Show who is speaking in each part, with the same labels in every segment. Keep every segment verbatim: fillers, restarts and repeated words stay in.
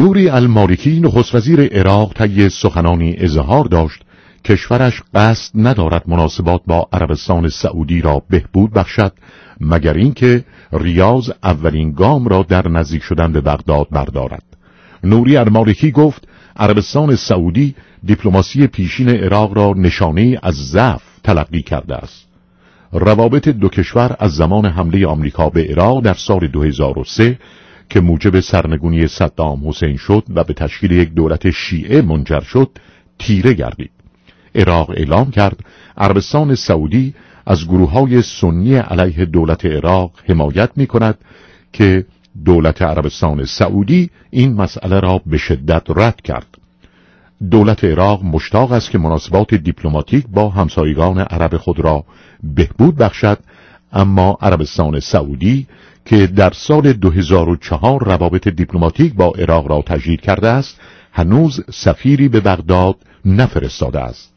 Speaker 1: نوری المالکی نخست وزیر عراق طی سخنانی اظهار داشت کشورش قصد ندارد مناسبات با عربستان سعودی را بهبود بخشد مگر اینکه ریاض اولین گام را در نزدیک شدن به بغداد بردارد. نوری المالکی گفت عربستان سعودی دیپلماسی پیشین عراق را نشانه از ضعف تلقی کرده است. روابط دو کشور از زمان حمله آمریکا به عراق در سال دو هزار و سه که موجب سرنگونی صدام حسین شد و به تشکیل یک دولت شیعه منجر شد تیره گردید. عراق اعلام کرد عربستان سعودی از گروه‌های سنی علیه دولت عراق حمایت می‌کند که دولت عربستان سعودی این مسئله را به شدت رد کرد. دولت عراق مشتاق است که مناسبات دیپلماتیک با همسایگان عرب خود را بهبود بخشد، اما عربستان سعودی که در سال دو هزار و چهار روابط دیپلماتیک با عراق را تجدید کرده است، هنوز سفیری به بغداد نفرستاده است.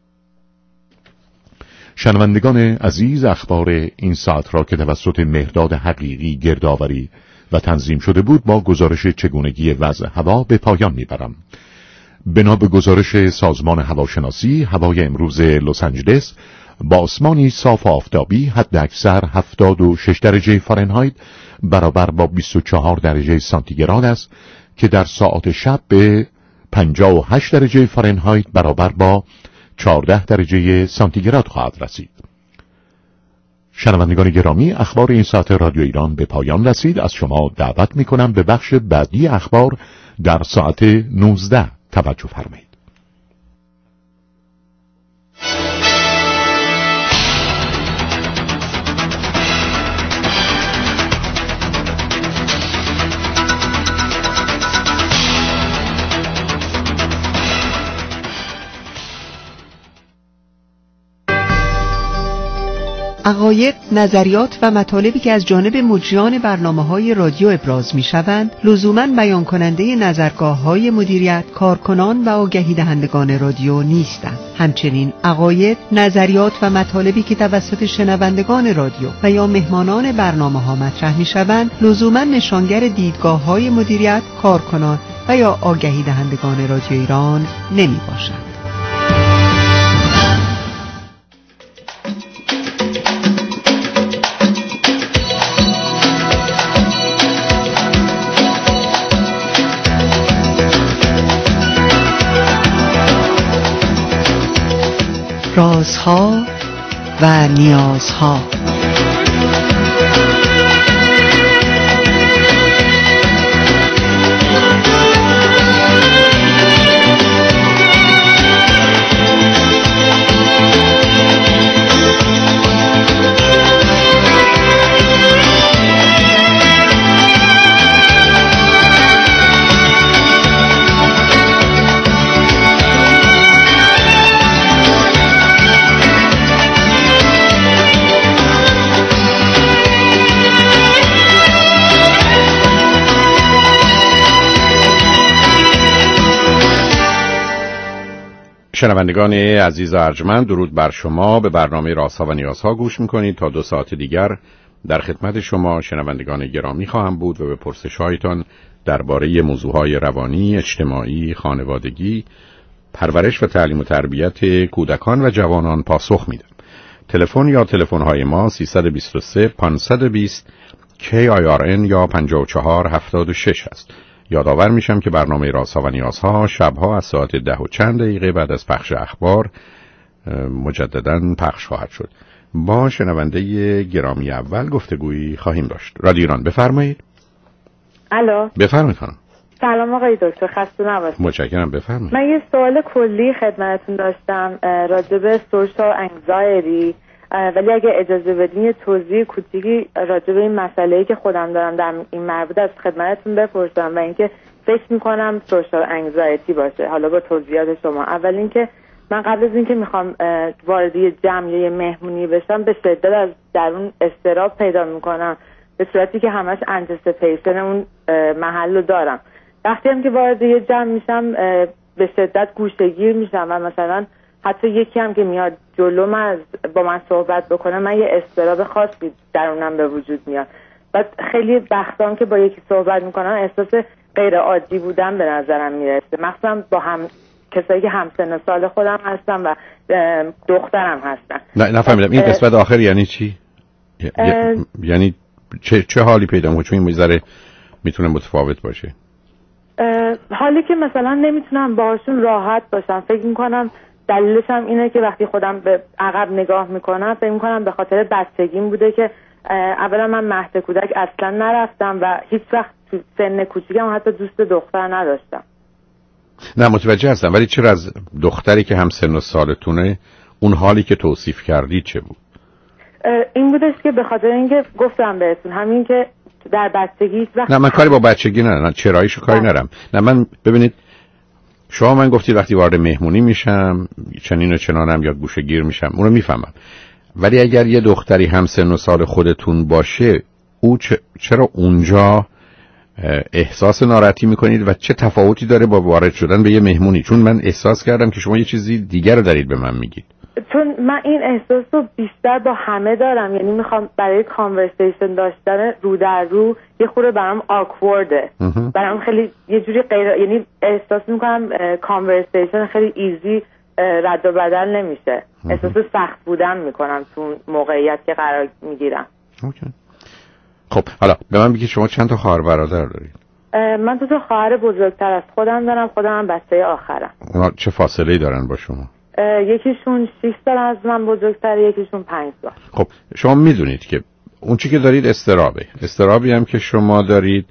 Speaker 1: شنوندگان عزیز، اخبار این ساعت را که توسط مهرداد حقیقی گردآوری و تنظیم شده بود با گزارش چگونگی وضع هوا به پایان میبرم. بنا به گزارش سازمان هواشناسی، هوای امروز لس آنجلس با آسمانی صاف و آفتابی حد اکثر هفتاد و شش درجه فارنهایت برابر با بیست و چهار درجه سانتیگراد است که در ساعات شب به پنجاه و هشت درجه فارنهایت برابر با چهارده درجه سانتیگراد خواهد رسید. شنوندگان گرامی، اخبار این ساعت رادیو ایران به پایان رسید. از شما دعوت می‌کنم به بخش بعدی اخبار در ساعت نوزده توجه فرمایید.
Speaker 2: عقاید، نظریات و مطالبی که از جانب مجریان برنامه‌های رادیو ابراز می‌شوند، لزوماً بیان کننده نظرگاه‌های مدیریت، کارکنان و آگهی دهندگان رادیو نیستند. همچنین عقاید، نظریات و مطالبی که توسط شنوندگان رادیو و یا مهمانان برنامه‌ها مطرح می‌شوند، لزوماً نشانگر دیدگاه‌های مدیریت، کارکنان و یا آگهی دهندگان رادیو ایران نمی‌باشند. رازها و نیازها.
Speaker 3: شنوندگان عزیز و ارجمند، درود بر شما. به برنامه رازها و نیازها گوش میکنید. تا دو ساعت دیگر در خدمت شما شنوندگان گرامی خواهم بود و به پرسش‌هایتان درباره موضوعهای روانی، اجتماعی، خانوادگی، پرورش و تعلیم و تربیت کودکان و جوانان پاسخ میدم. تلفن یا تلفن‌های ما سیصد و بیست و سه پانصد و بیست کی آی آر ان یا پنجاه و چهار هفتاد و شش است. یادآور میشم که برنامه رازها و نیازها شبها از ساعت ده و چند دقیقه بعد از پخش اخبار مجدداً پخش خواهد شد. با شنونده گرامی اول گفتگویی خواهیم داشت. رادیو ایران، بفرمایید.
Speaker 4: الو،
Speaker 3: بفرمایید خانم.
Speaker 4: سلام آقای دکتر، خسته نباشید.
Speaker 3: متشکرم، بفرمایید.
Speaker 4: من یه سوال کلی خدمتتون داشتم راجع به سوشال انگزایتی، ولی اگه اجازه بدین یه توضیح کوچیکی راجع به این مسئله‌ای که خودم دارم در این مربوط از خدمتتون بپرسم و اینکه فکر می‌کنم سوشال انگزایتی باشه، حالا با توضیحات شما. اول اینکه من قبل از اینکه میخوام وارد یه جمع یا مهمونی بشم به شدت از درون اضطراب پیدا میکنم، به صورتی که همش انتیسیپیشن اون محل رو دارم. وقتی هم که وارد یه جمع میشم به شدت گوشه‌گیر میشم و مثلا حتی یکی هم که میاد جلوم از با من صحبت بکنه، من یه اضطراب خاصی درونم به وجود میاد و خیلی وقتام که با یکی صحبت میکنم احساس غیر عادی بودن به نظرم میرسه، مخصوصا با هم کسایی که همسن سال خودم هستن و دخترم هستن.
Speaker 3: نه نفهمیدم این قسمت آخر یعنی چی؟ یعنی چه چه حالی پیدا میکنه؟ چون این میذاره میتونه متفاوت باشه.
Speaker 4: حالی که مثلا نمیتونم باهاشون راحت باشم. فکر میکنم دلیلش هم اینه که وقتی خودم به عقب نگاه میکنم فکر میکنم به خاطر بچگیم بوده که اولا من مهد کودک اصلا نرفتم و هیچ وقت تو سن کوچیکم حتی دوست دختر نداشتم.
Speaker 3: نه متوجه هستم، ولی چرا از دختری که هم سن و سالتونه اون حالی که توصیف کردی چه بود؟
Speaker 4: این بودش که به خاطر اینکه گفتم بهتون همین که در بچگی وقت
Speaker 3: نه من کاری با بچگی نه نه چراییشو کاری نرم. نه من ببینید شما من گفتید وقتی وارد مهمونی میشم چنین و چنانم یا گوشه گیر میشم اونو میفهمم، ولی اگر یه دختری هم سن و سال خودتون باشه او چرا اونجا احساس ناراحتی میکنید و چه تفاوتی داره با وارد شدن به یه مهمونی؟ چون من احساس کردم که شما یه چیزی دیگر رو دارید به من میگید. چون
Speaker 4: من این احساس رو بیشتر با همه دارم، یعنی میخوام برای کانورسیشن داشتن رو در رو یه خورده برام آکورده، برام خیلی یه جوری غیر، یعنی احساس میکنم کانورسیشن خیلی ایزی رد و بدل نمیشه، احساس سخت بودن میکنم تو موقعیت که قرار میگیرم.
Speaker 3: اوکی. خب حالا به من بگید شما چند تا خواهر برادر دارید؟
Speaker 4: من دو تا خواهر بزرگتر از خودم دارم، خودم هم بچه آخرم.
Speaker 3: اونا چه فاصله‌ای دارن با شما؟
Speaker 4: یکیشون شش سال از من بزرگتر، یکیشون پنج سال.
Speaker 3: خب شما میدونید که اون چی که دارید استرابه، استرابی هم که شما دارید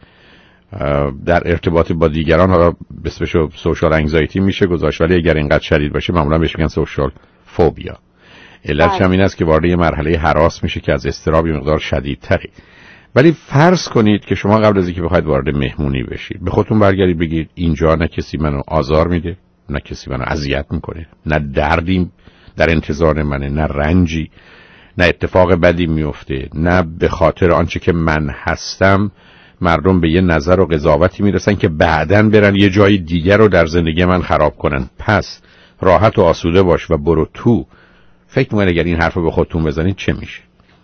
Speaker 3: در ارتباط با دیگران، حالا بسمشو سوشال انگزایتی میشه گذاشت، ولی اگر اینقدر شدید باشه معمولا بهش میگن سوشال فوبیا. علتش هم این است که وارد یه مرحله هراس میشه که از استراب یه مقدار شدیدتری. ولی فرض کنید که شما قبل از اینکه بخواید وارد مهمونی بشید به خودتون برگردید بگید اینجا نه کسی منو آزار میده، نه کسی منو اذیت میکنه، نه دردی در انتظار منه، نه رنجی، نه اتفاق بدی میفته، نه به خاطر آنچه که من هستم مردم به یه نظر و قضاوتی میرسن که بعداً برن یه جای دیگر رو در زندگی من خراب کنن. پس راحت و آسوده باش و برو تو. فکر میکنید اگر این حرف رو به خودتون بزنید چه میشه؟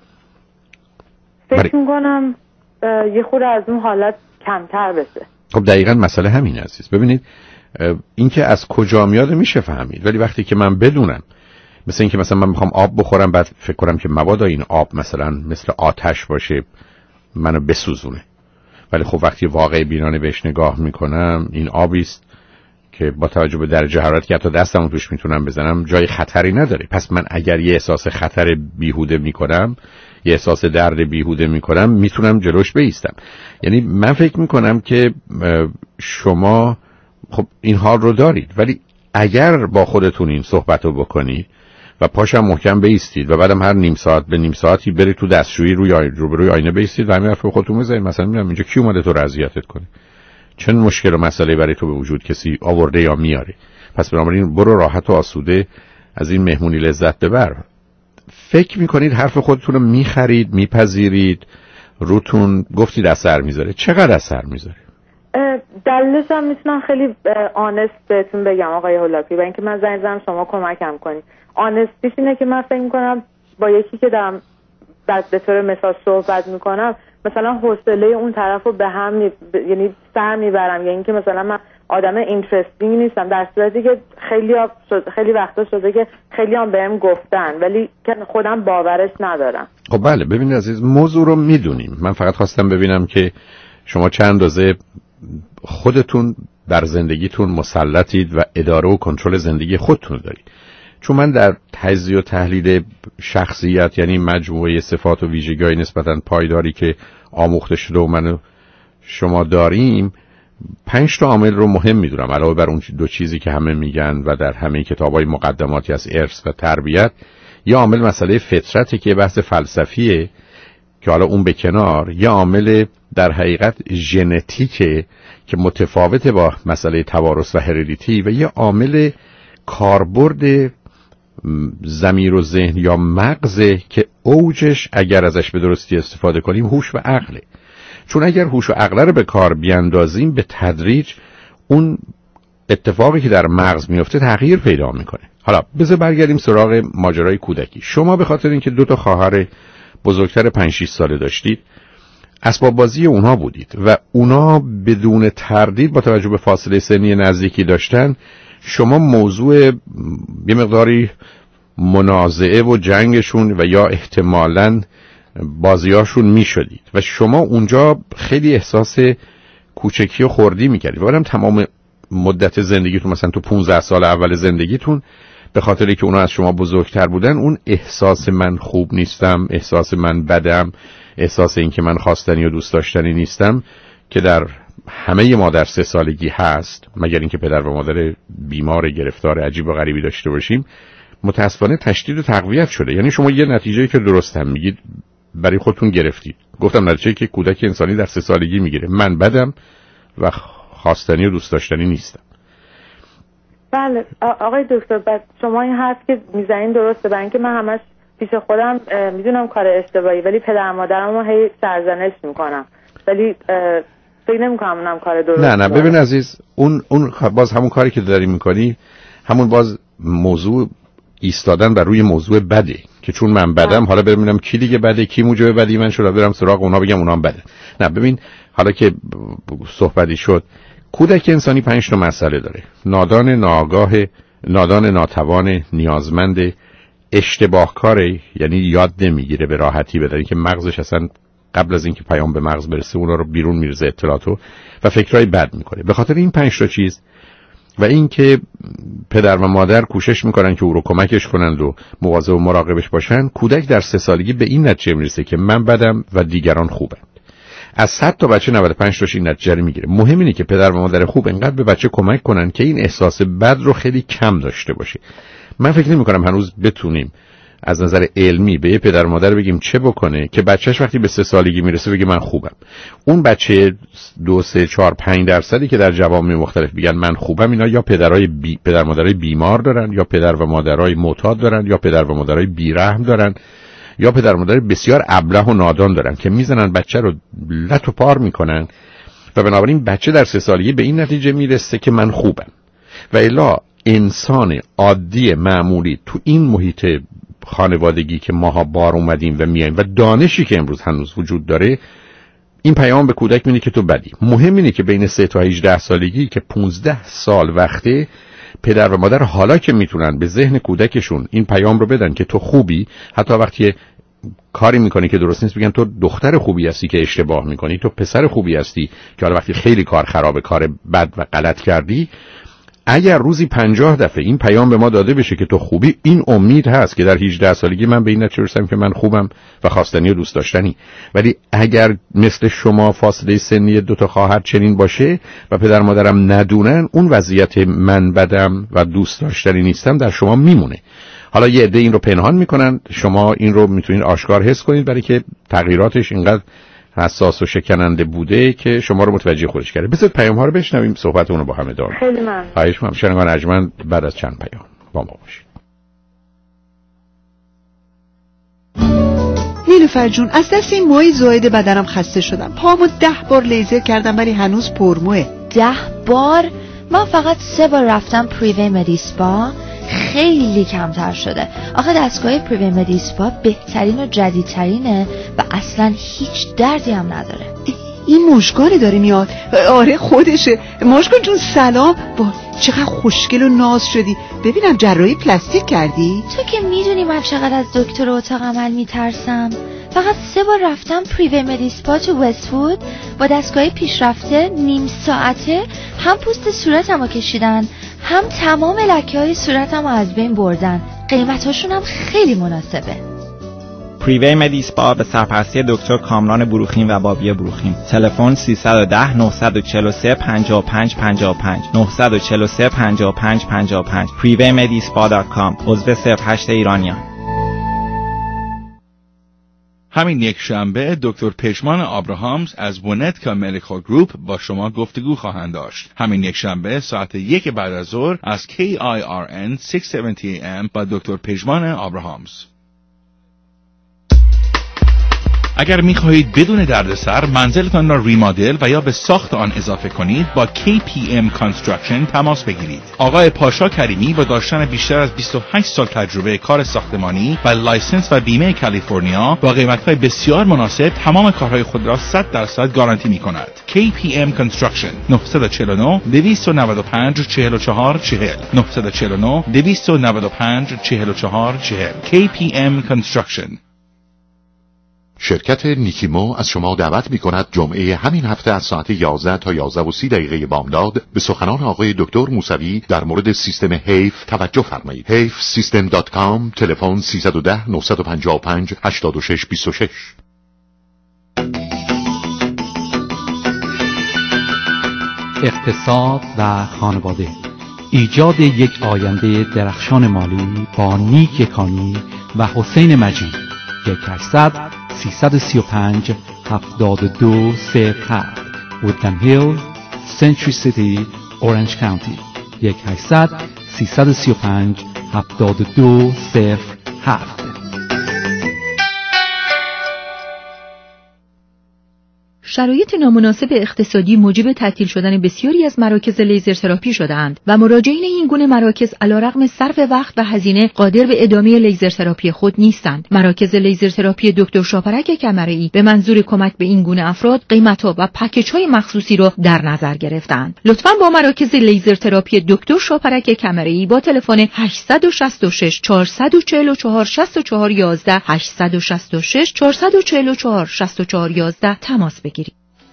Speaker 4: فکر میکنم یه خورده از اون حالت کمتر بشه.
Speaker 3: خب دقیقاً مسئله همین عزیز. ببینید این که از کجا میاد میشه فهمید، ولی وقتی که من بدونم مثل این که مثلا من میخوام آب بخورم بعد فکر کنم که مبادا این آب مثلا مثل آتش باشه منو بسوزونه، ولی خب وقتی واقع بینانه بهش نگاه میکنم این آبیست که با توجه به درجه حرارتی که حتی دستمو توش میتونم بزنم جای خطری نداره. پس من اگر یه احساس خطر بیهوده میکنم، یه احساس درد بیهوده میکنم، میتونم جلوش بایستم. یعنی من فکر میکنم که شما خب این حال رو دارید، ولی اگر با خودتون این صحبت رو بکنید و پاشم محکم بایستید و بعدم هر نیم ساعت به نیم ساعتی برید تو دستشویی روی روبروی آینه بایستید و همین حرف رو خودتون بزنید، مثلا میگم اینجا کی اومده تو رو اذیتت کنه، چه مشکل و مسئله برای تو به وجود کسی آورده یا میاره، پس بنابراین برو راحت و آسوده از این مهمونی لذت ببر. فکر میکنید حرف خودتون رو میخرید، میپذیرید، روتون گفتید اثر میذاره؟ چقدر اثر میذاره؟
Speaker 4: دلیلش هم میتونم خیلی آنست بهتون بگم آقای هولاکویی، و اینکه من زنگ زدم شما کمکم کنید. آنستیش اینه که من فکر میکنم با یکی که دارم به طور مثال صحبت میکنم مثلا حوصله اون طرف رو به هم می... یعنی سر میبرم، یعنی اینکه مثلا من آدم اینترستینگ نیستم، در صورتی که خیلی ها شد... خیلی وقتا شده که خیلی هم بهم گفتن ولی که خودم باورش ندارم.
Speaker 3: خب بله ببینید عزیز، موضوع رو میدونیم، من فقط خواستم ببینم که شما چند اندازه خودتون بر زندگیتون مسلطید و اداره و کنترل زندگی خودتون دارید. چون من در تجزیه و تحلیل شخصیت، یعنی مجموعه صفات و ویژگی‌های نسبتاً پایداری که آموخته شده و من و شما داریم، پنج تا عامل رو مهم میدونم علاوه بر اون دو چیزی که همه میگن و در همه کتاب‌های مقدماتی از ارث و تربیت. یه عامل مسئله فطرته که بحث فلسفیه که حالا اون به کنار، یه عامل در حقیقت ژنتیکه که متفاوته با مسئله توارث و هریدیتی، و یه عامل کاربرد ضمیر و ذهن یا مغزه که اوجش اگر ازش به درستی استفاده کنیم هوش و عقله. چون اگر هوش و عقل رو به کار بیاندازیم به تدریج اون اتفاقی که در مغز میفته تغییر پیدا میکنه. حالا بذار برگردیم سراغ ماجرای کودکی. شما به خاطر اینکه دو تا خواهر بزرگتر پنج شش ساله داشتید اسباب بازی اونا بودید و اونا بدون تردید با توجه به فاصله سنی نزدیکی داشتن، شما موضوع یه مقداری منازعه و جنگشون و یا احتمالاً بازیاشون می شدید و شما اونجا خیلی احساس کوچکی و خردی می کردید. ولی تمام مدت زندگیتون، مثلا تو پونزده سال اول زندگیتون، به خاطری که اونا از شما بزرگتر بودن، اون احساس من خوب نیستم، احساس من بدم، احساس این که من خواستنی و دوست داشتنی نیستم که در همه ما در سه سالگی هست، مگر اینکه پدر و مادر بیمار گرفتار عجیب و غریبی داشته باشیم، متاسفانه تشدید و تقویت شده. یعنی شما یه نتیجه‌ای که درست هم میگید برای خودتون گرفتید. گفتم نتیجه‌ای که کودک انسانی در سه سالگی میگیره، من بدم و خواستنی و دوست داشتنی نیستم.
Speaker 4: بله آقای دکتر، بعد شما این حرف که میزنین درسته، برای اینکه من همش پیش خودم میدونم کار اشتباهی، ولی پدر مادرمو هی سرزنش میکنم، ولی فکر نمیکنم اونم کار درست.
Speaker 3: نه نه ببین عزیز، اون اون باز همون کاری که داری میکنی، همون باز موضوع ایستادن بر روی موضوع بده که چون من بدم حالا ببینم کی دیگه بده، کی موجب بدی من شد، برم سراغ اونا بگم اونام بده. نه ببین، حالا که صحبتی شد، کودک انسانی پنج تا مسئله داره: نادان، ناآگاه، نادان، ناتوان، نیازمند، اشتباهکاره، یعنی یاد نمیگیره به راحتی، بدونی که مغزش اصلا قبل از اینکه پیام به مغز برسه اونا رو بیرون میرزه اطلاعاتو و فکرای بد میکنه. به خاطر این پنج تا چیز و این که پدر و مادر کوشش میکنن که او رو کمکش کنند و مواظب و مراقبش باشن، کودک در سه سالگی به این نتیجه میرسه که من بدم و دیگران خوبن. از صد تا بچه نود و پنج تاش این نتیجه میگیره. مهم اینه که پدر و مادر خوب انقدر به بچه کمک کنن که این احساس بد رو خیلی کم داشته باشه. من فکر نمی کنم هنوز بتونیم از نظر علمی به یه پدر و مادر بگیم چه بکنه که بچهش وقتی به سه سالگی میرسه بگه من خوبم. اون بچه دو سه چهار پنج درصدی که در جوامع مختلف میگن من خوبم، اینا یا پدرای بی... پدر مادرای بیمار دارن، یا پدر و مادرای معتاد دارن، یا پدر و مادرای بیرحم دارن، یا پدر و مادر بسیار ابله و نادان دارن که میزنن بچه رو لت و پار میکنن و بنابراین بچه در سه سالگی به این نتیجه میرسه که من خوبم. و الا انسان عادی معمولی تو این محیط خانوادگی که ماها بار اومدیم و میایم و دانشی که امروز هنوز وجود داره، این پیام به کودک میده که تو بدی. مهم اینه که بین سه تا هجده سالگی که پانزده سال وقته، پدر و مادر حالا که میتونن به ذهن کودکشون این پیام رو بدن که تو خوبی، حتی وقتی کاری میکنی که درست نیست بگن تو دختر خوبی هستی که اشتباه میکنی، تو پسر خوبی هستی که حالا وقتی خیلی کار خرابه، کار بد و غلط کردی. اگر روزی پنجاه دفعه این پیام به ما داده بشه که تو خوبی، این امید هست که در هجده سالگی من به این نتیجه رسیدم که من خوبم و خواستنی و دوست داشتنی. ولی اگر مثل شما فاصله سنی دو تا خواهر چنین باشه و پدر مادرم ندونن، اون وضعیت من بدم و دوست داشتنی نیستم در شما میمونه. حالا یه عده این رو پنهان میکنن، شما این رو میتونید آشکار حس کنید، برای که تغییراتش اینقدر حساس و شکننده بوده که شما رو متوجه خودش کرده. بذارید پیام ها رو بشنویم، صحبت اون رو با هم ادامه بدیم.
Speaker 4: خیلی ممنون.
Speaker 3: خواهش می‌کنم. شنوندگان ارجمند، بعد از چند پیام با ما باشید.
Speaker 2: نیلوفر جون، از دست این موهای زائد بدنم خسته شدم. پامو ده بار لیزر کردم ولی هنوز پرموه.
Speaker 5: ده بار؟ من فقط سه بار رفتم پریوی مدیسپا، خیلی کمتر شده. آخه دستگاه پریوی مدیسپا بهترین و جدیدترینه و اصلا هیچ دردی هم نداره.
Speaker 2: این مشکاری داره میاد؟ آره خودشه. مشکل جون سلام. با چقدر خوشگل و ناز شدی. ببینم جراحی پلاستیک کردی؟
Speaker 5: تو که میدونی من چقدر از دکتر اتاق عمل میترسم. فقط سه بار رفتم پریوی مدیسپا تو وست‌وود با دستگاه پیشرفته، نیم ساعته هم پوست صورتمو کشیدن، هم تمام لکه های صورتمو از بین بردن. قیمتاشون هم خیلی مناسبه.
Speaker 6: پریوی مدیسپا به سرپرستی دکتر کامران بروخیم و بابی بروخیم. تلفن سه یک صفر نه چهار سه پنج پنج پنج پنج نه چهار سه پنج پنج پنج پنج پریوی مدیسپا دات کام. عضو صفر هشت ایرانیان.
Speaker 7: همین یک شنبه دکتر پژمان آبراهامز از بونتکا مدیکال گروپ با شما گفتگو خواهند داشت. همین یک شنبه ساعت یک بعد از ظهر از کی آی آر ان ششصد و هفتاد ام با دکتر پژمان آبراهامز. اگر می‌خواهید بدون دردسر منزلتان را ریمادل و یا به ساخت آن اضافه کنید، با کی پی ام Construction تماس بگیرید. آقای پاشا کریمی با داشتن بیشتر از بیست و هشت سال تجربه کار ساختمانی و لایسنس و بیمه کالیفرنیا با قیمت‌های بسیار مناسب تمام کارهای خود را صد درصد گارانتی می‌کند. کی پی ام Construction نه چهار نه دویست و نود و پنج چهل و چهار چهل نه چهار نه دویست و نود و پنج چهل و چهار چهل کی پی ام Construction.
Speaker 1: شرکت نیکیمو از شما دعوت می کند جمعه همین هفته از ساعت یازده تا یازده و سی دقیقه بامداد به سخنان آقای دکتر موسوی در مورد سیستم حیف توجه فرمایید. حیف سیستم دات کام، تلفن سیصد و ده نهصد و پنجاه و پنج هشتاد و شش بیست و شش.
Speaker 8: اقتصاد و خانواده، ایجاد یک آینده درخشان مالی با نیک یکانی و حسین مجید. یک هشتصد سیصد و سی و پنج هفتاد و دو صفر هفت وودلند هیلز، سنچری سیتی، اورنج کانتی. یک هشتصد سیصد و سی و پنج هفتاد و دو صفر هفت.
Speaker 9: شرایط نامناسب اقتصادی موجب تعطیل شدن بسیاری از مراکز لیزر تراپی شده‌اند و مراجعین این گونه مراکز علیرغم صرف وقت و هزینه قادر به ادامه لیزر تراپی خود نیستند. مراکز لیزر تراپی دکتر شاپرک کمرئی به منظور کمک به این گونه افراد قیمت‌ها و پکیج‌های مخصوصی را در نظر گرفتند. لطفاً با مراکز لیزر تراپی دکتر شاپرک کمرئی با تلفن هشت شش شش چهار چهار چهار شش چهار یک یک هشت شش شش چهار چهار چهار شش چهار یک یک تماس بگیرید.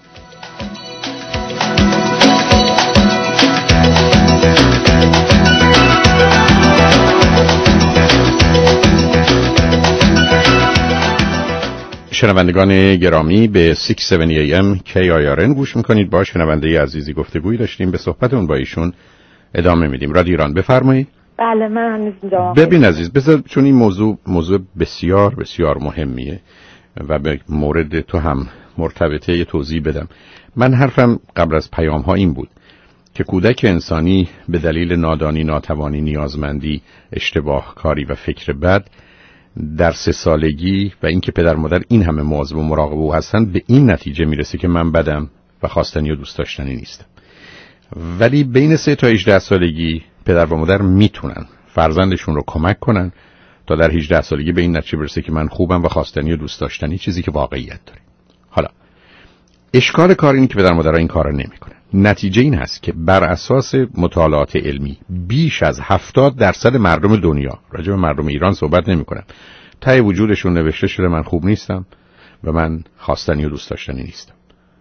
Speaker 3: شنوندگان گرامی به ششصد و هفتاد ای ام کی آی آر ان گوش میکنید. با شنونده عزیزی گفتگویی داشتیم، به صحبتون با ایشون ادامه میدیم. رادیو ایران، بفرمایید.
Speaker 4: بله من هنوز اینجا.
Speaker 3: ببین عزیز، بذار چون این موضوع موضوع بسیار بسیار مهمیه و به مورد تو هم مرتبطه، یه توضیح بدم. من حرفم قبل از پیام ها این بود که کودک انسانی به دلیل نادانی، ناتوانی، نیازمندی، اشتباه کاری و فکر بد در سه سالگی و اینکه پدر مادر این همه مواظب و مراقب او هستن به این نتیجه میرسه که من بدم و خواستنی و دوست داشتنی نیستم. ولی بین سه تا هجده سالگی پدر و مادر میتونن فرزندشون رو کمک کنن تا در هجده سالگی به این نتیجه برسه که من خوبم و خواستنی و دوست داشتنی، چیزی که واقعیت داره. حالا اشکال کار اینه که پدر مادرها این کارو نمیکنن. نتیجه این هست که بر اساس مطالعات علمی بیش از هفتاد درصد مردم دنیا، راجع به مردم ایران صحبت نمیکنم، ته وجودشون نوشته شده من خوب نیستم و من خواستنی و دوست داشتنی نیستم.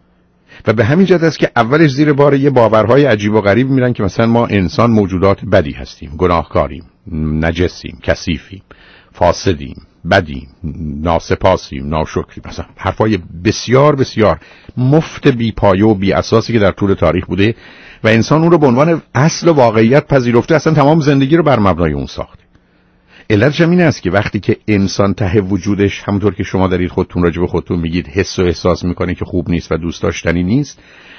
Speaker 3: و به همین جهت است که اولش زیر بار یه باورهای عجیب و غریب میرن که مثلا ما انسان موجودات بدی هستیم، گناهکاریم، نجسیم، کثیفیم، فاسدیم، بدیم، ناسپاسیم، ناشکریم، مثلا حرفای بسیار بسیار مفت بی پایه و بی اساسی که در طول تاریخ بوده و انسان اون رو به عنوان اصل و واقعیت پذیرفته، اصلا تمام زندگی رو بر مبنای اون ساخته. علتش این است که وقتی که انسان ته وجودش، همونطور که شما دارید خودتون راجع به خودتون میگید، حس و احساس میکنه که خوب نیست و دوست داشتنی نیست،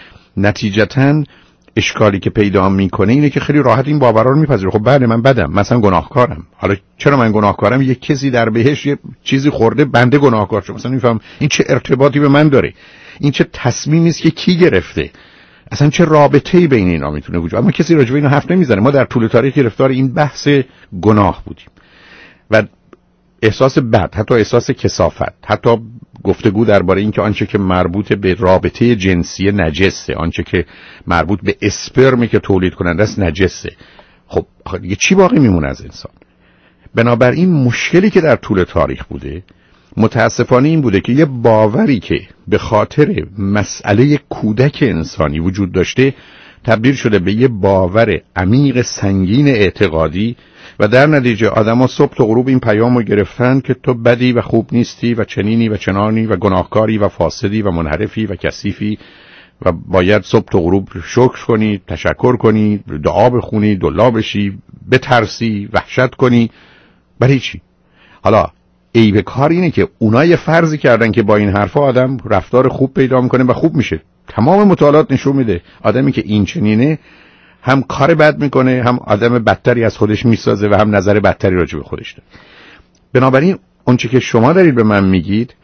Speaker 3: نتیجتاً اشکالی که پیدا میکنه اینه که خیلی راحت این باورا رو میپذیره. خب بله من بدم، مثلا گناهکارم. حالا چرا من گناهکارم؟ یه کسی در بهش یه چیزی خورده بنده گناهکار شدم. مثلا میفهم این چه ارتباطی به من داره، این چه تصمیمی است که کی گرفته، اصلا چه رابطه‌ای بین اینا میتونه وجود. اما کسی راجع به اینا حرف نمیزنه. ما در طول تاریخ گرفتار این بحث گناه بودیم و احساس بد، حتی احساس کثافت، حتی گفتگو درباره این که آنچه که مربوط به رابطه جنسی نجسه، آنچه که مربوط به اسپرمی که تولید کننده است نجسه. خب دیگه چی باقی میمونه از انسان؟ بنابراین مشکلی که در طول تاریخ بوده متاسفانه این بوده که یه باوری که به خاطر مسئله کودک انسانی وجود داشته تبدیل شده به یه باور عمیق سنگین اعتقادی و در نتیجه آدم‌ها صبح تا غروب این پیامو گرفتن که تو بدی و خوب نیستی و چنینی و چنانی و گناهکاری و فاسدی و منحرفی و کثیفی و باید صبح تا غروب شکر کنی، تشکر کنی، دعا بخونی، دلا بشی، بترسی، وحشت کنی. برای چی؟ حالا عیب کار اینه که اونها یه فرضی کردن که با این حرفا آدم رفتار خوب پیدا میکنه و خوب میشه. تمام مطالعات نشون میده آدمی که این چنینه هم کار بد میکنه، هم آدم بدتری از خودش میسازه و هم نظر بدتری راجع به خودش داره. بنابراین اون چه که شما دارید به من میگید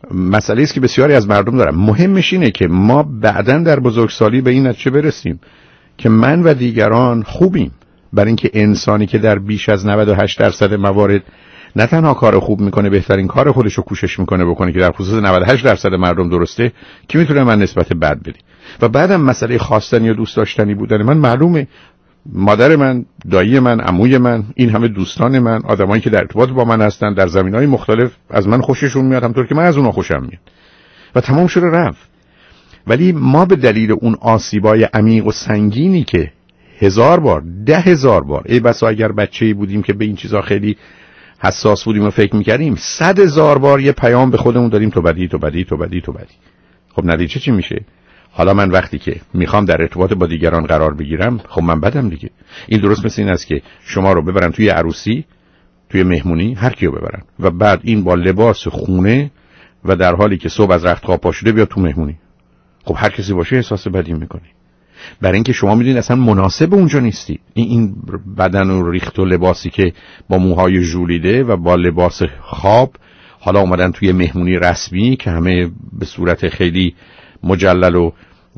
Speaker 3: مسئله است که بسیاری از مردم دارن. مهمش اینه که ما بعداً در بزرگسالی به این نتیجه برسیم که من و دیگران خوبیم، برای اینکه انسانی که در بیش از نود و هشت درصد موارد نه تنها کار خوب میکنه، بهترین کار خودش رو کوشش میکنه بکنه که در خصوص نود و هشت درصد مردم درسته، کی میتونه من نسبت بد بدی؟ و بعدم مسئله خواستنی و دوست داشتنی بودن من معلومه. مادر من، دایی من، عموی من، این همه دوستان من، آدمایی که در ارتباط با من هستن در زمینهای مختلف، از من خوششون میاد همونطور که من از اونها خوشم میاد و تمام شده رفت. ولی ما به دلیل اون آسیبای عمیق و سنگینی که هزار بار، ده هزار بار، ای بسا اگر بچه‌ای بودیم که به این چیزا خیلی حساس بودیم و فکر میکردیم، صد هزار بار یه پیام به خودمون داریم تو بدی، تو بدی، تو بدی، تو بدی. خب نتیجه چی میشه؟ حالا من وقتی که میخوام در ارتباط با دیگران قرار بگیرم، خب من بدم دیگه. این درست مثل این است که شما رو ببرن توی عروسی، توی مهمونی، هر کیو ببرن و بعد این با لباس خونه و در حالی که صبح از رخت خواب پا شده بیاد تو مهمونی. خب هر کسی باشه احساس بدی میکنه، برای اینکه شما میدونید اصلا مناسب اونجا نیستی. این این بدن و ریخت و لباسی که با موهای ژولیده و با لباس خواب حالا اومدن توی مهمونی رسمی که همه به صورت خیلی مجلل و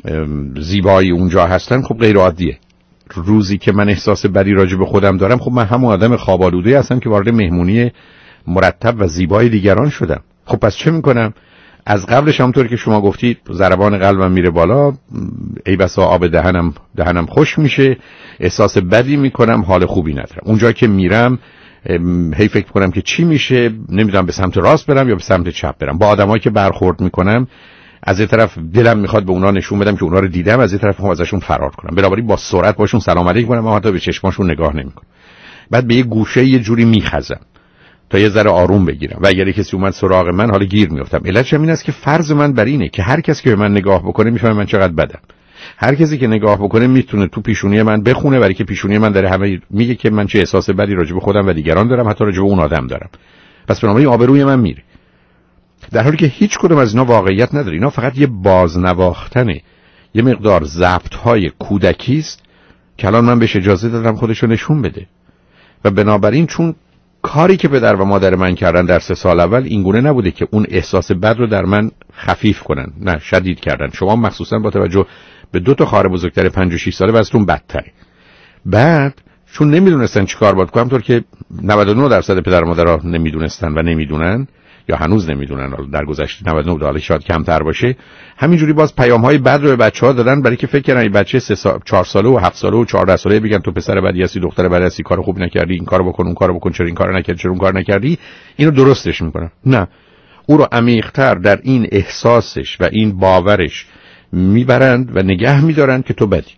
Speaker 3: زیبایی اونجا هستن، خب غیر عادیه. روزی که من احساس بدی راجع به خودم دارم، خب من همون آدم خواب‌آلوده هستم که وارد مهمونی مرتب و زیبای دیگران شدم. خب پس چه میکنم؟ از قبلش همونطور که شما گفتید ضربان قلبم میره بالا، ای بسا آب دهنم دهنم خوش میشه، احساس بدی میکنم، حال خوبی ندارم. اونجا که میرم هی فکر میکنم که چی میشه، نمیدونم به سمت راست برم یا به سمت چپ برم. با آدمایی که برخورد میکنم از یه طرف دلم میخواد به اونا نشون بدم که اونا رو دیدم، از یه طرف هم ازشون فرار کنم. بنابراین با سرعت باشون سلام علیک کنم، اما حتی به چشماشون نگاه نمیکنم. بعد به یه گوشه یه جوری میخزم تا یه ذره آروم بگیرم و اگر کسی اومد سراغ من حالا گیر میافتم. علتش این است که فرض من بر اینه که هر کسی که به من نگاه بکنه میفهمه من چقدر بدم. هر کسی که نگاه بکنه میتونه تو پیشونی من بخونه، برای که پیشونی من داره همه میگه که من چه احساس بدی راجع به خودم و دیگران دارم، حتی راجع به اون آدم دارم. پس بنابراین آبروی من میره، در حالی که هیچ کدوم از اینا واقعیت نداره. اینا فقط یه بازنواختنه، یه مقدار ضبط‌های کودکی است که الان من بهش اجازه دادم خودشو نشون بده. و بنابراین چون کاری که پدر و مادر من کردن در سه سال اول اینگونه نبوده که اون احساس بد رو در من خفیف کنن، نه شدید کردن. شما مخصوصا با توجه به دو تا خواهر بزرگتر پنج و شش ساله وضعتون بدتره. بعد چون نمیدونستن چیکار باید کنن، طور که نود و نه درصد پدر و مادرها نمیدونستن و نمیدونن یا هنوز نمیدونن، در گذشته نود و نه درصد شاید کمتر باشه، همینجوری باز پیام‌های بد رو به بچه‌ها دادن برای که فکر کنن این بچه سه سال چهار ساله و هفت ساله و چهارده ساله بگن تو پسر بدی هستی، دختر بدی هستی، کار خوب نکردی، این کارو بکن، اون کارو بکن، چرا این کارو نکردی، چرا اون کارو نکردی. اینو درستش میکنن. نه، او رو عمیق‌تر در این احساسش و این باورش میبرند و نگه میدارن که تو بدی.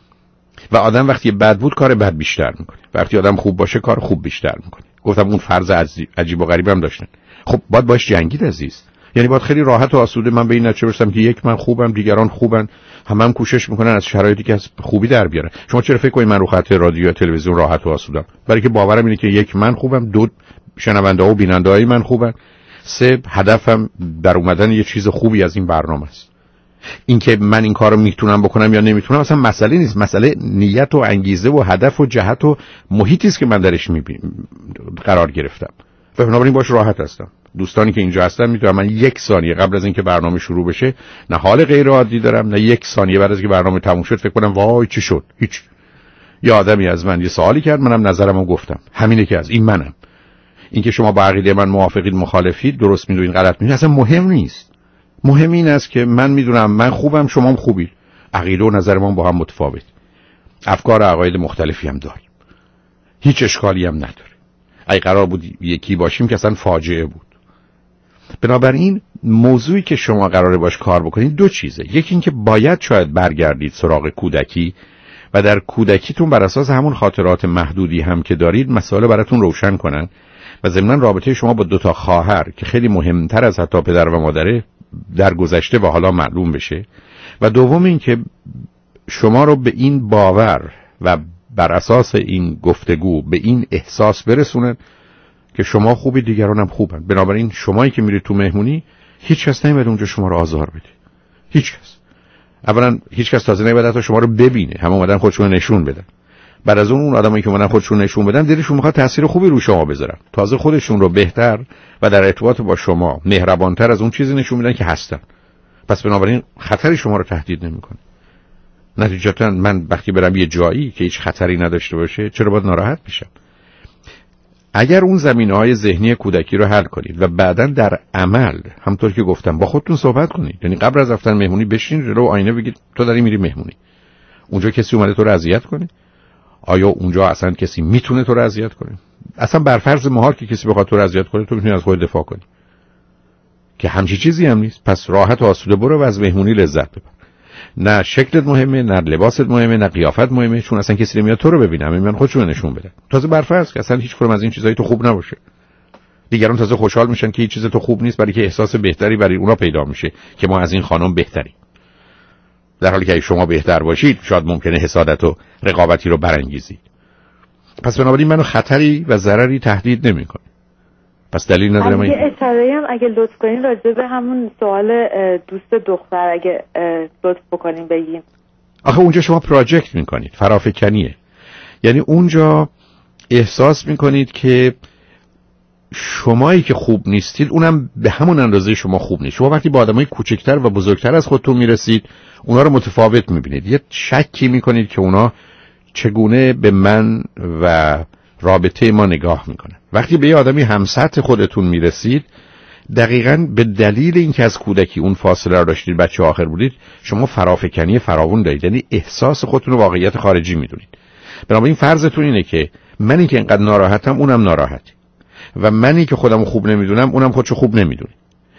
Speaker 3: و آدم وقتی بد بود کار بد بیشتر میکنه، وقتی آدم خوب باشه کار خوب بیشتر میکنه. گفتم اون فرض عجیب و غریب هم داشتن. خب باید باش جنگید عزیز. یعنی باید خیلی راحت و آسوده من به این نتیجه برسم که یک من خوبم، دیگران خوبن، همه هم کوشش میکنن از شرایطی که از خوبی در بیارن. شما چرا فکر کنید من رو خط رادیو یا تلویزیون راحت و آسودم؟ برای که باورم اینه که یک من خوبم، دو شنونده‌ها و بیننده‌های من خوبن، سه هدفم در اومدن یه چیز خوبی از این برنامه است. اینکه من این کارو میتونم بکنم یا نمیتونم اصلا مسئله نیست، مسئله نیت و انگیزه و هدف و جهت و محیطی است که من درش میبینم قرار گرفتم. و بنابراین باش راحت هستم. دوستانی که اینجا هستن میدونن من یک ثانیه قبل از اینکه برنامه شروع بشه نه حال غیر عادی دارم، نه یک ثانیه بعد از اینکه برنامه تموم شد فکر کنم وای چی شد. هیچ. یه آدمی از من یه سوالی کرد، منم نظرمو گفتم. همینه که از این منم. اینکه شما با عقیده من موافقید مخالفید، درست میدونید غلط میدونید، اصلا مهم نیست. مهم این است که من میدونم من خوبم، شما هم خوبید. عقیده و نظر ما با هم متفاوت. افکار و عقاید مختلفی هم داریم. هیچ اشکالی هم نداره. اگه قرار بود یکی باشیم که اصلا فاجعه بود. بنابراین موضوعی که شما قراره باش کار بکنید دو چیزه. یکی این که باید شاید برگردید سراغ کودکی و در کودکیتون بر اساس همون خاطرات محدودی هم که دارید مسائل براتون روشن کنن و ضمناً رابطه شما با دو تا خواهر که خیلی مهمتر از حتی پدر و مادره در گذشته و حالا معلوم بشه. و دوم این که شما رو به این باور و بر اساس این گفتگو به این احساس برسونن که شما خوبی، دیگران هم خوبن. بنابراین شمایی که میرید تو مهمونی هیچ کس نمیاد اونجا شما رو آزار بده. هیچ کس. اولا هیچ کس تازه نمیاد تا شما رو ببینه. همه اومدن خودشون نشون بدن. بعد از اون اون آدمایی که اومدن خودشون نشون بدن دلشون میخواد تاثیر خوبی رو شما بذارن، تازه خودشون رو بهتر و در ارتباط با شما مهربانتر از اون چیزی نشون میدن که هستن. پس بنابراین خطری شما رو تهدید نمیکنه. نتیجتا من وقتی برم یه جایی که هیچ خطری نداشته باشه چرا باید ناراحت بشم؟ اگر اون زمینه‌های ذهنی کودکی رو حل کنید و بعداً در عمل همونطور که گفتم با خودتون صحبت کنید، یعنی قبل از رفتن مهمونی بشین جلو آینه بگید تو داری میری مهمونی، اونجا کسی اومده تو رو اذیت کنه؟ آیا اونجا اصلا کسی میتونه تو رو اذیت کنه؟ اصلا بر فرض محال که کسی بخواد تو رو اذیت کنه تو میتونی از خودت دفاع کنی که همچی چیزی هم نیست. پس راحت و آسوده برو و از مهمونی لذت ببر. نه شکلت مهمه، نه لباست مهمه، نه قیافت مهمه، چون اصلا کسی نمیاد تو رو ببینه، همه میان خودشون نشون بدن. تازه برفرض که اصلا هیچ کدوم از این چیزایی تو خوب نباشه، دیگران تازه خوشحال میشن که هیچ چیز تو خوب نیست، برای که احساس بهتری برای اونا پیدا میشه که ما از این خانم بهتریم، در حالی که اگه شما بهتر باشید شاید ممکنه حسادت و رقابتی رو برانگیزید. پس بنابراین منو خطری و ضرری تهدید نمیکنه. پس دلیل نداره من
Speaker 4: یه اشاره هم اگه لطف کنین راجع به همون سوال دوست دختر اگه لطف بکنین بگین.
Speaker 3: آخه اونجا شما پراجکت میکنید، فرافکنیه. یعنی اونجا احساس میکنید که شمایی که خوب نیستید اونم به همون اندازه شما خوب نیست. شما وقتی با آدمای کوچکتر و بزرگتر از خودتون میرسید اونا رو متفاوت میبینید، یه شکی میکنید که اونا چگونه به من و رابطه ما نگاه میکنن. وقتی به یه آدمی همسطح خودتون میرسید دقیقاً به دلیل اینکه از کودکی اون فاصله رو داشتید، بچه آخر بودید، شما فرافکنی فراوون دارید، یعنی احساس خودتون رو واقعیت خارجی میدونید. بنابراین فرضتون اینه که منی که اینقدر ناراحتم اونم ناراحته و منی که خودمو خوب نمیدونم اونم خودشو خوب نمیدونه،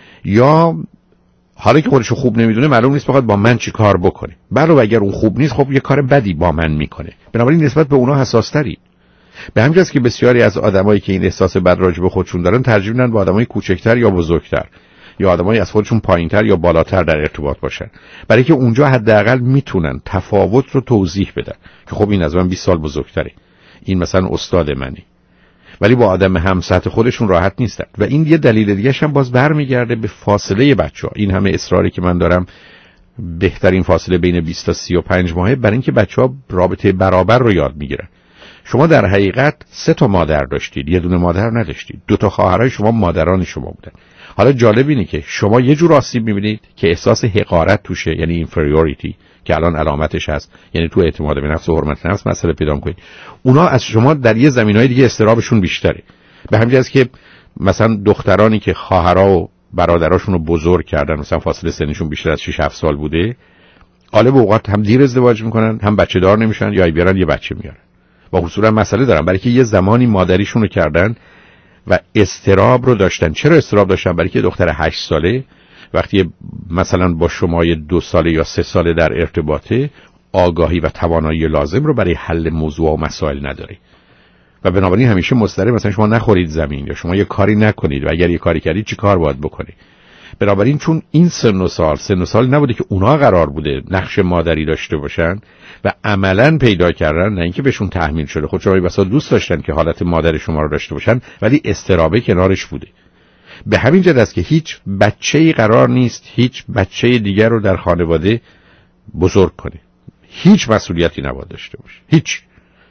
Speaker 3: یا حالا که خودشو خوب نمیدونه معلوم نیست بخواد با من چی کار بکنه. علاوه اگر اون خوب نیست خب یه کار بدی با من میکنه، بنابراین نسبت به اونا حساس تری. به همین جاست که بسیاری از آدمایی که این احساس بد راجع به خودشون دارن ترجیح میدن با آدمای کوچکتر یا بزرگتر یا آدمای از خودشون پایینتر یا بالاتر در ارتباط باشن، برای که اونجا حداقل میتونن تفاوت رو توضیح بدن که خب این از من بیست سال بزرگتره، این مثلا استاد منه، ولی با آدم همسطح خودشون راحت نیستن. و این یه دلیل دیگه هم باز برمیگرده به فاصله بچه‌ها. این همه اصراری که من دارم بهترین فاصله بین بیست تا سی و پنج ماهه، برای اینکه بچه‌ها رابطه برابر رو یاد میگیرن. شما در حقیقت سه تا مادر داشتید، یه دونه مادر نداشتید. دو تا خواهرای شما مادران شما بودن. حالا جالب اینه که شما یه جور آسیب می‌بینید که احساس حقارت توشه، یعنی اینفریوریتی که الان علامتش هست، یعنی تو اعتماد به نفس و حرمت نفس مسئله پیدا می‌کنید. اونا از شما در یه زمینه‌های دیگه استرابشون بیشتره. به همین جهت که مثلا دخترانی که خواهرها و برادراشون رو بزرگ کردن، مثلا فاصله سنشون بیشتر از شش هفت سال بوده، غالب اوقات هم دیر ازدواج می‌کنن، هم بچه‌دار نمیشن، یا بیارن یه بچه میارن. با اصولا مسئله دارن، برای که یه زمانی مادریشون رو کردن و استراب رو داشتن. چرا استراب داشتن؟ برای که دختر هشت ساله وقتی مثلا با شمای دو ساله یا سه ساله در ارتباطه، آگاهی و توانایی لازم رو برای حل موضوع و مسائل نداره و بنابراین همیشه مضطرب مثلا شما نخورید زمین یا شما یه کاری نکنید و اگر یه کاری کردید چی کار باید بکنید. بنابراین چون این سن و سال سن و سال نبوده که اونا قرار بوده نقش مادری داشته باشن و عملاً پیدا کردن، نه اینکه بهشون تحمیل شده، خودشون بسا دوست داشتن که حالت مادر شما رو داشته باشن ولی استرابه کنارش بوده. به همین جهت است که هیچ بچه‌ای قرار نیست هیچ بچه دیگر رو در خانواده بزرگ کنه، هیچ مسئولیتی نباید داشته باشه، هیچ.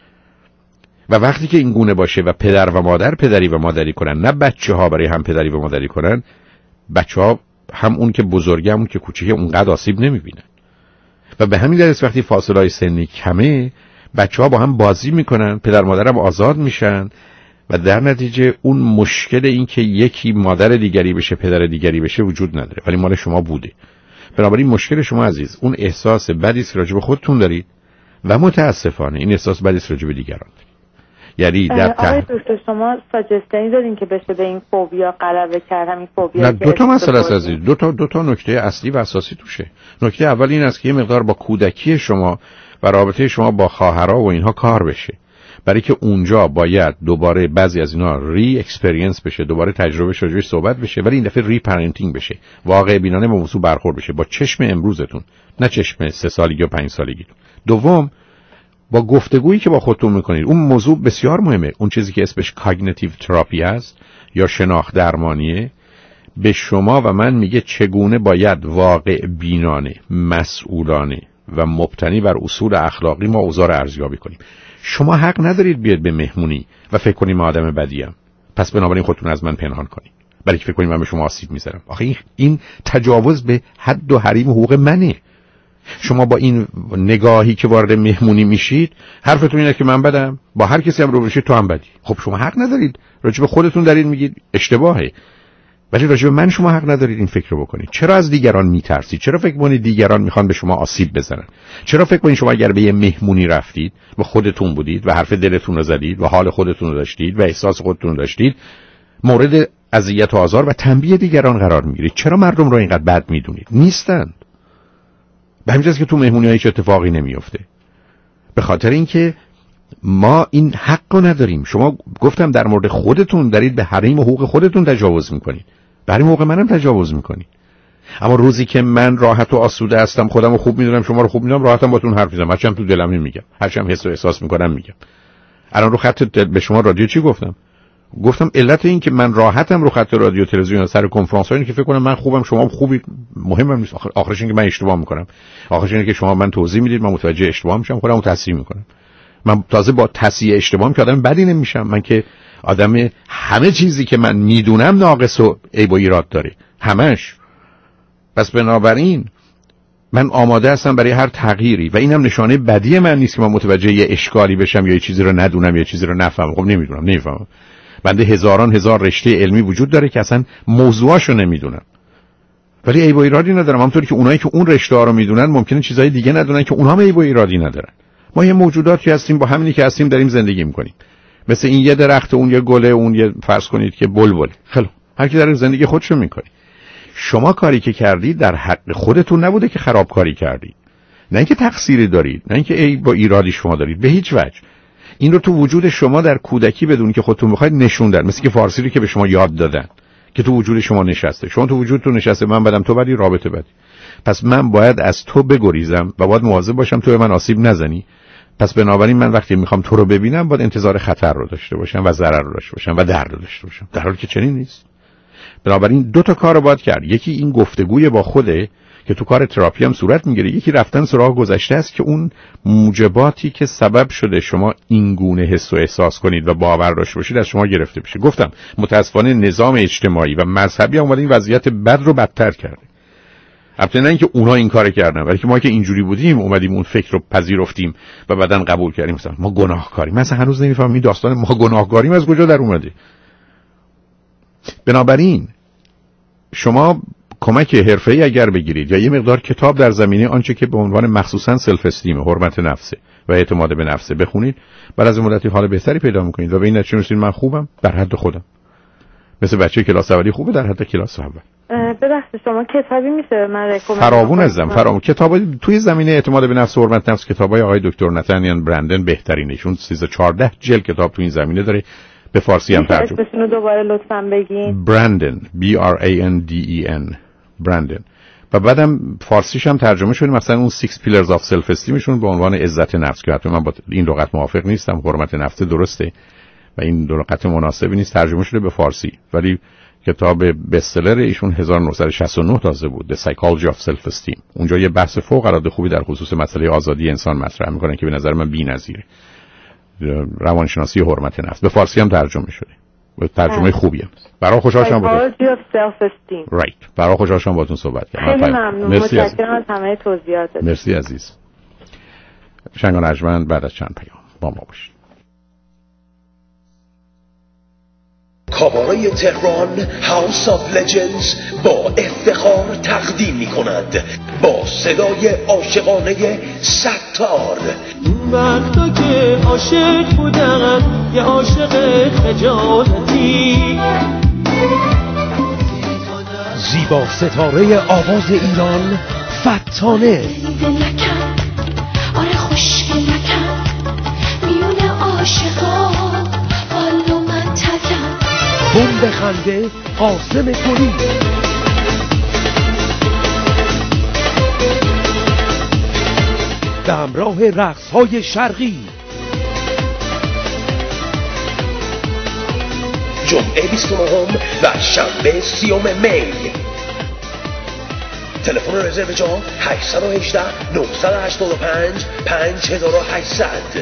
Speaker 3: و وقتی که این گونه باشه و پدر و مادر پدری و مادری کنن، نه بچه‌ها برای هم پدری و مادری کنن، بچه‌ها هم اون که بزرگه هم اون که کوچیکه اونقدر آسیب نمیبینن. و به همین دلیل وقتی فاصله‌های سنی کمه، بچه‌ها با هم بازی میکنن، پدر مادر هم آزاد میشن و در نتیجه اون مشکل این که یکی مادر دیگری بشه پدر دیگری بشه وجود نداره، ولی مال شما بوده. بنابراین مشکل شما عزیز اون احساس بدی است راجع به خودتون دارید و متاسفانه این احساس بدی است راجع به دیگران دارید. یعنی در
Speaker 4: آقای دکتر شما ساجستنی دارین که بشه به این فوبیا غلبه کرد؟ همین فوبیا
Speaker 3: نه، دو تا مسئله است عزیز، دو تا دو تا نکته اصلی و اساسی توشه. نکته اول این است که یه مقدار با کودکی شما و رابطه شما با خواهرها و اینها کار بشه، برای که اونجا باید دوباره بعضی از اینا ری اکسپریانس بشه، دوباره تجربه شجاعی صحبت بشه، ولی این دفعه ری پرنتینگ بشه، واقع بینانه با موضوع برخورد بشه با چشم امروزتون، نه چشم سه سالگی و پنج سالگی. دوم، با گفتگویی که با خودتون میکنید، اون موضوع بسیار مهمه، اون چیزی که اسمش کاگنیتیو تراپی است یا شناخت درمانیه، به شما و من میگه چگونه باید واقع بینانه، مسئولانه و مبتنی بر اصول اخلاقی ما اوضاع رو ارزیابی کنیم. شما حق ندارید بیاد به مهمونی و فکر کنید من آدم بدیم، پس بنابراین خودتون از من پنهان کنید برای که فکر کنید من به شما آسیب میزنم. آخه این, این تجاوز به حد و حریم حقوق منه. شما با این نگاهی که وارد مهمونی میشید حرفتون اینه که من بدم، با هر کسی هم رو بشید تو هم بدی. خب شما حق ندارید راجع به خودتون دارید میگید اشتباهه، ولی راجع به من شما حق ندارید این فکر رو بکنید. چرا از دیگران میترسید؟ چرا فکر می‌کنید دیگران میخوان به شما آسیب بزنن؟ چرا فکر می‌کنید شما اگر به یه مهمونی رفتید و خودتون بودید و حرف دلتون رو زدید و حال خودتون رو داشتید و احساس خودتون رو داشتید، مورد اذیت و آزار و تنبیه دیگران قرار میگیرید؟ چرا مردم رو اینقدر بد میدونید؟ نیستند. به همین جاست که تو مهمونی‌ها هیچ اتفاقی نمیفته. به خاطر اینکه ما این حق رو نداریم. شما گفتم در مورد خودتون دارید به حریم و حقوق خودتون تجاوز میکنید، برای موقع منم تجاوز میکنید. اما روزی که من راحت و آسوده هستم، خودم رو خوب میدونم، شما رو خوب میدونم، راحتم باتون حرف میزنم، هرچند تو دلم میگم، هرچند حس و احساس میکنم میگم. الان رو خط به شما رادیو چی گفتم؟ گفتم علت این که من راحتم رو خط رادیو تلویزیون سر کنفرانس ها اینه که فکر کنم من خوبم شما خوبید، مهمم نیست. آخر آخرش این که من اشتباه میکنم، آخرش اینه که شما من توضیح میدید، من متوجه اشتباه میشم، خودم رو تصحیح میکنم. من تازه با تصحیح اشتباهم که آدم بدی نمیشم، من که آدم همه چیزی که من میدونم ناقص و عیب و ایراد داره همش. پس بنابراین من آماده هستم برای هر تغییری و اینم نشانه بدی من نیست که من متوجه یه اشکالی بشم یا یه چیزی رو ندونم یا چیزی رو نفهمم. خب نمیدونم، نمیفهمم. بنده هزاران هزار رشته علمی وجود داره که اصلا موضوعاشو نمیدونم، ولی عیب و ایرادی ندارم. همونطوری که اونایی که اون رشته ها رو میدونن ممکنه چیزای دیگه ندونن که اونها هم عیب و ایرادی ندارن. ما یه موجوداتی هستیم، با همینی که هستیم داریم زندگی میکنیم. مثل این یه درخت، اون یه گله، اون یه فرض کنید که بلبل. خیلی هر کی داره زندگی خودشو میکنه. شما کاری که کردید در حق خودتون نبوده که خرابکاری کردید، نه اینکه تقصیری دارید، نه اینکه عیب با ایرادی شما دارید، به هیچ وجه. این رو تو وجود شما در کودکی بدون که خودتون بخواید نشوندن، مثل که فارسی رو که به شما یاد دادن که تو وجود شما نشسته. شما تو وجودتون نشسته، من بدم تو بدی، رابطه بدی. پس من باید از تو بگریزم و باید مواظب باشم تو به من آسیب نزنی. پس بنابراین من وقتی میخوام تو رو ببینم باید انتظار خطر رو داشته باشم و ضرر رو داشته باشم و درد رو داشته باشم، در حالی که چنین نیست. بنابراین دو تا کار رو باید کرد. یکی این گفتگوی با خوده که تو کار تراپی هم صورت میگیره، یکی رفتن سراغ گذشته است که اون موجباتی که سبب شده شما این گونه حس و احساس کنید و باور داشته باشید از شما گرفته بشه. گفتم متاسفانه نظام اجتماعی و مذهبی اومده این وضعیت بد رو بدتر کرده. البته نه اینکه اونا این کار کردن، ولی که ما که اینجوری بودیم اومدیم اون فکر رو پذیرفتیم و بعدن قبول کردیم مثلا ما گناهکاریم. مثلا هنوز نمیفهمم این داستان ما گناهکاریم از کجا در اومده. بنابراین شما کمک حرفه‌ای اگر بگیرید یا یه مقدار کتاب در زمینه آنچه که به عنوان مخصوصا سلف استیم، حرمت نفسه و اعتماد به نفسه بخونید، بعد از مدتی حال بهتری پیدا می‌کنید و به این نتیجه می‌رسید من خوبم در حد خودم. مثل بچه کلاس اولی خوبه در حد کلاس اول.
Speaker 4: ببخشید شما کتابی میشه من رکومند
Speaker 3: فراوون ازم فراوون کتابای توی زمینه اعتماد به نفس و حرمت نفس، کتابای آقای دکتر نتانیان برندن بهترینشون. سیزده چهارده جلد کتاب تو این زمینه داره، به فارسی هم ترجمه.
Speaker 4: اسمشون رو دوباره لطفاً بگین.
Speaker 3: برندن B R A N D E N برندن. و بعدم فارسیش هم ترجمه شده، مثلا اون six pillars of self esteemشون به عنوان عزت نفس که حتما من با این لغت موافق نیستم. حرمت نفس درسته و این لغت مناسبی نیست، ترجمه شده به فارسی، ولی کتاب bestseller ایشون هزار و نهصد و شصت و نه تازه بود، The Psychology of Self Esteem. اونجا یه بحث فوق العاده خوبی در خصوص مسئله آزادی انسان مطرح میکنن که به نظر من بی‌نظیره. روانشناسی حرمت نفس به فارسی هم ترجمه شده و ترجمه خوبی هم. برای خوشحالم بودم.
Speaker 4: Psychology of Self Esteem.
Speaker 3: Right. برای خوشحالم باهاتون صحبت کردم.
Speaker 4: خیلی ممنون. متشکرم از همه توضیحاتتون.
Speaker 3: مرسی عزیز. شنگان ارجمند بعد از چند پیام با ما باشید.
Speaker 10: کابارای تهران هاوس آف لجندز با افتخار تقدیم می کند با صدای عاشقانه ستار.
Speaker 11: وقتا که عاشق بودم یه عاشق خجالتی،
Speaker 10: زیبا ستاره آواز ایران فتانه.
Speaker 12: آره خوشگل نکن میونه عاشقا والو من تکم.
Speaker 10: بند خنده قاسم گلی. به همراه رقص های شرقی. جمعه بیست و نه و شنبه سیوم می. تلفن رزرو جا هشت یک هشت نه هشت پنج پنج هشت صفر صفر.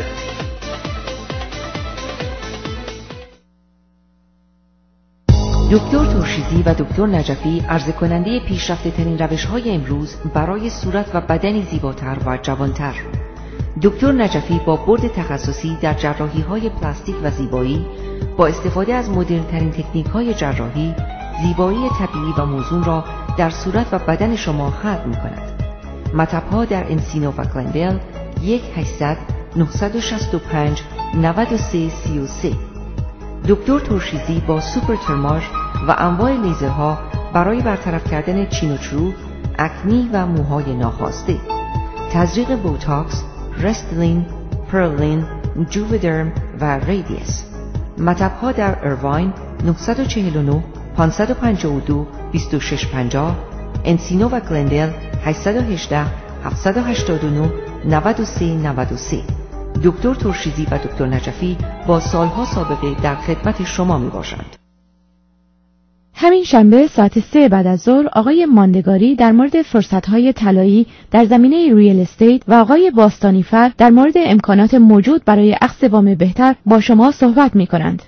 Speaker 13: دکتر ترشیزی و دکتر نجفی عرضه کننده پیشرفته ترین روش های امروز برای صورت و بدنی زیباتر و جوانتر. دکتر نجفی با برد تخصصی در جراحی های پلاستیک و زیبایی با استفاده از مدرن ترین تکنیک های جراحی، زیبایی طبیعی و موزون را در صورت و بدن شما خلق می کند. مطب ها در انسینو و گلندل یک هشتصد نه شش پنج نه سه سه سه. دکتر ترشیزی با سوپر ترماژ و انواع لیزرها برای برطرف کردن چینوچرو، اکنی و موهای ناخواسته. تزریق بوتاکس، رستلین، پرلین، جوودرم و ریدیس. مطب ها در ایرواین نه چهار نه پنج پنج دو دو شش پنجاه، انسینو و گلندل هشت یک هشت هفت هشت نه نه سه نه سه. دکتر ترشیزی و دکتر نجفی با سالها سابقه در خدمت شما می باشند.
Speaker 14: همین شنبه ساعت سه بعد از ظهر آقای ماندگاری در مورد فرصت‌های طلایی در زمینه ریل استیت و آقای باستانیفر در مورد امکانات موجود برای اخذ وام بهتر با شما صحبت می کنند.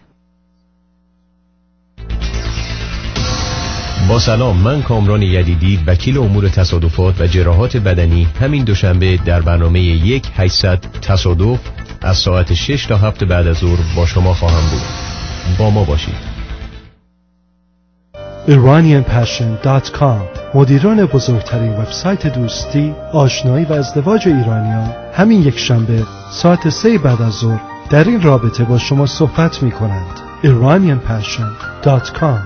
Speaker 15: با سلام، من کامران یدیدی، وکیل امور تصادفات و جراحات بدنی، همین دوشنبه در برنامه یک هشتصد تصادف از ساعت شش تا هفت بعد از ظهر با شما خواهم بود. با ما باشید.
Speaker 16: ایرانیان پشن دات کام، مدیران بزرگترین وبسایت دوستی، آشنایی و ازدواج ایرانیان، همین یک شنبه ساعت سه بعد از ظهر در این رابطه با شما صحبت می کنند. ایرانیان پشن دات کام.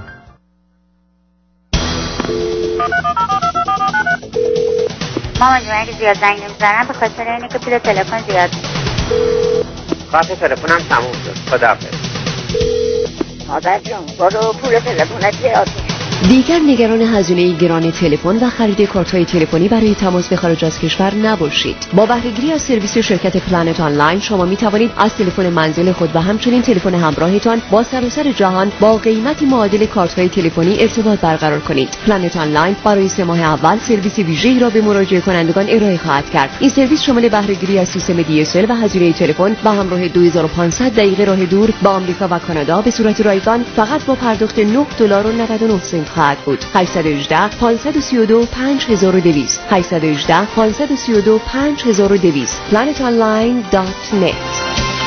Speaker 17: مامان جون اگه زیاد زنگ نمیزنم به خاطر اینه که پول تلفن زیاد
Speaker 18: خط تلفنم تموم شد. خداحافظ.
Speaker 17: مادر جون برو پول تلفنت زیاد.
Speaker 19: دیگر نگران هزینه گران تلفن و خرید کارت‌های تلفنی برای تماس به خارج از کشور نباشید. با بهره‌گیری از سرویس شرکت پلنت آنلاین شما می توانید از تلفن منزل خود و همچنین تلفن همراهتان با سراسر جهان با قیمتی معادل کارت‌های تلفنی ارتباط برقرار کنید. پلنت آنلاین برای سه ماه اول سرویس ویژه‌ای را به مراجع کنندگان ارائه خواهد کرد. این سرویس شامل بهره‌گیری از سیستم دی اس ال و هزینه تلفن با همراه دو هزار و پانصد دقیقه راه دور با آمریکا و کانادا به صورت رایگان فقط با پرداخت نه دلار و نود و نه سنت خواهد بود. هشت یک هشت پانصد و سی و دو پنج هزار و دویست هشت یک هشت پانصد و سی و دو پنج هزار و دویست planet online dot net.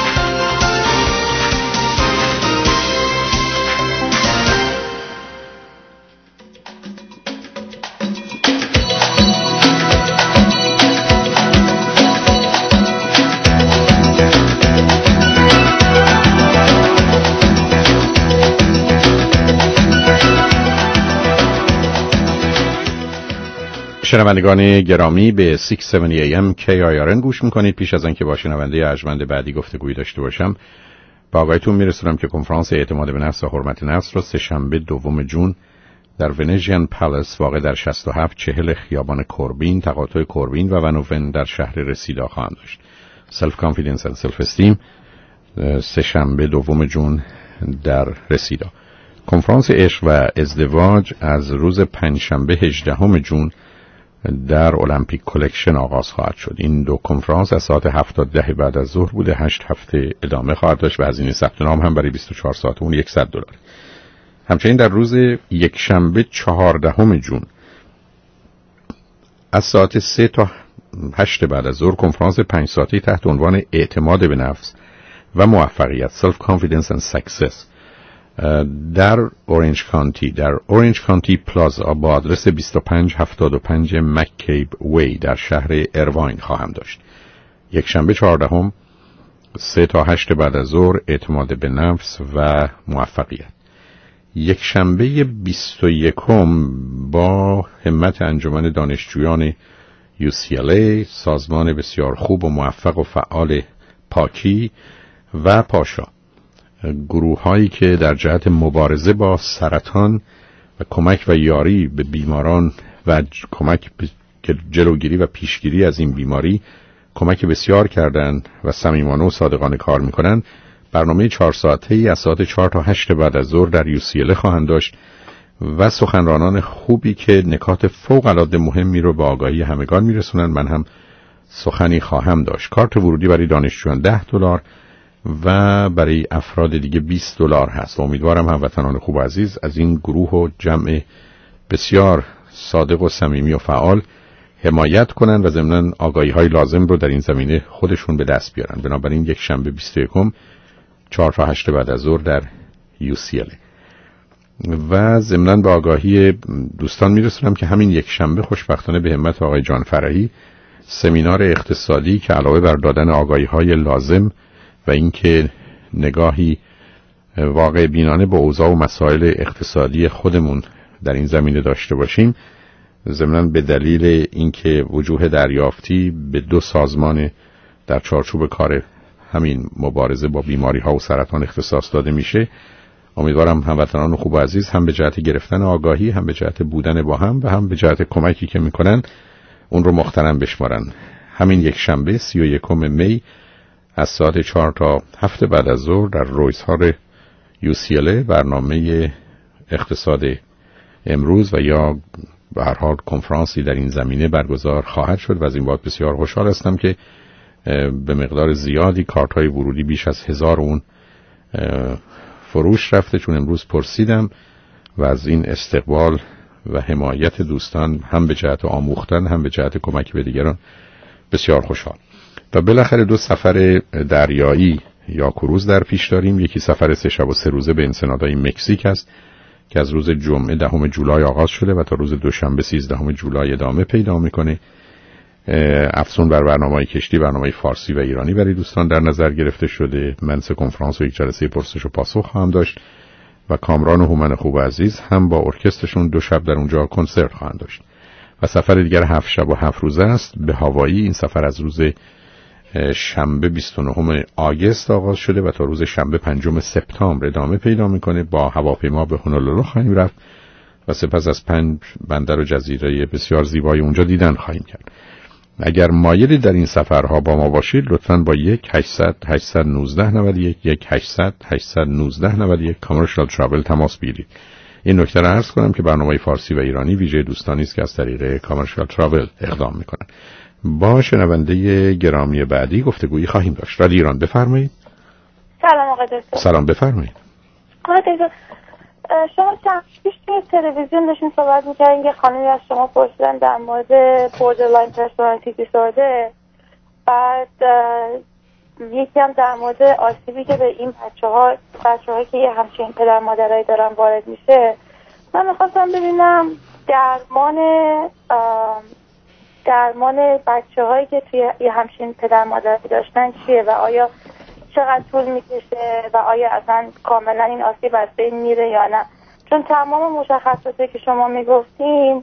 Speaker 3: شنوندگان گرامی به ششصد و هفتاد ای ام کی آی آر ان گوش میکنید. پیش از آنکه با شنونده ارجمند بعدی گفتگویی داشته باشم با آگاهیتون میرسونم که کنفرانس اعتماد به نفس و حرمت نفس را سه شنبه دوم جون در ونژین پالاس واقع در شصت و هفت چهل خیابان کوربین، تقاطع کوربین و ونوون در شهر رسیدا خواهم داشت. سلف کانفیدنس اند سلف استیم، سه شنبه دوم جون در رسیدا. کنفرانس عشق و ازدواج از روز پنجشنبه هجدهم جون در المپیک کلکشن آغاز خواهد شد. این دو کنفرانس از ساعت هفت تا ده بعد از ظهر بوده. هشت هفته ادامه خواهد داشت و هزینه ثبت نام هم برای بیست و چهار ساعت اون صد دلار. همچنین در روز یک شنبه چهاردهم جون از ساعت سه تا هشت بعد از ظهر کنفرانس پنج ساعته تحت عنوان اعتماد به نفس و موفقیت Self Confidence and Success در اورنج کانتی در اورنج کانتی پلازا با آدرس بیست و پنج هفتاد و پنج مککیب وی در شهر ایرواین خواهم داشت. یک شنبه چهاردهم سه تا هشت بعد از ظهر اعتماد به نفس و موفقیت. یک شنبه بیست و یکم با همت انجمن دانشجویان یو سی ال ای، سازمان بسیار خوب و موفق و فعال پاکی و پاشا، گروه هایی که در جهت مبارزه با سرطان و کمک و یاری به بیماران و کمک به جلوگیری و پیشگیری از این بیماری کمک بسیار کردن و صمیمانه و صادقانه کار میکنن، برنامه چهار ساعته ای از ساعت چهار تا هشت بعد از ظهر در یو سی ال خواهند داشت و سخنرانان خوبی که نکات فوق العاده مهمی رو به آگاهی همگان میرسونن. من هم سخنی خواهم داشت. کارت ورودی برای دانشجویان ده دلار و برای افراد دیگه بیست دلار هست. امیدوارم هموطنان خوب و عزیز از این گروه و جمع بسیار صادق و صمیمی و فعال حمایت کنن و ضمناً آگاهی‌های لازم رو در این زمینه خودشون به دست بیارن. بنابراین یک شنبه بیست و یکم چهار تا هشت بعد از ظهر در یو سی ال و ضمناً به آگاهی دوستان میرسونم که همین یک شنبه خوشبختانه به همت آقای جان فرحی سمینار اقتصادی که علاوه بر دادن آگاهی‌های لازم و اینکه نگاهی واقع بینانه به اوضاع و مسائل اقتصادی خودمون در این زمینه داشته باشیم، ضمناً به دلیل اینکه وجوه دریافتی به دو سازمان در چارچوب کار همین مبارزه با بیماری ها و سرطان اختصاص داده میشه، امیدوارم هموطنان خوب و عزیز هم به جهت گرفتن آگاهی، هم به جهت بودن با هم و هم به جهت کمکی که میکنن اون رو محترم بشمارن. همین یک شنبه سی و یکم می از ساعت چهار تا هفت بعد از ظهر در رویس هال یو سی ال برنامه اقتصاد امروز و یا به هر حال کنفرانسی در این زمینه برگزار خواهد شد و از این بابت بسیار خوشحال هستم که به مقدار زیادی کارت های ورودی بیش از هزار اون فروش رفته، چون امروز پرسیدم و از این استقبال و حمایت دوستان هم به جهت آموختن هم به جهت کمک به دیگران بسیار خوشحال. و بالاخره دو سفر دریایی یا کروز در پیش داریم. یکی سفر سه شب و سه روزه به انسنادهای مکزیک است که از روز جمعه دهم جولای آغاز شده و تا روز دوشنبه سیزدهم جولای ادامه پیدا میکنه. افزون بر برنامه‌های کشتی، برنامه‌های فارسی و ایرانی برای دوستان در نظر گرفته شده. من سه کنفرانس و یک جلسه پرسش و پاسخ خواهم داشت و کامران و هومن خوب عزیز هم با ارکسترشون دو شب در اونجا کنسرت خواهند داشت. و سفر دیگر هفت شب و هفت روزه است به هاوایی. این سفر از روز شنبه بیست و نهم آگوست آغاز شده و تا روز شنبه پنجم سپتامبر ادامه پیدا میکنه. با هواپیما به هونولولو خواهیم رفت و سپس از پنج بندر و جزیره بسیار زیبای اونجا دیدن خواهیم کرد. اگر مایلی در این سفرها با ما باشید لطفاً با یک هشتصد هشتصد و نوزده نود و یک یک هشتصد هشتصد و نوزده نود و یک کامرشال ترافل تماس بگیرید. این نکته را عرض کنم که برنامه فارسی و ایرانی ویژه دوستانی است که از طریق کامرشال ترافل اقدام میکنن. با شنونده گرامی بعدی گفتگویی خواهیم داشت. رادیو ایران بفرمایید.
Speaker 20: سلام آقای دکتر.
Speaker 3: سلام بفرمایید.
Speaker 20: آقای دکتر شما چند پیش توی تلویزیون داشتین صحبت می‌کردین که خانمی از شما پرسیدن در مورد بوردرلاین پرسونالیتی دیسوردر، بعد یکی هم در مورد آسیبی که به این بچه‌ها بچه‌هایی که یه همچین پدر مادرایی دارن وارد میشه. من می‌خواستم ببینم درمان درمان بچه‌هایی که توی یه همچین پدر مادری داشتن چیه و آیا چقدر طول میکشه و آیا اصلا کاملا این آسیب از بین میره یا نه؟ چون تمام مشخصاتی که شما میگفتین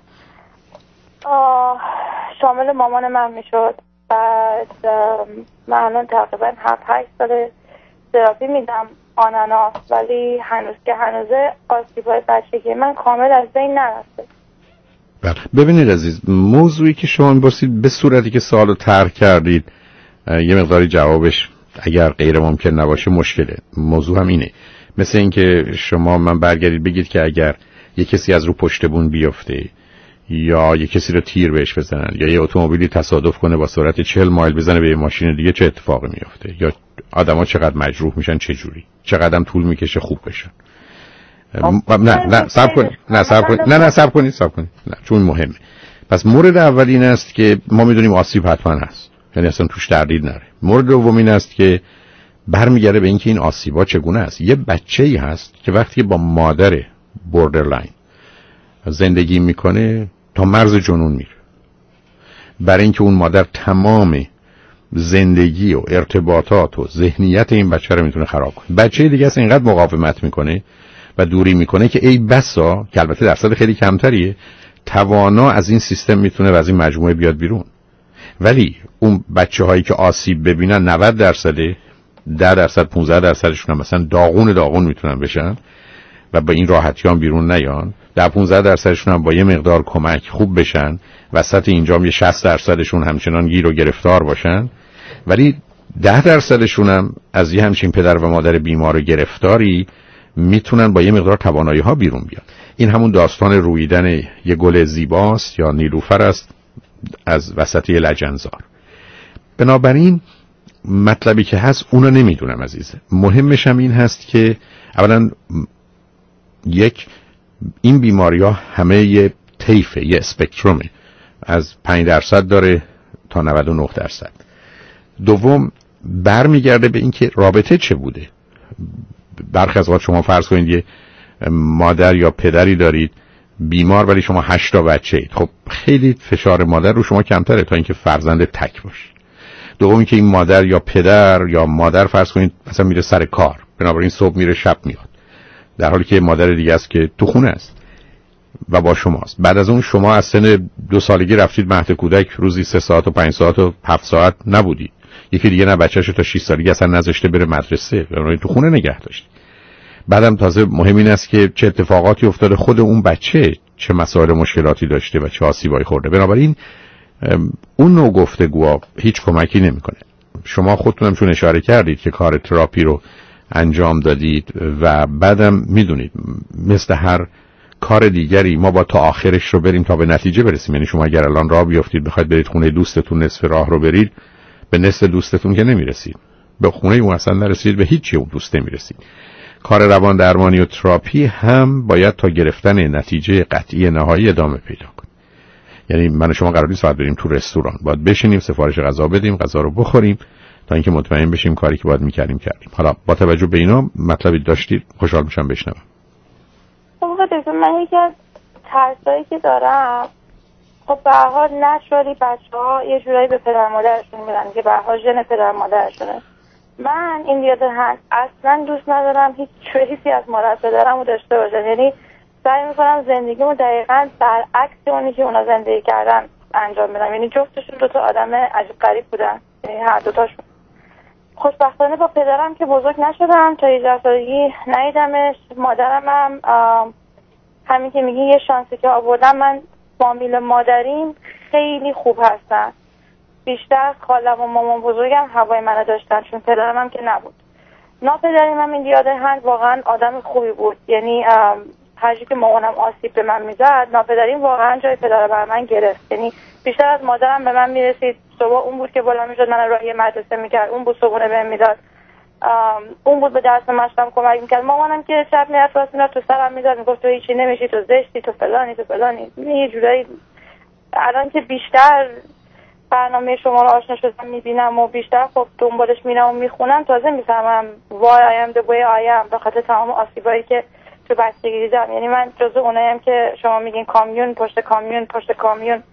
Speaker 20: شامل مامان من میشد. بعد من الان تقریبا هفت هشت سال تراپی میدم آناناس، ولی هنوز که هنوزه آسیب‌های بچگی من کامل از بین نرفته.
Speaker 3: ببینید عزیز، موضوعی که شما می‌پرسید به صورتی که سوالو طرح کردید یه مقداری جوابش اگر غیر ممکن نباشه مشکله. موضوع هم اینه، مثل اینکه شما من برگردید بگید که اگر یه کسی از رو پشت بون بیفته یا یه کسی رو تیر بهش بزنن یا یه اتومبیلی تصادف کنه با سرعت چهل مایل بزنه به یه ماشین دیگه چه اتفاقی میفته، یا آدما چقدر مجروح میشن، چه جوری، چقدر طول میکشه خوب بشن. نه نه صبر کنید نه صبر کنید نه نه صبر کنید صبر کنید نه چون مهمه. پس مورد اول این است که ما میدونیم آسیب حتما هست، یعنی اصلا توش تردید نره. مورد دوم این است که برمیگرده به اینکه این آسیبا چگونه است. یه بچه‌ای هست که وقتی با مادر بوردرلاین زندگی میکنه تا مرز جنون میره، برای اینکه اون مادر تمام زندگی و ارتباطات و ذهنیت این بچه رو میتونه خراب کنه. بچه دیگه اصلا اینقدر مقاومت میکنه و دوری میکنه که ای بسا، که البته درصد خیلی کمتریه، توانا از این سیستم میتونه و از این مجموعه بیاد بیرون. ولی اون بچه هایی که آسیب ببینن نود درصده، ده درصد پانزده درصدشون هم مثلا داغون داغون میتونن بشن و با این راحتی هم بیرون نیان. ده پانزده درصدشون هم با یه مقدار کمک خوب بشن، وسط اینجا هم یه شصت درصدشون همچنان گیر و گرفتار باشن. ولی ده درصدشون هم از یه همچین پدر و مادر بیمار و گرفتاری میتونن با یه مقدار توانایی ها بیرون بیان. این همون داستان رویدن یه گل زیباست یا نیلوفر است از وسطی لجنزار. بنابراین مطلبی که هست اونو نمیدونم عزیزه. مهمش هم این هست که اولا یک، این بیماری ها همه یه طیفه، یه اسپکترومه، از پنج درصد داره تا نود و نه درصد. دوم برمیگرده به اینکه رابطه چه بوده. برخی از وقت شما فرض کنید یه مادر یا پدری دارید بیمار ولی شما هشت تا بچه اید، خب خیلی فشار مادر رو شما کمتره تا اینکه فرزند تک باشید. دومی که این مادر یا پدر یا مادر فرض کنید مثلا میره سر کار، بنابراین صبح میره شب میاد، در حالی که مادر دیگه است که تو خونه است و با شماست. بعد از اون شما از سن دو سالگی رفتید مهد کودک، روزی سه ساعت و پنج ساعت و هفت ساعت نبودید. یکی دیگه نه بچه‌شو تا شش سالگی اصلا نذاشته بره مدرسه، بنابراین تو خونه نگه داشت. بعدم تازه مهم این است که چه اتفاقاتی افتاده، خود اون بچه چه مسائل مشکلاتی داشته و چه آسیبایی خورده. بنابراین اون نوع گفتگوها هیچ کمکی نمیکنه. شما خودتونم چون اشاره کردید که کار تراپی رو انجام دادید و بعدم میدونید مثل هر کار دیگری ما با تا آخرش رو بریم تا به نتیجه برسیم. یعنی شما اگر الان راه بیافتید بخواید برید خونه دوستتون، نصف راه رو برید، به نصف دوستتون که نمیرسید، به خونه اون اصلا نرسید، به هیچی اون دوست نمیرسید. کار روان درمانی و تراپی هم باید تا گرفتن نتیجه قطعی نهایی ادامه پیدا کنه. یعنی من و شما قرار نیست باید بریم تو رستوران، باید بشینیم سفارش غذا بدیم، غذا رو بخوریم تا اینکه مطمئن بشیم کاری که باید می‌کردیم کردیم. حالا با توجه به اینا مطلبی داشتید خوشحال میشم بشنوم.
Speaker 20: خب دکتر، من یکی از ترسایی که دارم، خب به هر حال نچرالی بچه‌ها یه جورایی به پدر مادرشون میرن که به هر حال ژن پدر مادرشونه. من این یاد هست اصلا دوست ندارم هیچ حسی از مادر پدرمو داشته باشم. یعنی سعی میکنم زندگیمو دقیقاً برعکس اونی که اونا زندگی کردن انجام بدم. یعنی جفتشون دو تا آدم عجیب غریب بودن، یعنی هر دو تاشون. خوشبختانه با پدرم که بزرگ نشدم، تا هجده سالگی ندیدمش. مادرم هم همین که میگی یه شانسی که آوردم، من فامیل مادریم خیلی خوب هستن. بیشتر خالم و مامان بزرگم هوای منو داشتن، چون پدرم هم که نبود. ناپدریم هم این دیاده هند واقعا آدم خوبی بود. یعنی هر جایی که مامانم آسیب به من میزد، ناپدریم واقعا جای پدر بر من گرفت. یعنی بیشتر از مادرم به من میرسید. صبح اون بود که بالا میشد من راهی مدرسه میکرد، اون بود صبحونه بهم میداد، اون بود به درس مشقم کمک میکرد. مامانم که شب میرفت راست میرفت تو سرم میداد، میگفت تو هیچی نمیشی، تو زشتی، تو فلانی، تو فلانی. یه جورایی الان که بیشتر برنامه شما رو آشنا شدم میبینم و بیشتر خب دنبالش میرم و میخونم، تازه میفهمم why I am the way I am، به خاطر تمام آسیبایی که تو بچگی دیدم. یعنی من جزو اونایم که شما میگین کامیون پشت کامیون پشت کامیون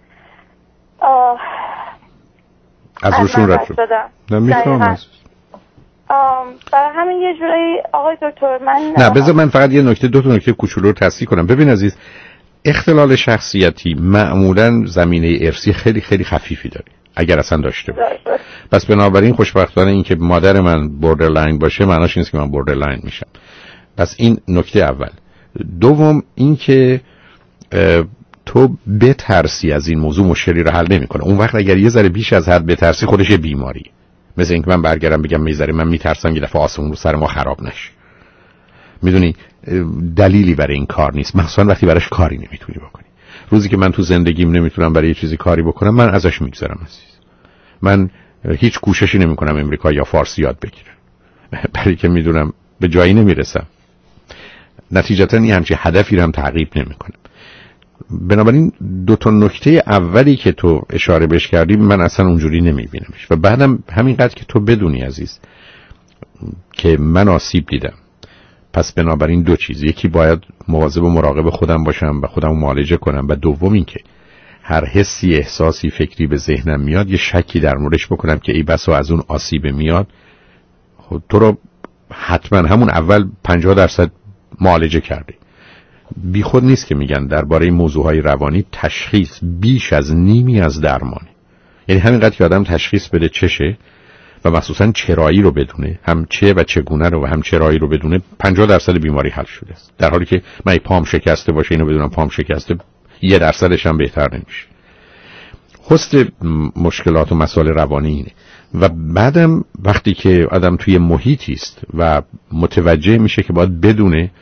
Speaker 3: از روشون رد شد. نمیفهمم.
Speaker 20: برای همین یه جورایی آقای دکتر من
Speaker 3: نه بذار من فقط یه نکته دو تا نکته کوچولو رو تصحیح کنم. ببین عزیز، اختلال شخصیتی معمولا زمینه ارثی خیلی خیلی خفیفی داره اگر اصلا داشته باشه. پس بنابراین خوشبختانه این که مادر من بوردرلاین باشه معناش نیست که من بوردرلاین میشم. پس این نکته اول. دوم این که تو بترسی از این موضوع مشکلی رو حل نمیکنه. اون وقت اگر یه ذره بیش از حد بترسی خودش بیماری. مثل اینکه من برگردم بگم میذاره من میترسم یه دفعه آسمون رو سر ما خراب نشه. میدونی دلیلی برای این کار نیست، مخصوصا وقتی براش کاری نمیتونی بکنی. روزی که من تو زندگیم نمیتونم برای یه چیزی کاری بکنم من ازش میگذرم عزیز. من هیچ کوششی نمیکنم امریکایی یا فارسی یاد بگیرم برای که میدونم به جایی نمیرسم. نتیجتا این همچین هدفی رو هم تعقیب نمیکنم. بنابراین دو تا نکته اولی که تو اشاره بهش کردی من اصلا اونجوری نمیبینمش. و بعدم همینقدر که تو بدونی عزیز که من آسیب دیدم، پس بنابراین دو چیز، یکی باید مواظب و مراقب خودم باشم و خودم معالجه کنم، و دوم این که هر حسی احساسی فکری به ذهنم میاد یه شکی در موردش بکنم که ای بسا از اون آسیب میاد. خب تو رو حتما همون اول پنجاه درصد معالجه کردی. بی خود نیست که میگن درباره موضوعهای روانی تشخیص بیش از نیمی از درمانه. یعنی همینقدر که آدم تشخیص بده چشه و مخصوصا چرایی رو بدونه، هم چه و چگونه رو و هم چرایی رو بدونه، پنجاه درصد بیماری حل شده است. در حالی که من پام شکسته باشه اینو بدونم پام شکسته، یه درصدش هم بهتر نمیشه. حسن مشکلات و مسائل روانی اینه. و بعدم وقتی که آدم توی محیطی است و متوجه میشه که باید بدونه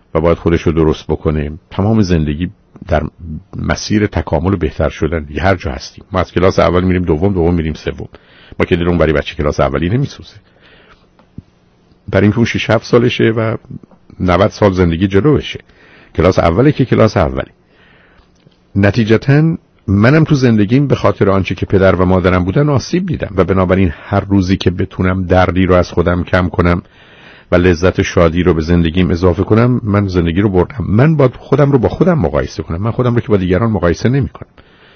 Speaker 3: و باید خودش رو درست بکنه. تمام زندگی در مسیر تکامل و بهتر شدن دیگه. هر جا هستیم ما از کلاس اول میریم دوم، دوم میریم سوم. ما که دلمون برای بچه کلاس اولی نمیسوزه، برای اینکه اون شش هفت سالشه و نود سال زندگی جلوشه. کلاس اوله که کلاس اولی. نتیجتاً منم تو زندگیم به خاطر آنچه که پدر و مادرم بودن آسیب دیدم و بنابراین هر روزی که بتونم دردی رو از خودم کم کنم و لذت شادی رو به زندگیم اضافه کنم، من زندگی رو بردم. من باید خودم رو با خودم مقایسه کنم، من خودم رو که با دیگران مقایسه نمی کنم.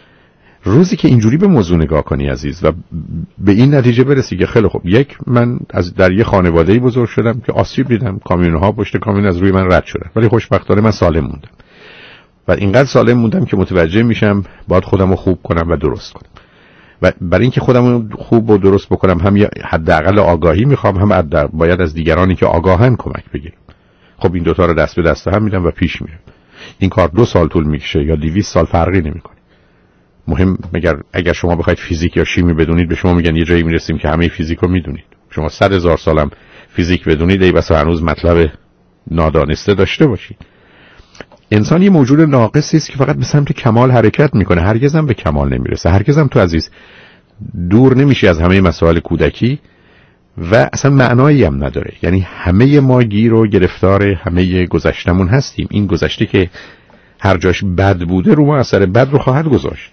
Speaker 3: روزی که اینجوری به موضوع نگاه کنی عزیز و به این نتیجه برسی که خیلی خوب، یک، من از در یه خانواده‌ای بزرگ شدم که آسیب دیدم، کامیون‌ها پشت کامیون از روی من رد شدن، ولی خوشبختانه من سالم موندم و اینقدر سالم موندم که متوجه میشم باید خودم رو خوب کنم و درست کنم. و برای اینکه خودم رو خوب و درست بکنم هم حداقل آگاهی میخوام، هم باید از دیگرانی که آگاهن کمک بگیرم. خب این دوتا رو دست به دست هم میدم و پیش میرم. این کار دو سال طول میکشه یا دویست سال فرقی نمیکنه. مهم مگر اگر شما بخواید فیزیک یا شیمی بدونید، به شما میگن یه جایی میرسیم که همه فیزیک رو میدونید. شما صد هزار سالم فیزیک بدونید ای بسا هنوز مطلب نادانسته داشته باشید. انسان یه موجود ناقصی است که فقط به سمت کمال حرکت میکنه، هرگز هم به کمال نمیرسه. هرگز هم تو عزیز دور نمیشی از همه مسائل کودکی و اصلا معنایی هم نداره. یعنی همه ما گیر و گرفتار همه گذشتمون هستیم. این گذشته که هر جاش بد بوده رو ما اثر بد رو خواهد گذاشت.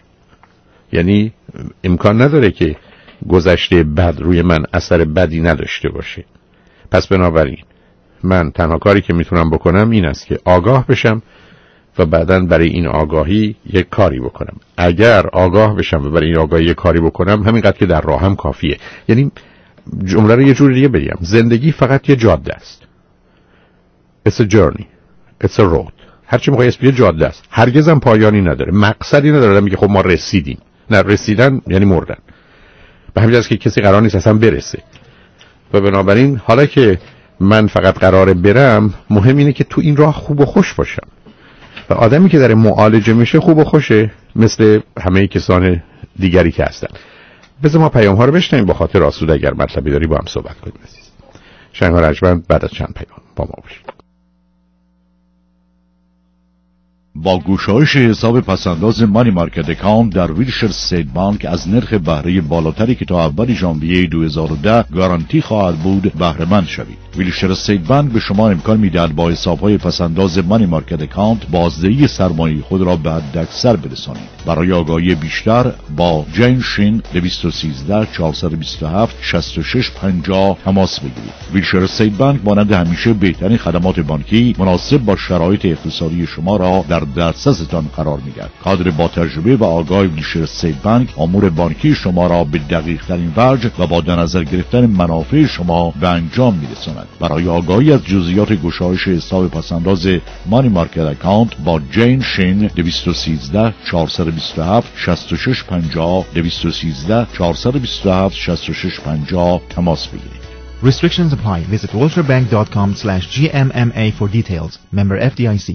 Speaker 3: یعنی امکان نداره که گذشته بد روی من اثر بدی نداشته باشه. پس بنابراین من تنها کاری که میتونم بکنم این است که آگاه بشم و بعداً برای این آگاهی یک کاری بکنم. اگر آگاه بشم و برای این آگاهی یک کاری بکنم، همینقدر که در راهم کافیه. یعنی جمله رو یه جور دیگه بگم، زندگی فقط یه جاده است. It's a journey. It's a road. هرچی میخوای اسم یه جاده است. هرگز هم پایانی نداره. مقصدی نداره میگه خب ما رسیدیم. نه، رسیدن یعنی مردن. به همین جاست که کسی قرار نیست اصلا برسه. و بنابراین حالا که من فقط قراره برم، مهم اینه که تو این راه خوب و خوش باشم. و آدمی که در معالجه میشه خوب و خوشه، مثل همه کسان دیگری که هستن. بذار ما پیام ها رو بشنویم، با خاطر آسوده اگر مطلبی داری با هم صحبت کنیم عزیز. شنگار رجمند بعد از چند پیام با ما باشید.
Speaker 21: با گشایش حساب پسنداز مانی مارکت اکانت در ویلشر استیت بانک از نرخ بهره بالاتری که تا اول ژانویه دو هزار و ده گارانتی خواهد بود بهره مند شوید. ویلشر استیت بانک به شما امکان میدهد با حساب‌های پسنداز مانی مارکت اکانت بازدهی سرمایه خود را به حداکثر برسانید. برای آگاهی بیشتر با جین شین دویست و سیزده چهارصد و بیست و هفت شصت و شش پنجاه تماس بگیرید. ویلشر استیت بانک مانند همیشه بهترین خدمات بانکی مناسب با شرایط اقتصادی شما را در دسترستان قرار می‌دهد. کادر با تجربه و آگاه ویلشر استیت بانک امور بانکی شما را به دقیق ترین وجه و با در نظر گرفتن منافع شما به انجام می‌رساند. برای آگاهی از جزئیات گشایش حساب پسنداز مانی مارکت اکانت با جین شین دویست و سیزده چهارصد و بیست و هفت شصت و شش پنجاه دویست و سیزده چهارصد و بیست و هفت شصت و شش پنجاه تماس بگیرید.
Speaker 22: Restrictions apply. Visit walterbank.com slash GMMA for details. Member F D I C.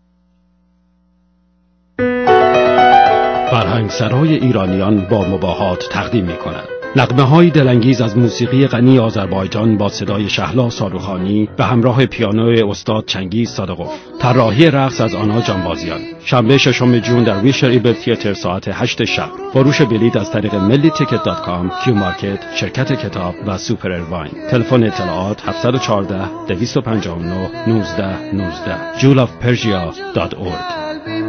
Speaker 23: فرهنگسرای ایرانیان با مباهات تقدیم می‌کنند. نغمه‌های دلانگیز از موسیقی غنی آذربایجان با صدای شهلا ساروخانی به همراه پیانو استاد چنگیز صادقوف. طراحی رقص از آنا جانبازیان. شنبه ششم جون در ویشر ایبل تئاتر ساعت هشت شب. فروش بلیط از طریق ملی تیکت دات کام، کیو مارکت، شرکت کتاب و سوپر ارواین. تلفن اطلاعات هفت یک چهار دو پنج نه یک نه یک نه جول آف پرژیا دات اورگ.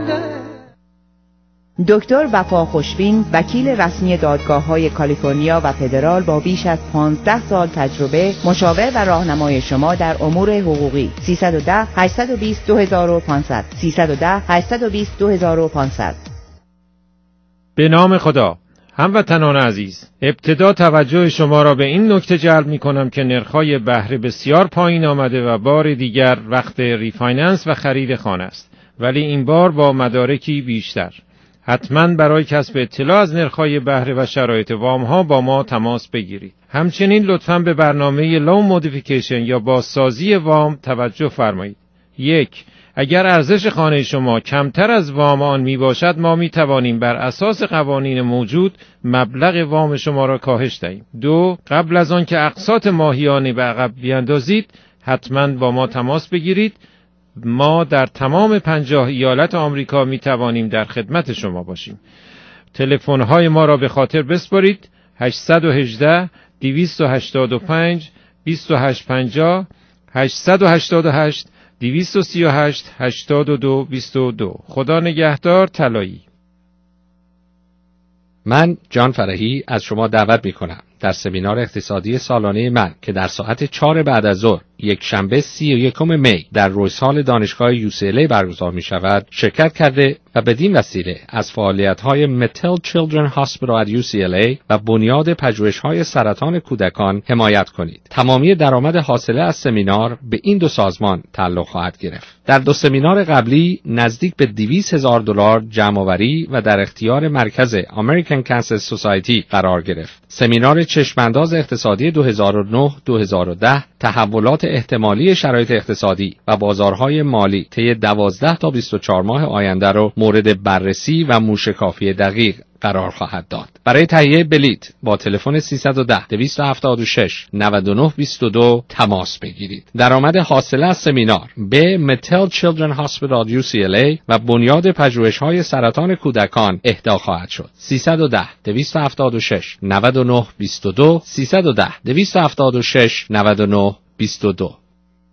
Speaker 24: دکتر وفا خوشبین، وکیل رسمی دادگاه‌های کالیفرنیا و فدرال با بیش از پانزده سال تجربه، مشاور و راهنمای شما در امور حقوقی. سیصد و ده هشتصد و بیست دو هزار و پانصد سیصد و ده هشتصد و بیست دو هزار و پانصد.
Speaker 25: به نام خدا. هموطنان عزیز، ابتدا توجه شما را به این نکته جلب می کنم که نرخ‌های بهره بسیار پایین آمده و بار دیگر وقت ریفایننس و خرید خانه است، ولی این بار با مدارکی بیشتر. حتما برای کسب اطلاع از نرخ‌های بهره و شرایط وام‌ها با ما تماس بگیرید. همچنین لطفاً به برنامه لون مودیفیکیشن یا بازسازی وام توجه فرمایید. یک، اگر ارزش خانه شما کمتر از وام آن می باشد، ما می توانیم بر اساس قوانین موجود مبلغ وام شما را کاهش دهیم. دو، قبل از آن که اقساط ماهیانه به عقب بیاندازید، حتما با ما تماس بگیرید ما در تمام پنجاه ایالت آمریکا می توانیم در خدمت شما باشیم. تلفن‌های ما را به خاطر بسپارید: هشت یک هشت، دو هشت پنج، دو هشت پنجاه، هشت هشت هشت، دو سه هشت، هشت دو دو دو. خدا نگهدار. طلایی.
Speaker 1: من جان فرحی از شما دعوت می کنم در سمینار اقتصادی سالانه من که در ساعت چهار بعد از ظهر یک شنبه سی و یکم می در رویس هال دانشگاه یو سی ال ای برگزار می شود شرکت کرده و بدین وسیله از فعالیت‌های متل چیلدرن هاسپیتال ات یو سی ال ای و بنیاد پژوهش‌های سرطان کودکان حمایت کنید. تمامی درآمد حاصله از سمینار به این دو سازمان تعلق خواهد گرفت. در دو سمینار قبلی نزدیک به دویست هزار دلار جمع‌آوری و در اختیار مرکز American Cancer Society قرار گرفت. سمینار چشمانداز اقتصادی دو هزار و نه دو هزار و ده تحولات احتمالی شرایط اقتصادی و بازارهای مالی طی دوازده تا بیست و چهار ماه آینده را مورد بررسی و موشکافی دقیق قرار خواهد داد. برای تهیه بلیت با تلفن سیصد و ده، دویست و هفتاد و شش، نود و نه بیست و دو تماس بگیرید. درآمد حاصل از سمینار به متل چیلدرن هاسپیتال یو سی ال ای و بنیاد پژوهش‌های سرطان کودکان اهدا خواهد شد. سیصد و ده، دویست و هفتاد و شش، نود و نه بیست و دو، سیصد و ده، دویست و هفتاد و شش، نود و نه بیست و دو.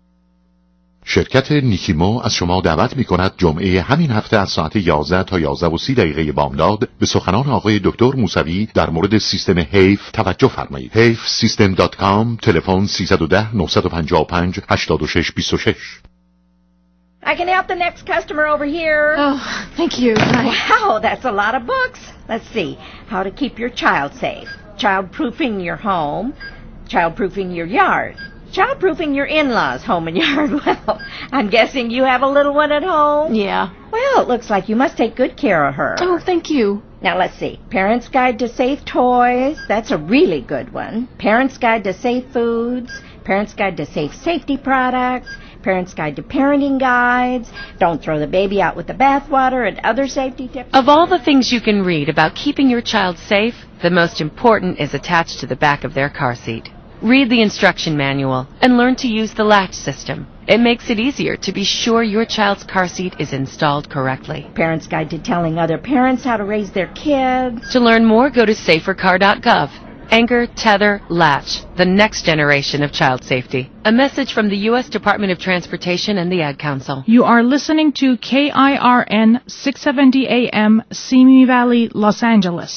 Speaker 21: شرکت نیکیمو از شما دعوت می کند جمعه همین هفته از ساعت یازده تا یازده و سی دقیقه بامداد به سخنان آقای دکتر موسوی در مورد سیستم حیف توجه فرمایید. حیف سیستم دات کام، تلفن سیصد و ده، نهصد و پنجاه و پنج، هشتاد و شش بیست و شش.
Speaker 2: I can help the next customer over here.
Speaker 5: Oh, thank you. Hi.
Speaker 2: Wow, that's a lot of books. Let's see. How to keep your child safe. Child-proofing your home. Child-proofing your yard. Child-proofing your in-laws' home and yard. Well, I'm guessing you have a little one at home?
Speaker 5: Yeah.
Speaker 2: Well, it looks like you must take good care of her.
Speaker 5: Oh, thank you.
Speaker 2: Now, let's see. Parent's Guide to Safe Toys. That's a really good one. Parent's Guide to Safe Foods. Parent's Guide to Safe Safety Products. Parent's Guide to Parenting Guides. Don't throw the baby out with the bathwater and other safety tips.
Speaker 5: Of all the things you can read about keeping your child safe, the most important is attached to the back of their car seat. Read the instruction manual and learn to use the latch system. It makes it easier to be sure your child's car seat is installed correctly.
Speaker 2: Parent's Guide to Telling Other Parents How to Raise Their Kids.
Speaker 5: To learn more, go to safer car dot gov. Anchor, Tether, Latch, the next generation of child safety. A message from the U S Department of Transportation and the Ad Council.
Speaker 6: You are listening to K I R N six seventy A M, Simi Valley, Los Angeles.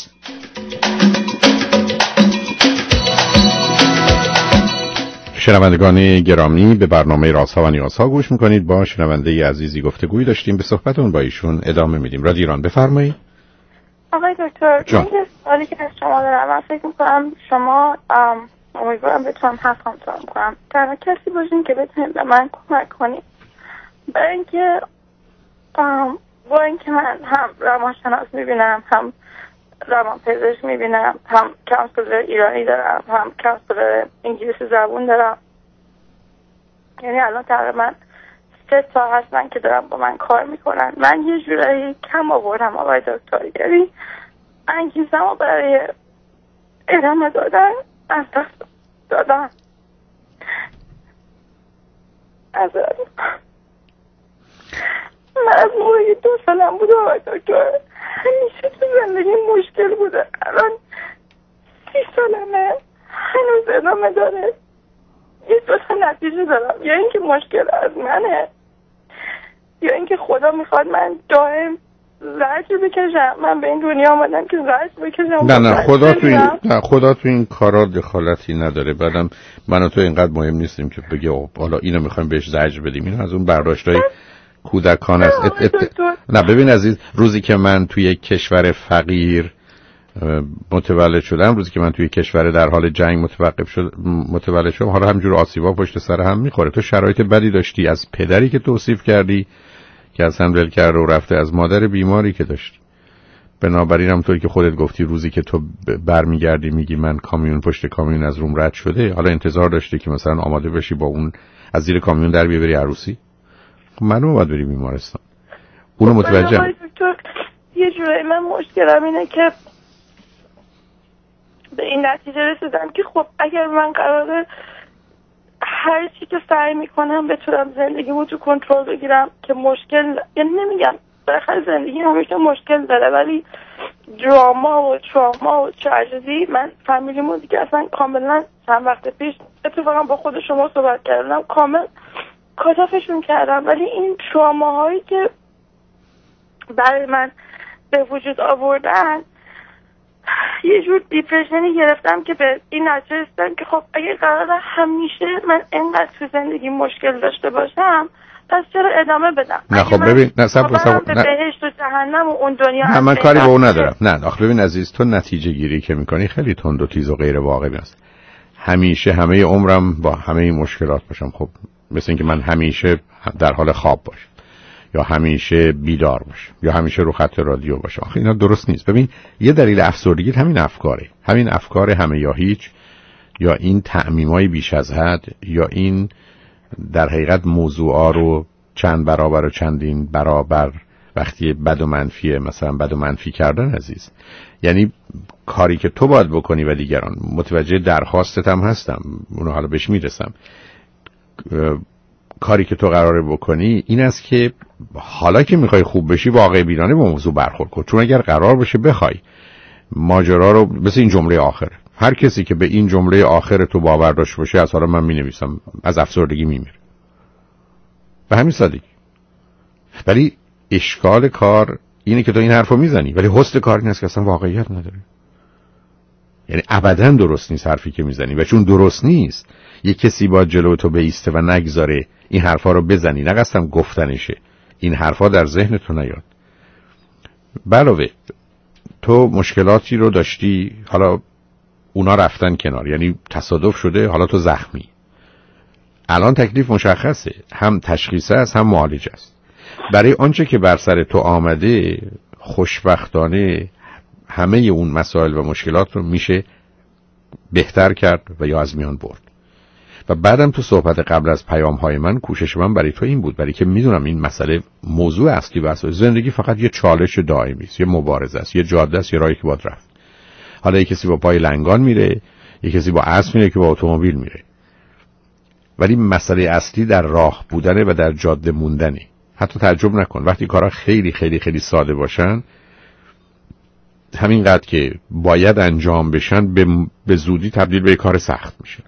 Speaker 3: شنوندگان گرامی، به برنامه رازها و نیازها گوش میکنید. با شنونده عزیزی گفتگویی داشتیم، به صحبتون با ایشون ادامه میدیم. رادیو ایران، بفرمایید.
Speaker 20: آقای دکتر، من یه سوالی که از شما دارم، من فکر میکنم شما امیدوارم بتونم حرفم تمام کنم. تنها کسی باشین که بتونید به من کمک کنید، برای اینکه با اینکه من هم روانشناس میبینم، هم روان پزشک میبینم، هم کانسلر ایرانی دارم، هم کانسلر انگلیسی زبون دارم. یعنی الان تقریبا سه تا هستن که دارم با من کار میکنن. من یه جورایی کم آوردم آقای دکتر، یعنی انگیزمو برای ادامه دادن از دست دادم. از من از موقعی دو سالم بود آقای دکتر همیشه تو زندگی مشکل بوده. الان سی سالمه هنوز ادامه داره. یه دو تا نتیجه دارم، یا اینکه مشکل از منه، یا اینکه خدا میخواد من دائم زجر بکشم. من به این دنیا آمدم که زجر بکشم.
Speaker 3: نه نه خدا تو این نه خدا تو این کارا دخالتی نداره. بعدم من و تو اینقدر مهم نیستیم که بگی حالا اینو میخوایم بهش زجر بدیم. این از اون برداشتای کودکان است. ات ات نه ببین عزیز، روزی که من توی یک کشور فقیر متولد شدم، روزی که من توی کشور در حال جنگ متوقف شد متولد شدم، حالا همجور آسیبا پشت سر هم میخوره. تو شرایط بدی داشتی، از پدری که توصیف کردی که اصلا ول کرده و رفته، از مادر بیماری که داشتی. بنابراین همونطوری که خودت گفتی، روزی که تو برمیگردی میگی من کامیون پشت کامیون از روم رد شده، حالا انتظار داشتی که مثلا آماده بشی با اون از زیر کامیون در بری عروسی؟ منو باید بری بیمارستان. اونو متوجهم.
Speaker 20: یه جورایی من مشکلم اینه که به این نتیجه رسیدم که خب اگر من قراره هر چی که سعی میکنم بتونم زندگیمو تو کنترل بگیرم که مشکل، یعنی نمیگم بالاخره زندگی همیشه مشکل داره، ولی دراما و تراما و تراژدی، من فامیلیمو دیگه اصلا کاملا چند وقت پیش اتفاقا با خود شما صحبت کردم، کامل کاتافشون کردم. ولی این تراماهایی که برای من به وجود آوردن یه جور دیپرشنی گرفتم که به این نتیجه رسیدم که خب اگه قراره همیشه من اینقدر تو زندگی مشکل داشته باشم پس چرا ادامه بدم؟
Speaker 3: نه خب ببین، نه صبر صبر
Speaker 20: به بهشت و جهنم و اون دنیا.
Speaker 3: نه من کاری با اون ندارم. نه آخه ببین عزیز، تو نتیجه گیری که میکنی خیلی تند و تیز و غیر واقعی است. همیشه همه عمرم با همه این مشکلات باشم، خب مثل اینکه من همیشه در حال خواب باشم یا همیشه بیدار باشم یا همیشه رو خط رادیو باشم، آخه اینا درست نیست. ببین یه دلیل افسردگی همین افکاره، همین افکار همه یا هیچ، یا این تعمیمای بیش از حد، یا این در حقیقت موضوعا رو چند برابر و چندین برابر وقتی بد و منفیه، مثلا بد و منفی کردن عزیز. یعنی کاری که تو باید بکنی و دیگران، متوجه درخواستت هم هستم، اونو حالا بهش میرسم، کاری که تو قراره بکنی این است که حالا که میخوای خوب بشی واقع بینانه با موضوع برخورد کن. چون اگر قرار بشه بخوای ماجرا رو مثل این جمله آخره، هر کسی که به این جمله آخر تو باور داشته باشه، از حالا من مینویسم، از افسردگی میمیره، به همین سادگی. ولی اشکال کار اینه که تو این حرفو میزنی ولی حسن کار این است که اصلا واقعیت نداره. یعنی ابداً درست نیست حرفی که میزنی، و چون درست نیست یک کسی باید جلو تو بیسته و نگذاره این حرفا رو بزنی. نه قصدم گفتنشه، این حرفا در ذهن تو نیاد. علاوه تو مشکلاتی رو داشتی، حالا اونا رفتن کنار، یعنی تصادف شده، حالا تو زخمی. الان تکلیف مشخصه، هم تشخیص است هم معالجه است. برای آنچه که بر سر تو آمده خوشبختانه همه اون مسائل و مشکلات رو میشه بهتر کرد و یا از میان برد. و بعدم تو صحبت قبل از پیام های من کوشش من برای تو این بود، برای که میدونم این مسئله موضوع اصلی و اساسی زندگی فقط یه چالش دائمی است، یه مبارزه است، یه جاده است، یه راهی که باید رفت. حالا یه کسی با پای لنگان میره، یه کسی با اسب میره، که با اتومبیل میره. ولی مسئله اصلی در راه بودنه و در جاده موندنه. حتی تعجب نکن وقتی کارا خیلی خیلی خیلی ساده باشن، همینقدر که باید انجام بشن به, به زودی تبدیل به کار سخت میشه.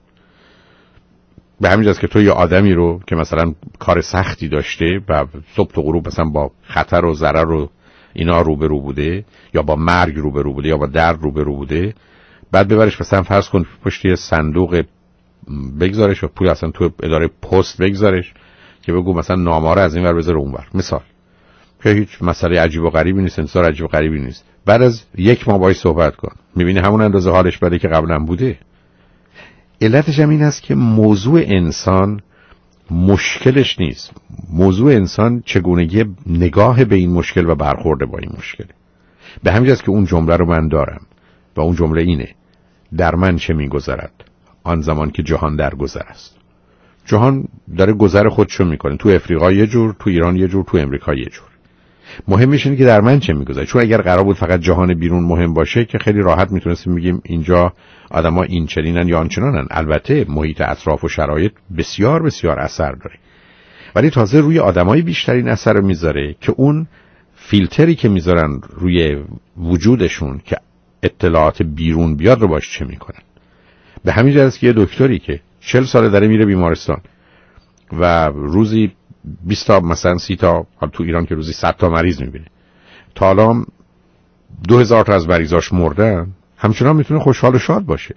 Speaker 3: به همین جاست که تو یه آدمی رو که مثلا کار سختی داشته و صبح تا غروب مثلا با خطر و ضرر و اینا روبرو بوده، یا با مرگ روبرو بوده، یا با درد روبرو بوده، بعد ببرش مثلا فرض کن پشت یه صندوق بگذارش و پول اصلا تو اداره پست بگذارش که بگو مثلا نامه رو از این ور بذاره اون ور، مثال، که هیچ مسئله عجیب و غریبی نیست، انتظار عجیب و غریبی نیست. بعد از یک ماه باهاش صحبت کن، میبینی همون اندازه حالش بده که قبلا بوده. علتش هم این است که موضوع انسان مشکلش نیست، موضوع انسان چگونگی نگاه به این مشکل و برخورد با این مشکل. به همین جاست که اون جمله رو من دارم و اون جمله اینه: در من چه میگذرد آن زمان که جهان در گذر است. جهان داره گذر خودشو میکنه، تو افریقا یه جور، تو ایران یه جور، تو امریکا یه جور. مهمش اینه که در من چه میگذره. چون اگر قرار بود فقط جهان بیرون مهم باشه که خیلی راحت میتونستیم بگیم اینجا آدما این چنینن یا آن چنانن. البته محیط اطراف و شرایط بسیار بسیار اثر داره، ولی تازه روی آدمای بیشترین اثر میذاره که اون فیلتری که میذارن روی وجودشون که اطلاعات بیرون بیاد رو باش چه میکنن. به همین جهت که یه دکتری که چهل ساله داره میره بیمارستان و روزی بیست تا مثلا سی تا، تو ایران که روزی صد تا مریض میبینه، تا الان دو هزار تا از مریضاش مردن، همچنان میتونه خوشحال و شاد باشه.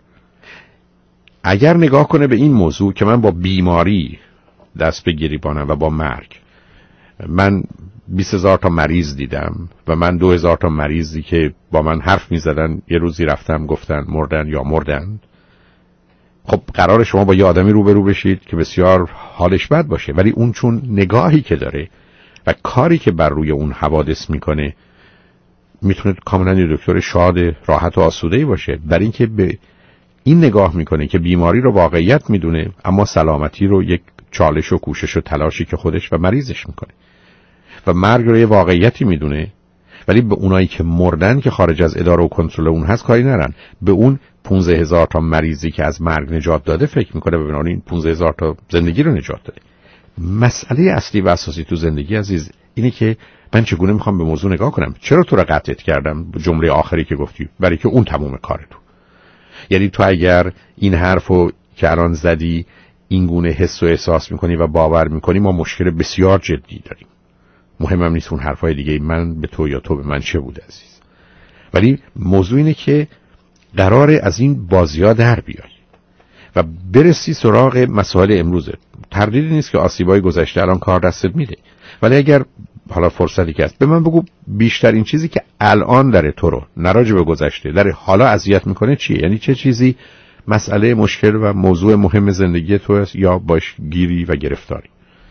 Speaker 3: اگر نگاه کنه به این موضوع که من با بیماری دست به گریبانم و با مرگ، من بیست هزار تا مریض دیدم و من دو هزار تا مریضی که با من حرف میزدن یه روزی رفتم گفتن مردن یا مردن. خب قرار شما با یه آدمی روبرو بشید که بسیار حالش بد باشه، ولی اون چون نگاهی که داره و کاری که بر روی اون حوادث میکنه میتونه کاملا یه دکتر شاد، راحت و آسوده‌ای باشه، برای اینکه به این نگاه میکنه که بیماری رو واقعیت میدونه اما سلامتی رو یک چالش و کوشش و تلاشی که خودش و مریضش میکنه، و مرگ رو یه واقعیتی میدونه. ولی به اونایی که مردن که خارج از اداره و کنترل اون هست کاری نرن، به اون پانزده هزار تا مریضی که از مرگ نجات داده فکر میکنه ببینن این پانزده هزار تا زندگی رو نجات داده. مسئله اصلی و اساسی تو زندگی عزیز اینه که من چگونه میخوام به موضوع نگاه کنم. چرا تو رو قطعت کردم جمله آخری که گفتی؟ برای که اون تموم کار تو. یعنی تو اگر این حرفو که الان زدی این گونه حس و احساس میکنی و باور میکنی، ما مشکل بسیار جدی داریم. مهمم نیست اون حرفای دیگه من به تو یا تو به من چه بوده عزیز، ولی موضوع اینه که قراره از این بازی‌ها در بیای و برسی سراغ مسائل امروزه. تردیدی نیست که آسیبای گذشته الان کار دستت میده، ولی اگر حالا فرصتی که هست به من بگو بیشترین چیزی که الان داره تو رو نراجع به گذشته داره حالا اذیت میکنه چیه؟ یعنی چه چیزی مسئله مشکل و موضوع مهم زندگی تو است یا باش گیری و گرفتاری؟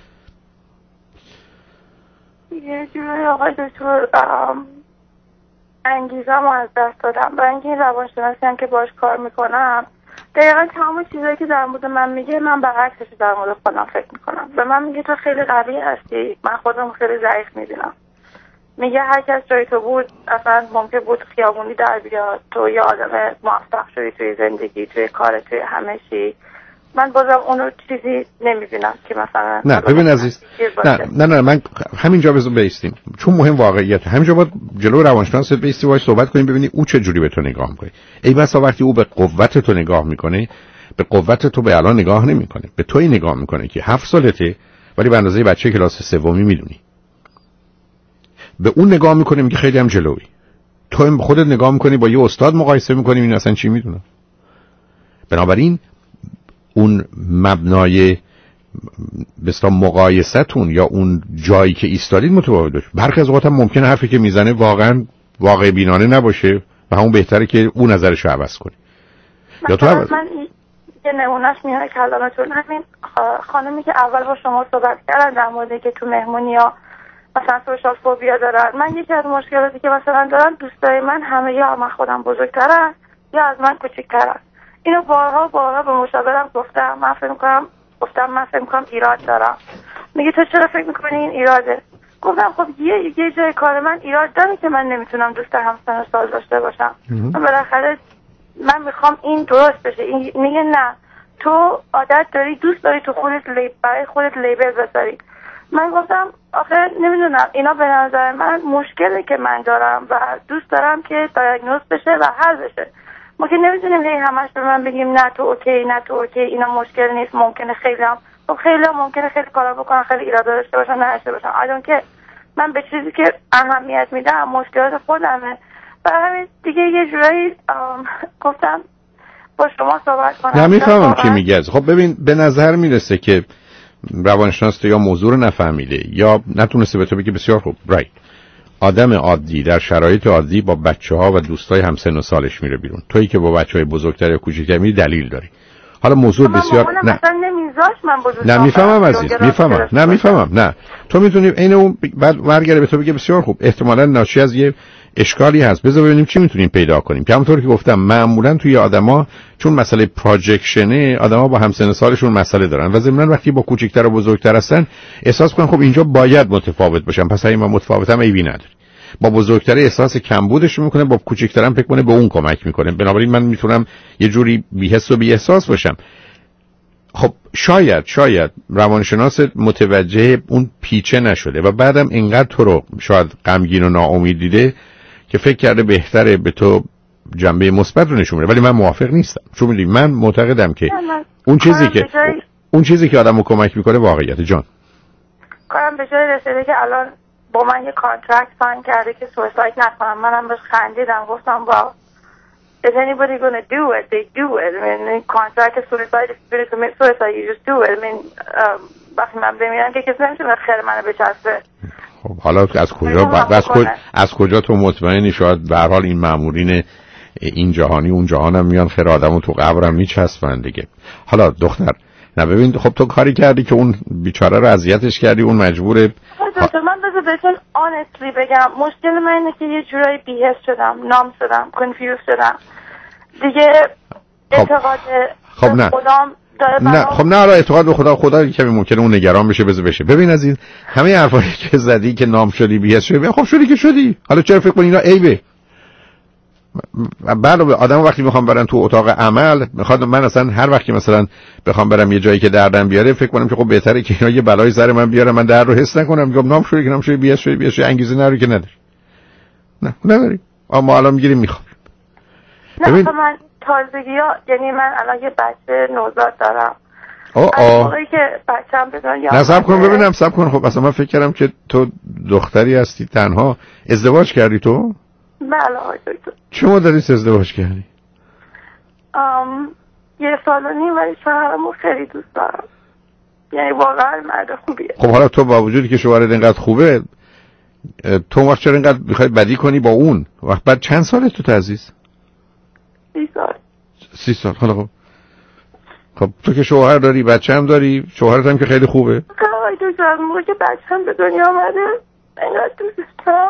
Speaker 20: یه جوری آقای دکتر انگیزم رو از دست دادم. برای اینکه این روانشناسی هم که باش کار میکنم دقیقا تمام چیزایی که در مورد من میگه من برعکسش در مورد خودم فکر میکنم. به من میگه تو خیلی قوی هستی، من خودم خیلی ضعیف میبینم. میگه هر کس جای تو بود اصلا ممکن بود خیابونی در بیاد، تو یه آدم موفق شدی توی زندگی، توی کار، توی همه چی. من بازم اونو چیزی نمیبینم که مثلا
Speaker 3: نه ببین عزیز، نه نه نه من همینجا بذار بیستیم چون مهم واقعیت. همینجا باید جلو روانشناست بیستی باید صحبت کنیم ببینی او چه جوری به تو نگاه میکنه. ای بسا وقتی او به قوت تو نگاه میکنه، به قوت تو به الان نگاه نمیکنه، به توی نگاه میکنه که هفت سالته ولی به اندازه بچه کلاس سومی میدونی. به اون نگاه میکنه میگه خیلی هم جلویی. تو خودت نگاه میکنی با یه استاد مقایسه میکنی این اصلا چی میدونه. بنابراین اون مبنای بسیار مقایستون یا اون جایی که ایستادید متفاوت باشه. برخی از اوقات هم ممکنه حرفی که میزنه واقعا واقع بینانه نباشه و همون بهتره که اون نظرش رو عوض کنی. یا تو عوض...
Speaker 20: من یه نمونهش میونه کلامتون همین خانمی که اول با شما صحبت کردن در موردی که تو مهمونی ها مثلا سوشال فوبیا دارن. من یکی از مشکلاتی که مثلا دارم دوستای من همه یا من خودم بزرگترن یا از من کوچیک‌ترن. اینو بارها بارها به مشاورم گفتم. من فکر می‌کنم گفتم من فکر می‌کنم ایراد دارم. میگه تو چرا فکر می‌کنی این ایراده؟ گفتم خب یه یه جای کار من ایراد داره که من نمیتونم دوست همسن سال داشته باشم. من بالاخره من میخوام این درست بشه. این میگه نه تو عادت داری دوست داری تو خودت لیب برای خودت لیبل بذاری. من گفتم آخه نمیدونم اینا به نظر من مشکلی که من دارم و دوست دارم که دیاگنوز بشه و حل بشه. ما که نمیتونیم هی همش به من بگیم نه تو اوکی نه تو اوکی اینا مشکل نیست. ممکنه خیلی هم خب خیلی هم ممکنه خیلی کارا بکنن خیلی ایراد داشته باشن نه داشته باشن. الان که من به چیزی که اهمیت میدم مشکلات خودمه. برای همین دیگه یه جورایی گفتم با شما صحبت کنم.
Speaker 3: نمیفهمم چی میگه. خب ببین به نظر میرسه که روانشناس یا موضوع رو نفهمیده یا نتونسته به تو بگه بسیار خوب رایت. آدم عادی در شرایط عادی با بچه‌ها و دوستای همسن و سالش میره بیرون. تویی که با بچه‌های بزرگتر یا کوچیک‌تر میری دلیل داری. حالا موضوع بسیار نه نه میفهمم عزیز میفهمم نه میفهمم نه تو میتونی عین اون بعد ورگره به تو بگه بسیار خوب احتمالاً ناشی از یه اشکالی هست بذار ببینیم چی میتونیم پیدا کنیم. که همونطور که گفتم معمولاً توی آدما چون مسئله پروجکشنه آدما با همسن سالشون مسئله دارن و ضمناً وقتی با کوچیک‌تر و بزرگتر هستن احساس کنن خب اینجا باید متفاوت باشن پس اگه من متفاوتم عیبی نداره. با بزرگتر احساس کمبودش میکنه با کوچیک‌ترم فکر کنه به اون کمک میکنه. بنابراین من میتونم یه جوری بی‌حس و بی‌احساس باشم. خب شاید شاید روانشناس متوجه اون پیچه نشده و بعدم اینقدر تو رو شاید غمگین و ناامید دیده که فکر کرده بهتره به تو جنبه مثبت رو نشون بده. ولی من موافق نیستم. چون میدونی من معتقدم که اون چیزی که اون چیزی که آدمو کمک میکنه واقعیت جان.
Speaker 20: کارم به جای رسیده که الان با من یه کانترکت ساین کرده که سویساید نکنم. منم بهش خندیدم گفتم با is anybody going to do it? They do it. I mean, the contract is suicide. If you're going to commit suicide, you just do it. I mean, وقتی من بمیرم که کسی نمیتونه خیر منو بچسبه.
Speaker 3: خب حالا از کجا از کجا از کجا تو مطمئنی؟ شاید به هر حال این مامورین این جهانی اون جهانم میان خیر آدمو تو قبرم میچسبن دیگه. حالا دختر نه ببین خب تو کاری کردی که اون بیچاره رو اذیتش کردی اون مجبوره.
Speaker 20: دکتر من بذار بهتون honestly بگم مشکل من اینه که یه جورایی بی‌حس شدم نام شدم کنفیوز شدم دیگه. اعتقاد
Speaker 3: خب نه
Speaker 20: خودم داره
Speaker 3: نه خب نه اعتقاد به خدا خدا کمی ممکنه اون نگران بشه بذار بشه. ببین از این همه حرفایی که زدی که نام شدی بی‌حس شدی خب شدی که شدی. حالا چرا فکر کنی اینا عیبه؟ بله آدم وقتی میخوام برن تو اتاق عمل میخواد من اصلا هر وقتی مثلا بخوام برم یه جایی که دردم بیاره فکر کنم که خب بهتره که اینا یه بلای سر من بیاره من در رو حس نکنم میگم نام شوی که نام شوی بیا شوی بیا شوی انگیزه نره که نداری نه نداری اما الان میگیریم میخوام
Speaker 20: نه من تازگی ها یعنی من الان یه بچه نوزاد دارم
Speaker 3: آه آه
Speaker 20: موقعی که بچه‌م به دنیا
Speaker 3: نه صبر کن ببینم صبر کن خب اصلا من فکر کردم که تو دختری هستی تنها ازدواج کردی تو؟
Speaker 20: بله آقای دکتر.
Speaker 3: چه مدتی ازدواج کردی؟
Speaker 20: ام یه سال و نیم ولی شوهرمو خیلی دوست دارم یعنی واقعا مرد خوبیه.
Speaker 3: خب حالا تو با وجودی که شوهرت اینقدر خوبه تو وقت چرا اینقدر میخوای بدی کنی با اون؟ وقت بعد چند سالت تو عزیز؟
Speaker 20: سی سال.
Speaker 3: سی سال حالا خب خب تو که شوهر داری بچه هم داری شوهرت هم که خیلی خوبه.
Speaker 20: آقای دکتر از موقع که بچه‌م به دنیا آمده اینقدر دوستش دارم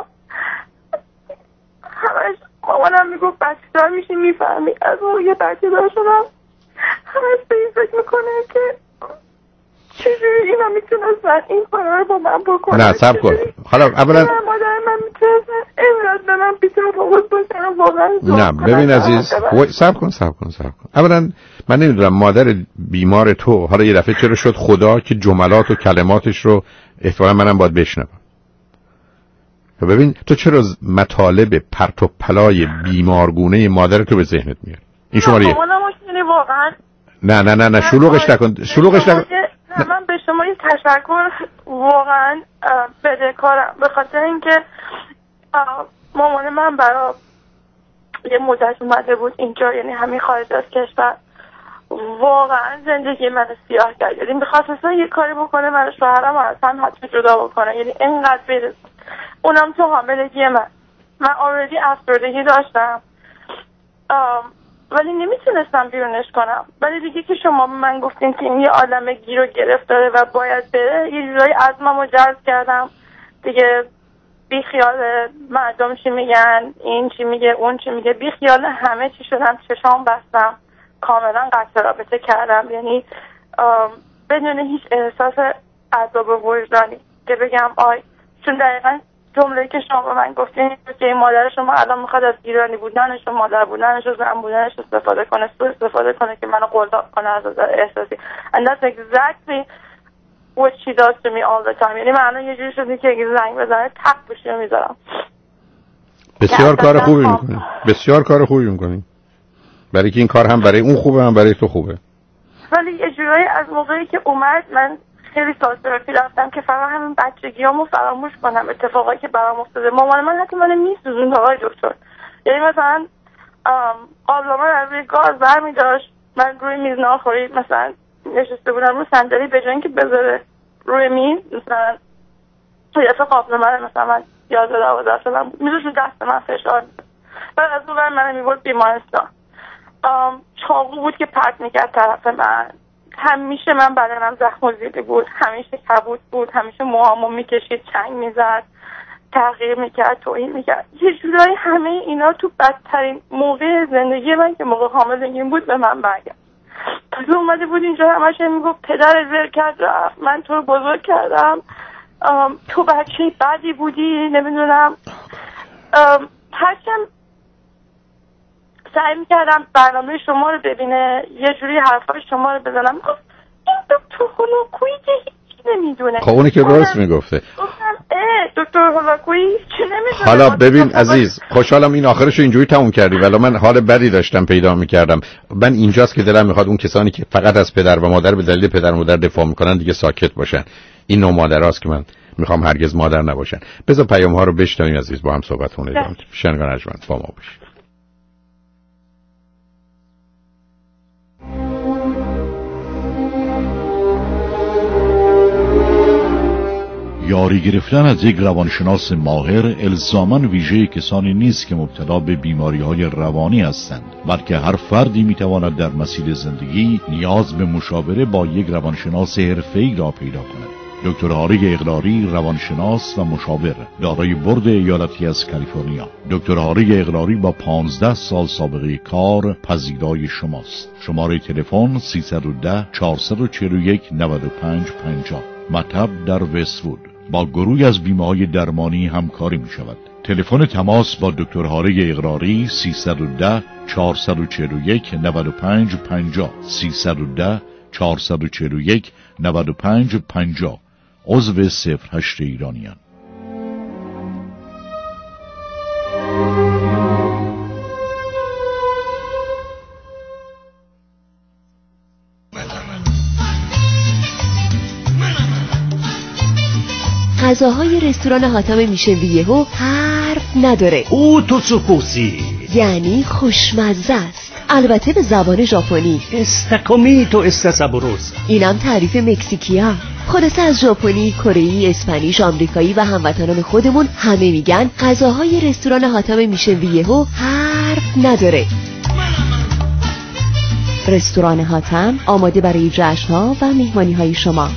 Speaker 20: همش مامانم میگفت بچه دار میشی میفهمی از موقع که بچه دار شدم همش به این فکر میکنه که چجوری اینا میتونستن این کارا رو با من بکنن.
Speaker 3: نه صبر کن حالا اولا
Speaker 20: مادر من میتونستن اینقدر به من بی‌تفاوت باشن واقعا.
Speaker 3: نه ببین عزیز صبر کن صبر کن صبر کن اولا من نمیدونم مادر بیمار تو حالا یه دفعه چرا شد خدا که جملات و کلماتش رو احتمالاً منم باید بشنوم. ببین تو چرا مطالب پرت و پلای بیمارگونه مادر تو به ذهنت میاد؟ این شماره
Speaker 20: واقعا
Speaker 3: نه نه نه نه شلوغش نکن شلوغش نکن.
Speaker 20: نه من به شما این تشکر واقعا بدهکارم به خاطر اینکه مامان من برای یه مدت اومده بود اینجا یعنی همین خارج از کشور واقعا زندگی من سیاه کرد یعنی میخواست اصلا یه کاری بکنه من شوهرم از هم حتی جدا بکنه یعنی اینقدر برس اونم تو حاملگی من من آردی افسردگی داشتم ولی نمیتونستم بیرونش کنم ولی دیگه که شما من گفتین که این یه عالمه گیر و گرفت داره و باید بره یه جورایی عزممو جذب کردم دیگه بی خیال مردم چی میگن این چی میگه اون چی میگه بی خیال همه چی شدم چشام بستم کاملا قطع رابطه کردم یعنی بدون هیچ احساس عذاب و وجدانی که بگم آی چون دقیقا جمله که شما من گفتین که این مادر شما الان میخواد از ایرانی بودنش و مادر بودنش و زن بودنش استفاده کنه سو استفاده کنه که منو قلاب کنه از احساسی and that's exactly what she does to me all the time یعنی من الان یه جوری شدی که اگه زنگ بزنه تق بشی رو میذارم.
Speaker 3: بسیار کار خوبی میکنی بسیار کار خوبی میکنی برای که این کار هم برای اون خوبه هم برای تو خوبه
Speaker 20: ولی یه جورایی از موقعی که اومد من خیلی سازترافی رفتم که فقط همین بچگیامو فراموش کنم اتفاقایی که برام افتاده مامان من حتی من میسوزون آقای دکتر یعنی مثلا قابلمه از روی گاز برمی داشت من روی میز ناخوری مثلا نشسته بودم روی صندلی به جای اینکه بذاره روی میز مثلا یه دفعه قابلمه رو مثلا من یازده دوازده سالم بود میذاشت رو دست من فشار می‌داد بعد از اون من میبرد بیمارستان چاقو بود که پرت میکرد طرف من همیشه من بدنم زخم و زیده بود همیشه کبود بود همیشه موهامو میکشید چنگ میزد تغییر میکرد توهین میکرد یه جورایی همه اینا تو بدترین موقع زندگی من که موقع حاملگیم بود به من برگشت تازه اومده بود اینجا همش میگفت پدر زر کرد رفت من تو رو بزرگ کردم تو بچه بدی بودی نمیدونم هرچند سعی میکردم برنامه شما رو ببینه یه جوری حرفای شما رو بزنم گفت این دکتر هولاکویی که هیچی نمیدونه
Speaker 3: خب اونی که راست میگفته
Speaker 20: دکتر هولاکویی چی نمیدونه
Speaker 3: حالا ببین عزیز خوشحالم این آخرش رو اینجوری تموم کردی ولی من حال بدی داشتم پیدا میکردم من اینجاست که دلم میخواد اون کسانی که فقط از پدر و مادر به دلیل پدر و مادر دفاع میکنن دیگه ساکت باشن این نوع مادرهاست که من میخوام هرگز مادر نباشن. بذار پیام ها رو بشنویم عزیز با هم صحبتونه ادامه بدیم. شنگان ارجمند با ما باشید.
Speaker 21: یاری گرفتن از یک روانشناس ماهر الزاماً ویژه کسانی نیست که مبتلا به بیماری‌های روانی هستند، بلکه هر فردی می‌تواند در مسیر زندگی نیاز به مشاوره با یک روانشناس حرفه‌ای را پیدا کند. دکتر هاری اقراری روانشناس و مشاور دارای بورد ایالتی از کالیفرنیا. دکتر هاری اقراری با پانزده سال سابقه کار پذیرای شماست. شماره تلفن سیصد و ده چهارصد و چهل و یک نود و پنج پنجاه. مطب در وست‌وود. با گروهی از بیمه‌های درمانی همکاری می شود. تلفن تماس با دکتر هاره اقراری سیصد و ده چهارصد و چهل و یک نود و پنج پنجاه سیصد و ده چهارصد و چهل و یک نود و پنج پنجاه، عضو صفر هشت ایرانیان.
Speaker 19: غذاهای رستوران حاتم میشن ویهو حرف نداره.
Speaker 4: او توتسوکوسی
Speaker 19: یعنی خوشمزه است، البته به زبان ژاپنی.
Speaker 4: استاکومیتو استاسابوروس.
Speaker 19: اینم تعریف مکزیکیا. خلاصه از ژاپنی، کره‌ای، اسپانیش، آمریکایی و هموطنان خودمون همه میگن غذاهای رستوران حاتم میشن ویهو حرف نداره. رستوران حاتم آماده برای جشن‌ها و مهمانی‌های شما.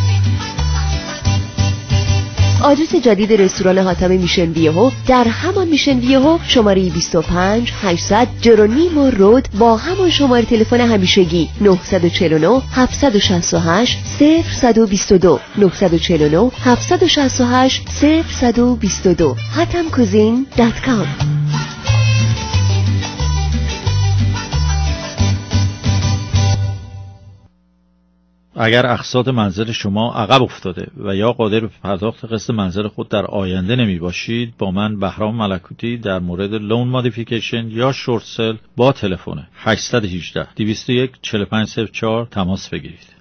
Speaker 19: آدرس جدید رستوران حاتم میشن ویهو در همان میشن ویهو، شماره بیست و پنج هشتصد جرونیمو رود با همان شماره تلفن همیشگی نه چهار نه هفت شش هشت صفر دو دو نه چهار نه هفت شش هشت صفر دو دو حاتم کوزین دات کام.
Speaker 7: اگر اقساط منزل شما عقب افتاده و یا قادر به پرداخت قسط منزل خود در آینده نمی باشید، با من بهرام ملکوتی در مورد لون مودیفیکیشن یا شورت سل با تلفن هشت یک هشت دویست و یک چهل و پنج صفر چهار تماس بگیرید.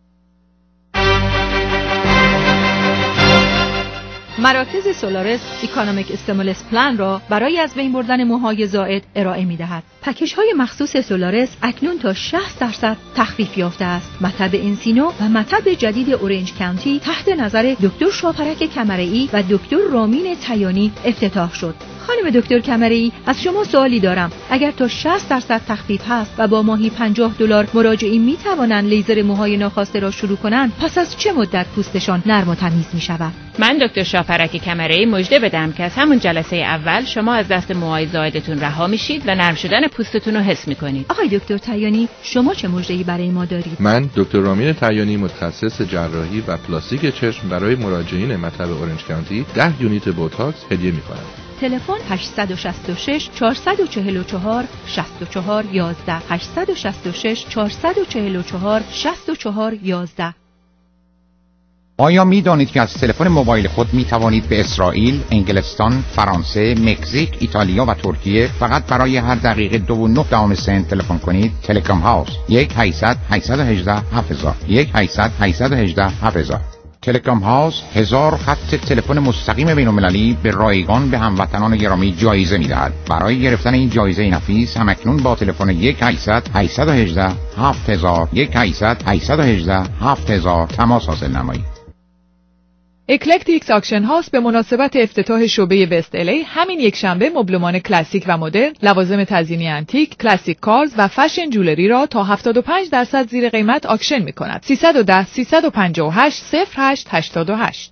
Speaker 8: مراکز سولارس اکونومیک استیمولس پلان را برای از بین بردن موهای زائد ارائه می دهد. پکیج های مخصوص سولارس اکنون تا شصت درصد تخفیف یافته است. مطب انسینو و مطب جدید اورنج کانتی تحت نظر دکتر شاپرک کمرئی و دکتر رامین تیانی افتتاح شد. خانم دکتر کمرئی، از شما سوالی دارم. اگر تا شصت درصد تخفیف هست و با ماهی پنجاه دلار مراجعین می توانند لیزر موهای ناخواسته را شروع کنند، پس از چه مدت پوستشان نرم و تمیز می شود؟
Speaker 9: من دکتر شاپرک کمرئی مژده بدم که از همون جلسه اول شما از دست موهای زائدتون رها میشید و نرم شدن پوستتون رو حس میکنید.
Speaker 8: آقای دکتر تیانی، شما چه مژده‌ای برای ما دارید؟
Speaker 11: من دکتر رامین تیانی، متخصص جراحی و پلاستیک چشم، برای مراجعین مطب اورنج کانتی ده یونیت بوتاکس هدیه میکنم.
Speaker 8: تلفن هشت شش شش چهار چهار چهار شش چهار یک یک هشت شش شش چهار چهار چهار شش چهار یک یک.
Speaker 26: آیا می دانید که از تلفن موبایل خود می توانید به اسرائیل، انگلستان، فرانسه، مکزیک، ایتالیا و ترکیه فقط برای هر دقیقه دو و نه دهم سنت تلفن کنید؟ تلکام هاوس یک هشتصد هشتصد و هجده هفت هزار یک هشتصد هشتصد و هجده هفت هزار. تلکام هاوس هزار خط تلفن مستقیم بین‌المللی به رایگان به هموطنان گرامی جایزه می‌دهد. برای گرفتن این جایزه نفیس همکنون با تلفن یک هشتصد هشتصد و هجده هفت هزار یک هشتصد هشتصد و هجده هفت هزار تماس حاصل نمایید.
Speaker 27: اکلکتیکس آکشن هاوس به مناسبت افتتاح شعبه وست الی همین یک شنبه مبلمان کلاسیک و مدرن، لوازم تزیینی انتیک، کلاسیک کارز و فشن جولری را تا هفتاد و پنج درصد زیر قیمت آکشن می‌کند. سیصد و ده سیصد و پنجاه و هشت صفر هشت هشتاد و هشت.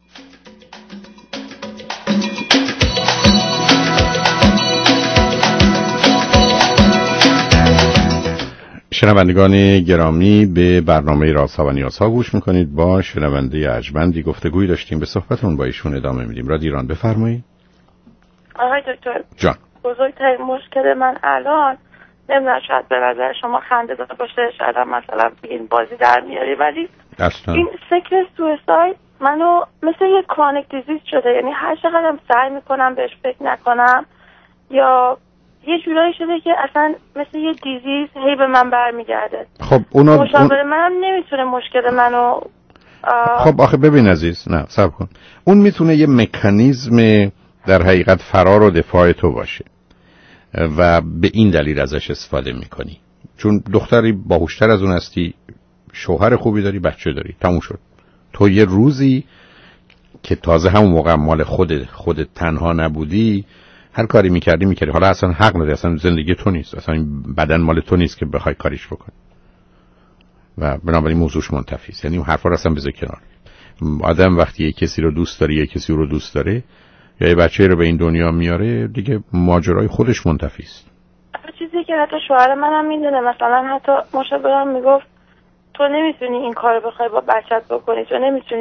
Speaker 3: شنوندگان گرامی، به برنامه رازها و نیازها گوش میکنید. با شنونده ارجمندی گفتگویی داشتیم، به صحبتون با ایشون ادامه میدیم. رادیو ایران، بفرمایید.
Speaker 20: آقای دکتر
Speaker 3: جان،
Speaker 20: بزرگترین مشکل من الان، نمیدونم شاید به نظر شما خنده دار باشه، شاید هم مثلا بگین بازی در میاری، ولی
Speaker 3: اصلا
Speaker 20: این سیکل سویساید منو مثل یه کرونیک دیزیز شده. یعنی هر چقدرم سعی میکنم بهش فکر نکنم یا یه جورایی شده که اصلا مثل یه دیزیز هی به من برمیگرده.
Speaker 3: خب اونا
Speaker 20: مشاور
Speaker 3: اون...
Speaker 20: منم نمیتونه مشکل منو آه...
Speaker 3: خب آخه ببین عزیز، نه صبر کن. اون میتونه یه مکانیزم در حقیقت فرار و دفاع تو باشه و به این دلیل ازش استفاده میکنی، چون دختری باهوشتر از اون هستی، شوهر خوبی داری، بچه داری، تموم شد. تو یه روزی که تازه همون موقع مال خودت خودت تنها نبودی، هر کاری میکردی میکردی، حالا اصلا حق نداری، اصلا زندگی تو نیست، اصلا این بدن مال تو نیست که بخوای کاریش بکنی و بنابراین موضوعش منتفی است. یعنی اون حرفا رو اصلا بذار کنار. آدم وقتی یک کسی رو دوست داره، یک کسی رو دوست داره یا یه بچه رو به این دنیا میاره، دیگه ماجرای خودش منتفی است.
Speaker 20: چیزی که حتی شوهر منم میدونه، مثلا حتی مشاورم میگفت تو نمیتونی این کارو بخوای با بچت بکنی، تو نمیتونی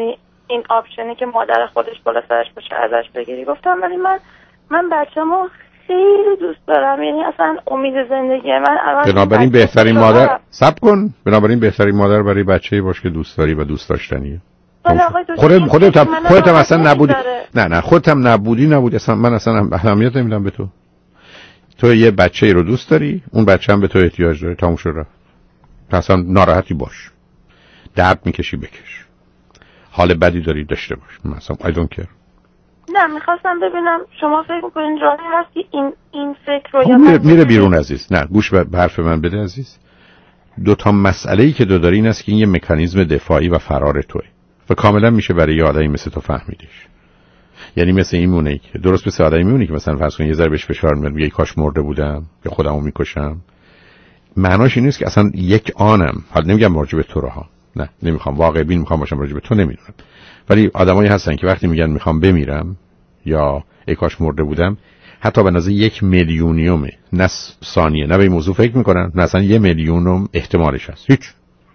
Speaker 20: این آپشنی که مادر خودش بالا سرش باشه ازش بگیری. گفتم ولی من من بچه‌مو خیلی دوست دارم، یعنی اصلا امید زندگی من.
Speaker 3: بنابراین بهترین مادر صبر کن بنابراین بهترین مادر برای بچه‌ای باش که دوست داری و دوست داشتنیه. خودت خودت هم خودت هم اصلا نبودی. نه نه خودت هم نبودی نبودی اصلا من اصلا اهمیت نمیدم به تو. تو یه بچه‌ای رو دوست داری، اون بچه هم به تو احتیاج داره، تموم شد رفت. اصلا ناراحتی باش، درد میکشی بکش، حال بدی داری داشته باش، مثلا I don't care.
Speaker 20: نه میخواستم ببینم شما فکر میکنین راهی هست که این این فکر رو یا
Speaker 3: میره, میره بیرون عزیز. نه گوش به حرف من بده عزیز. دو تا مسئله‌ای که دو داری این است که این یه مکانیزم دفاعی و فرار توئه و کاملا میشه برای یه آدمی مثل تو فهمیدش. یعنی مثل این مونه که درست مثل آدمی مونه که مثلا فرض کن یه ذره بهش فشار میاد میگه کاش مرده بودم یا خودمو میکشم. معناش این نیست که اصلا یک آنم، حالا نمیگم راجع به تو رها، نه نمیخوام واقع بین میخوام باشم راجع به تو نمیدونم، ولی آدمایی هستن که وقتی میگن میخوام بمیرم یا ای کاش مرده بودم حتی به نظر یک میلیونیوم نه ثانیه نه به این موضوع فکر میکنن، نه اصلا یه میلیونم احتمالش هست هیچ.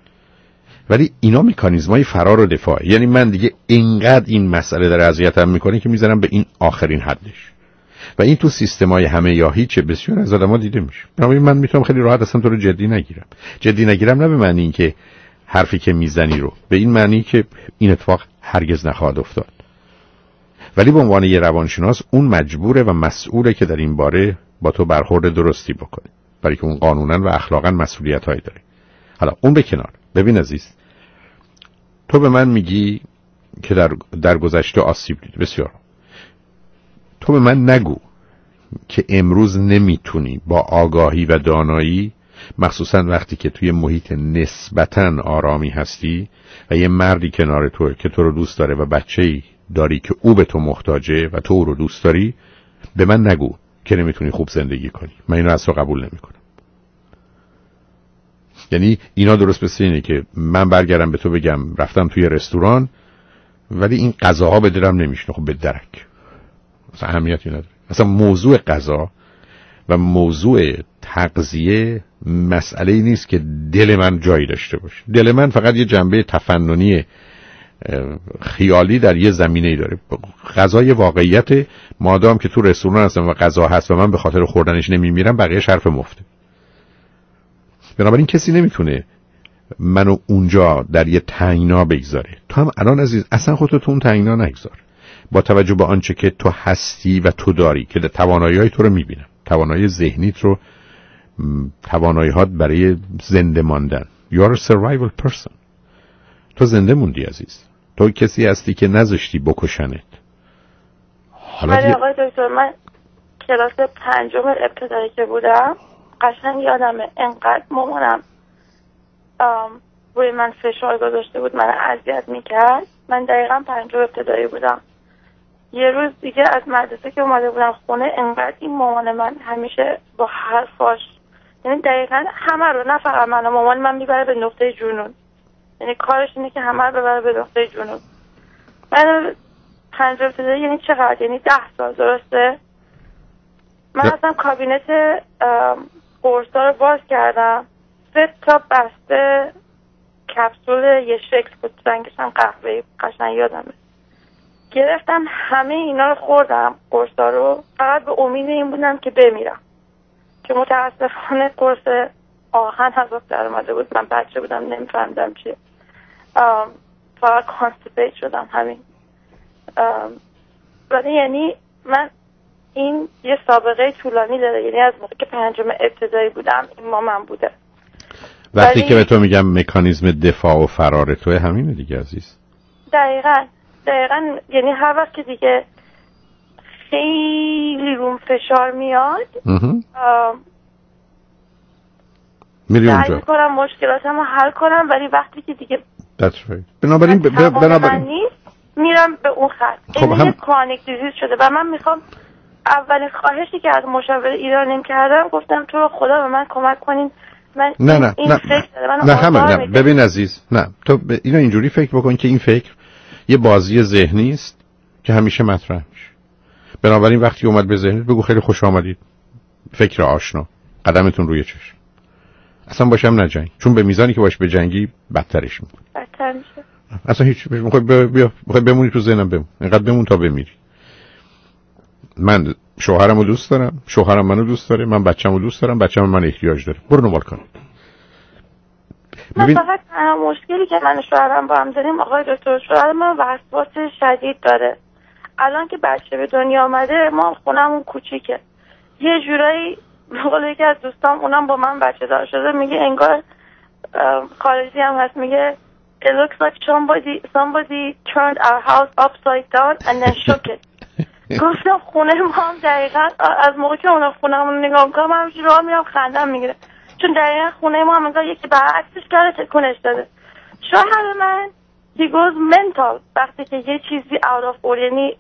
Speaker 3: ولی اینا مکانیزمای فرار و دفاع. یعنی من دیگه اینقدر این مسئله داره اذیتم میکنه که میذارم به این آخرین حدش و این تو سیستمای همه یا هیچ بسیار از آدم‌ها دیده میشه. بنابراین من میتونم خیلی راحت اصلا تو رو جدی نگیرم. جدی نگیرم نه به معنی اینکه حرفی که میزنی رو، به این معنی که این اتفاق هرگز نخواهد افتاد. ولی به عنوان یه روانشناس اون مجبوره و مسئوله که در این باره با تو برخورد درستی بکنه، برای که اون قانونا و اخلاقا مسئولیت‌هایی داره. حالا اون به کنار. ببین عزیز، تو به من میگی که در در گذشته آسیب دیدی. بسیار. تو به من نگو که امروز نمیتونی با آگاهی و دانایی، مخصوصا وقتی که توی محیط نسبتاً آرامی هستی و یه مردی کنار توه که تو رو دوست داره و بچه‌ای داری که او به تو محتاجه و تو او رو دوست داری، به من نگو که نمیتونی خوب زندگی کنی. من اینو اصلا قبول نمیکنم. یعنی اینا درست مثل اینه که من برگردم به تو بگم رفتم توی رستوران ولی این غذاها به دلم نمیشنه. خب به درک اصلا اهمیتی نداره. اصلا موضوع غذا و موضوع تغذیه مسئله ای نیست که دل من جایی داشته باشه. دل من فقط یه جنبه تفننی خیالی در یه زمینه‌ای داره. غذای واقعیت مادام که تو رستوران هستم و غذا هست و من به خاطر خوردنش نمیمیرم، بقیه حرف مفته. بنابراین کسی نمیتونه منو اونجا در یه تنگنا بگذاره. تو هم الان عزیز اصلا خودتو تو اون تنگنا نگذار. با توجه به آنچه که تو هستی و تو داری که توانایی‌های تو رو میبینم، توانایی ذهنیت رو، توانایی‌هات برای زنده ماندن. You are a survival person. تو زنده موندی عزیز. تو کسی هستی که نذاشتی بکشنت.
Speaker 20: حالا ولی آقای دکتر من کلاس پنجم ابتدایی که بودم قشنگ یادمه انقدر مامانم روی من فشار گذاشته بود، من اذیت میکرد. من دقیقا پنجم ابتدایی بودم. یه روز دیگه از مدرسه که اومده بودم خونه، انقدر این مامان من همیشه با حرفاش، یعنی دقیقا همه رو، نه فقط من، مامان من میبره به نقطه جنون. یعنی کارش اینه که همه رو ببره به نقطه جنون. من پنجم ابتدایی یعنی چقدر؟ یعنی ده سال درسته؟ من اصلا کابینت قرصا رو باز کردم، سه تا بسته کپسول یه شکل بود، رنگش هم قهوه‌ای، قشنگ یادمه. گرفتم همه اینا رو خوردم، قرصا رو، فقط به امید این بودم که بمیرم، که متاسفانه قرص آهن از آب در اومده بود. من بچه بودم نمیفهمیدم چیه، فقط کانستیپیت شدم همین. ولی یعنی من این یه سابقه طولانی داره، یعنی از موقع که پنجم ابتدایی بودم این مامان بوده.
Speaker 3: وقتی ولی... که به تو میگم مکانیزم دفاع و فرار توه همینه دیگه عزیز.
Speaker 20: دقیقاً دقیقاً یعنی هر وقت که دیگه خیلی روم فشار میاد
Speaker 3: میری اونجا
Speaker 20: سعی میکنم مشکلاتم رو حل کنم، ولی وقتی که دیگه
Speaker 3: That's right. بنابراین ب... بنابراین
Speaker 20: نیست میرم به اون خط.
Speaker 3: خب
Speaker 20: این
Speaker 3: هم...
Speaker 20: یه کرونیک دیزیز شده و من میخوام اولین خواهشی که از مشاور ایرانیم کردم، گفتم تو رو خدا به من کمک کنین. من
Speaker 3: نه نه
Speaker 20: این
Speaker 3: نه
Speaker 20: فکر
Speaker 3: نه, نه همه نه ببین عزیز، نه تو ب... اینو اینجوری فکر بکن که این فکر یه بازی ذهنی است که همیشه مطرح میشه. بنابراین وقتی اومد به ذهنت بگو خیلی خوش آمدید، فکر آشنا، قدمتون روی چشم. اصلا باشم نجنگ، چون به میزانی که باش به جنگی بدترش میکنه.
Speaker 20: بدتر میشه.
Speaker 3: اصلا هیچ میخوای بیا میخوای بمونی تو ذهنم بمون، اینقدر بمون تا بمیری. من شوهرمو دوست دارم، شوهرم منو دوست داره، من بچه‌مو دوست دارم، بچه‌م من احتیاج داره. برو دنبال کن.
Speaker 20: من فقط مشکلی که من و شوهرم با هم داریم آقای دکتر، شوهر من وسواس شدید داره. الان که بچه به دنیا آمده، ما خونمون کوچیکه، یه جورایی بقول یکی از دوستام اونم با من بچه دار شده، میگه انگار خارجی هم هست، میگه it looks like somebody somebody turned our house upside down and then shook it. گفتم خونه ما هم دقیقا از موقع که اون خونمون نگاه میکنم همینجوری راه میرم خندم میگیره، چون دقیقا خونه ما هم انگار یکی برعکسش کرده تکونش داده. شوهر من he goes mental وقتی که یه چیزی out of order، یعنی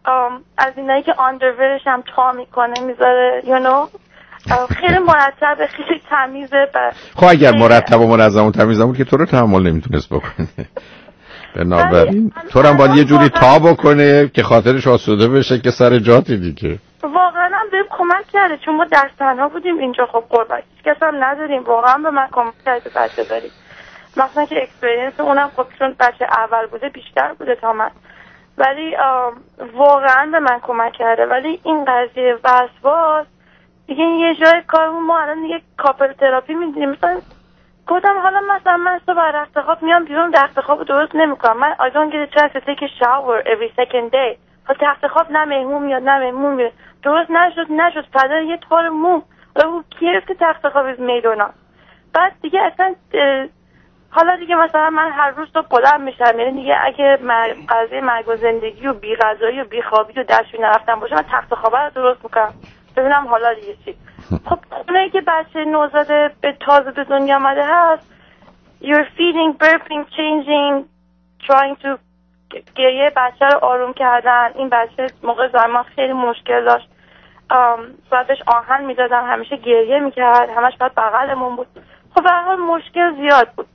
Speaker 20: از اینایی که underwearش هم تا میکنه میذاره you know خیلی مرتبه، خیلی تمیزه.
Speaker 3: خب اگر مرتب و منظم و تمیز بود که تو رو تحمل نمیتونست بکنه. بنابراین تو رو هم باید یه جوری تا بکنه که خاطرش آسوده بشه که سر جاتی دیگه.
Speaker 20: واقعا هم بهم کمک کرده، چون ما دست تنها بودیم اینجا، خب قربت هیچ کس هم نداریم، واقعا به من کمک کرده بچه داری، مثلا که اکسپریانس اونم خب چون بچه اول بوده بیشتر بوده تا من، ولی واقعا به من کمک کرده. ولی این قضیه وسواس دیگه یه جای کارمون ما الان دیگه کاپل تراپی میدیم. مثلا گفتم حالا مثلا من صبح از رخت خواب میام بیرون، رخت خواب درست نمیکنم، من I don't get a chance to take a shower every second day. حالا رخت خواب نه مهمون میاد نه مهمون میاد، درست نشد نشد فدا یه طور مو او کیف که رخت خواب از میدونم. بعد دیگه اصلا حالا دیگه مثلا من هر روز تو بلند میشم، یعنی دیگه اگه قضیه مرگ و زندگی و بی غذایی و بی خوابی و دستشویی نرفتم باشه، من تخت خواب رو درست میکنم ببینم حالا دیگه چی. خب خونه که بچه نوزاده به تازه به دنیا آمده هست، you're feeding, burping, changing, trying to گریه بچه رو آروم کردن. این بچه موقع زمان خیلی مشکل داشت، باید بهش آهن میدادم، همیشه گریه میکرد، همش باید بغلمون بود. خب به هر حال مشکل زیاد بود.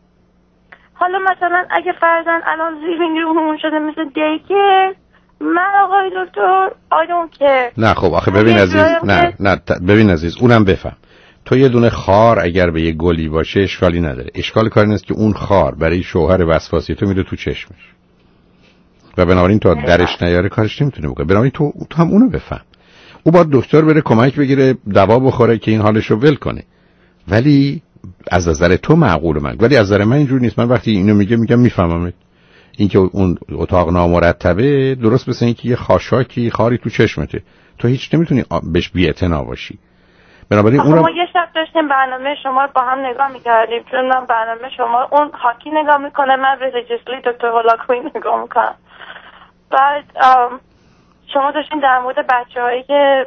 Speaker 20: حالا مثلا اگه فرضاً الان لیوینگ روممون شده مثل دیکر، من آقای دکتر I don't care.
Speaker 3: نه خب آخه ببین عزیز، نه نه ببین عزیز، اونم بفهم. تو یه دونه خار اگر به یه گلی باشه اشکالی نداره. اشکال کار اینه که اون خار برای شوهر وسواسی تو میره تو چشمش و بنابراین تو درش نیاره کارش نمیتونه بکنه. بنابراین تو تو هم اونو بفهم. او باید دکتر بره کمک بگیره، دوا بخوره که این حالشو ول کنه. ولی از نظر تو معقول من، ولی از نظر من اینجوری نیست. من وقتی اینو میگه میگم میفهمم. اینکه اون اتاق نامرتبه درست مثل اینکه یه خاشاکی خاری تو چشمته، تو هیچ نمیتونی بهش بی‌اعتنا باشی. بنابراین اون
Speaker 20: ما یه شب داشتیم برنامه شما رو با هم نگاه می‌کردیم، چون من برنامه شما اون هاکی نگاه میکنه، من ریلیجیسلی دکتر هولاکوین نگاه میکنم. بعد شما داشتین در مورد بچه‌هایی که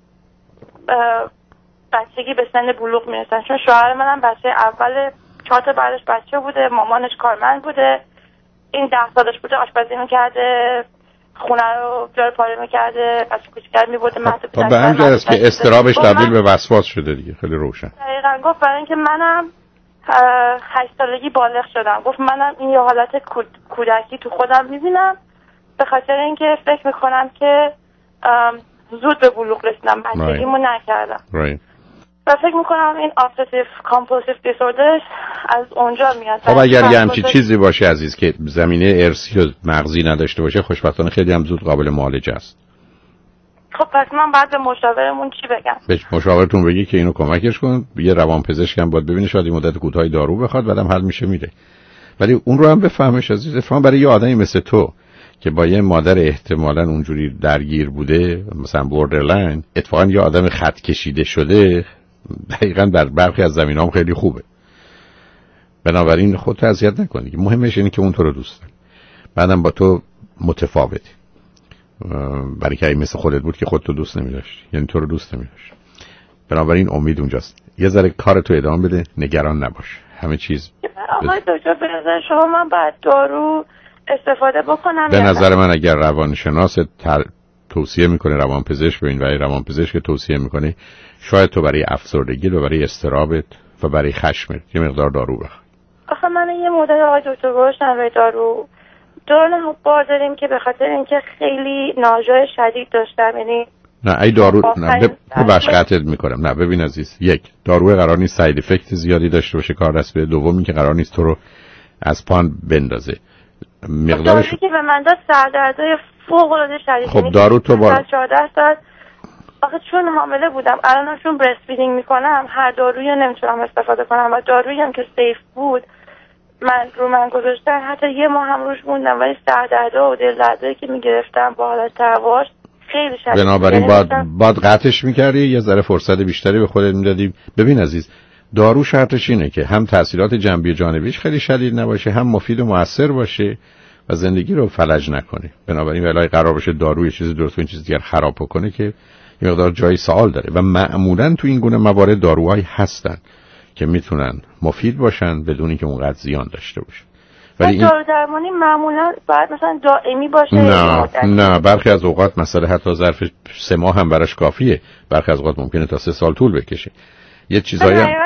Speaker 20: بچگی به سن بلوغ میرسن، چون شوهر منم بچه اول چهار تا بعدش بچه بوده، مامانش کارمند بوده، این ده سالش بوده آشپزی میکرده، خونه رو جار پاره میکرده، بچه کوچیک‌تر میبرده مدرسه.
Speaker 3: به همین جاست که استرابش تبدیل به وسواس شده دیگه. خیلی روشن.
Speaker 20: دقیقاً گفت برای اینکه منم هشت سالگی بالغ شدم، گفت منم این یه حالت کودکی تو خودم میبینم، به خاطر اینکه فکر میکنم که زود به بلوغ رسیدم، بچگیمو نکردم.
Speaker 3: right.
Speaker 20: و فکر میکنم این obsessive compulsive disorder از اونجا میاد.
Speaker 3: خب اگر یه همچین چیزی باشه عزیز که زمینه ارثی و مغزی نداشته باشه، خوشبختانه خیلی هم زود قابل معالجه است.
Speaker 20: خب پس من بعد به مشاورمون چی بگم؟
Speaker 3: به مشاورتون بگی که اینو کمکش کن، یه روانپزشک هم باید ببینه، شاید این مدت کوتاهی دارو بخواد، بعدم حل میشه میره. ولی اون رو هم بفهمش عزیز. اتفاقا برای یه آدمی مثل تو که با یه مادر احتمالاً اونجوری درگیر بوده، مثلا بوردرلاین، اتفاقا یه آدم خط کشیده شده، دقیقاً در برخی از زمینه‌ها خیلی خوبه. بنابراین خودت اذیت نکنی. مهمش اینه که اون تو رو دوست داره، بعدم با تو متفاوته. برای که مثل خودت بود که خودتو دوست نمی‌داشتی، یعنی تو رو دوست نمی‌داشت. بنابراین امید اونجاست. یه ذره کارتو ادامه بده، نگران نباش. همه چیز
Speaker 20: آقای دکتر به نظر شما من باید دارو استفاده بکنم؟
Speaker 3: به نظر من اگر روانشناس تر... توصیه میکنه، روانپزشک ببین و روانپزشک توصیه میکنه، شاید تو برای افسردگی و برای اضطرابت و برای خشمت یه مقدار دارو بخور.
Speaker 20: آخه من یه مدت آقای دکتر گوشتم به دارو دارو بار داریم که به خاطر اینکه خیلی ناجای شدید داشتم، یعنی
Speaker 3: نه ای دارو نه ببخش قطعت میکنم. نه ببین عزیز، یک دارو قرار نیست ساید افکت زیادی داشته باشه کار دست به، دوم اینکه قرار نیست تو رو از پان بندازه. مقدارش
Speaker 20: دارویی که به من داد سردردهای فوق العاده شدید.
Speaker 3: خب دارو تو با
Speaker 20: چهارده ساعت آخه چون حامله بودم، الانم چون برست فیدینگ میکنم هر دارویی نمیتونم استفاده کنم و دارویی هم که سیف بود من رو من گذاشتن حتی یه ماه هم روش موندم، ولی سردردها و دلدردهایی که میگرفتم با حالت تواش خیلی شدید.
Speaker 3: بنابراین باید باید قطعش میکردی، یه ذره فرصت بیشتری به خودت میدادی. ببین عزیز، دارو شرطش اینه که هم تاثیرات جنبی جانبیش خیلی شدید نباشه، هم مفید و مؤثر باشه و زندگی رو فلج نکنه. بنابراین ولی قرار باشه دارو یه چیزی درست و این چیز دیگر خراب کنه که یه مقدار جای سوال داره و معمولاً تو این گونه موارد داروهایی هستن که میتونن مفید باشن بدون اینکه اونقدر زیان داشته باشه.
Speaker 20: ولی این دارو درمانی معمولاً باید مثلا دائمی باشه.
Speaker 3: نه نه برخی از اوقات مثلا حتی ظرف سه ماه هم براش کافیه، برخی از اوقات ممکنه تا سه سال طول بکشه. یه چیزایی هم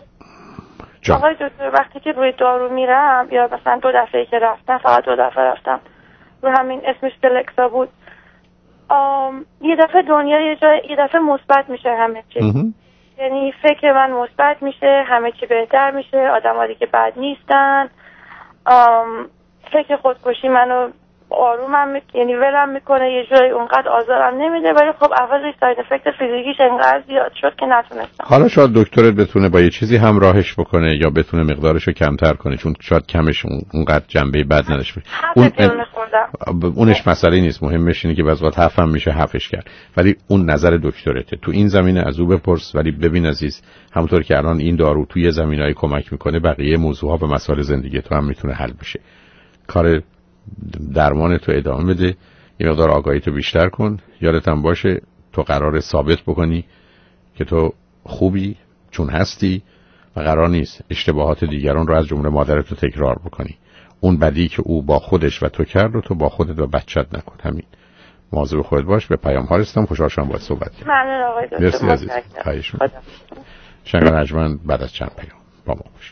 Speaker 20: آقای دکتر وقتی که روی دارو میرم یا مثلا دو دفعه که رفتم، فقط دو دفعه رفتم، رو همین اسمش دلکسا بود، آم، یه دفعه دنیا یه جای یه دفعه مثبت میشه همه چی. یعنی فکر من مثبت میشه، همه چی بهتر میشه، آدم‌ها دیگه بد نیستن، فکر خودکشی منو آرومم می... یعنی ولم میکنه، یه جایی اونقدر آزارم نمیده، ولی خب اولش ساید افکت فیزیکیش انقدر زیاد شد که نتونستم.
Speaker 3: حالا شاید دکترت بتونه با یه چیزی همراهش بکنه یا بتونه مقدارشو کمتر کنه، چون شاید کمش اونقدر جنبه بد نداشته. اون اونش مسئله نیست، مهمش اینه که بعضی وقت حفم میشه حفش کرد، ولی اون نظر دکترته. تو این زمینه از او بپرس. ولی ببین عزیز، همونطور که الان این دارو توی زمینه‌ای کمک میکنه، بقیه موضوعها به مسائل زندگی تو هم میتونه حل بشه. کار درمان تو ادامه بده، یه مقدار آگاهی تو بیشتر کن. یادت هم باشه تو قرار ثابت بکنی که تو خوبی چون هستی و قرار نیست اشتباهات دیگران رو از جمله مادرت رو تکرار بکنی. اون بدی که او با خودش و تو کرد رو تو با خودت و بچت نکن. همین. مواظب خودت باش. به پیام ها رسیدم، خوشحال شدم باهات صحبت کردم.
Speaker 20: ممنون آقای دکتر.
Speaker 3: مرسی عزیز. خواهش می‌کنم. شنگ نجمن بعد از چند پیام با ما باش.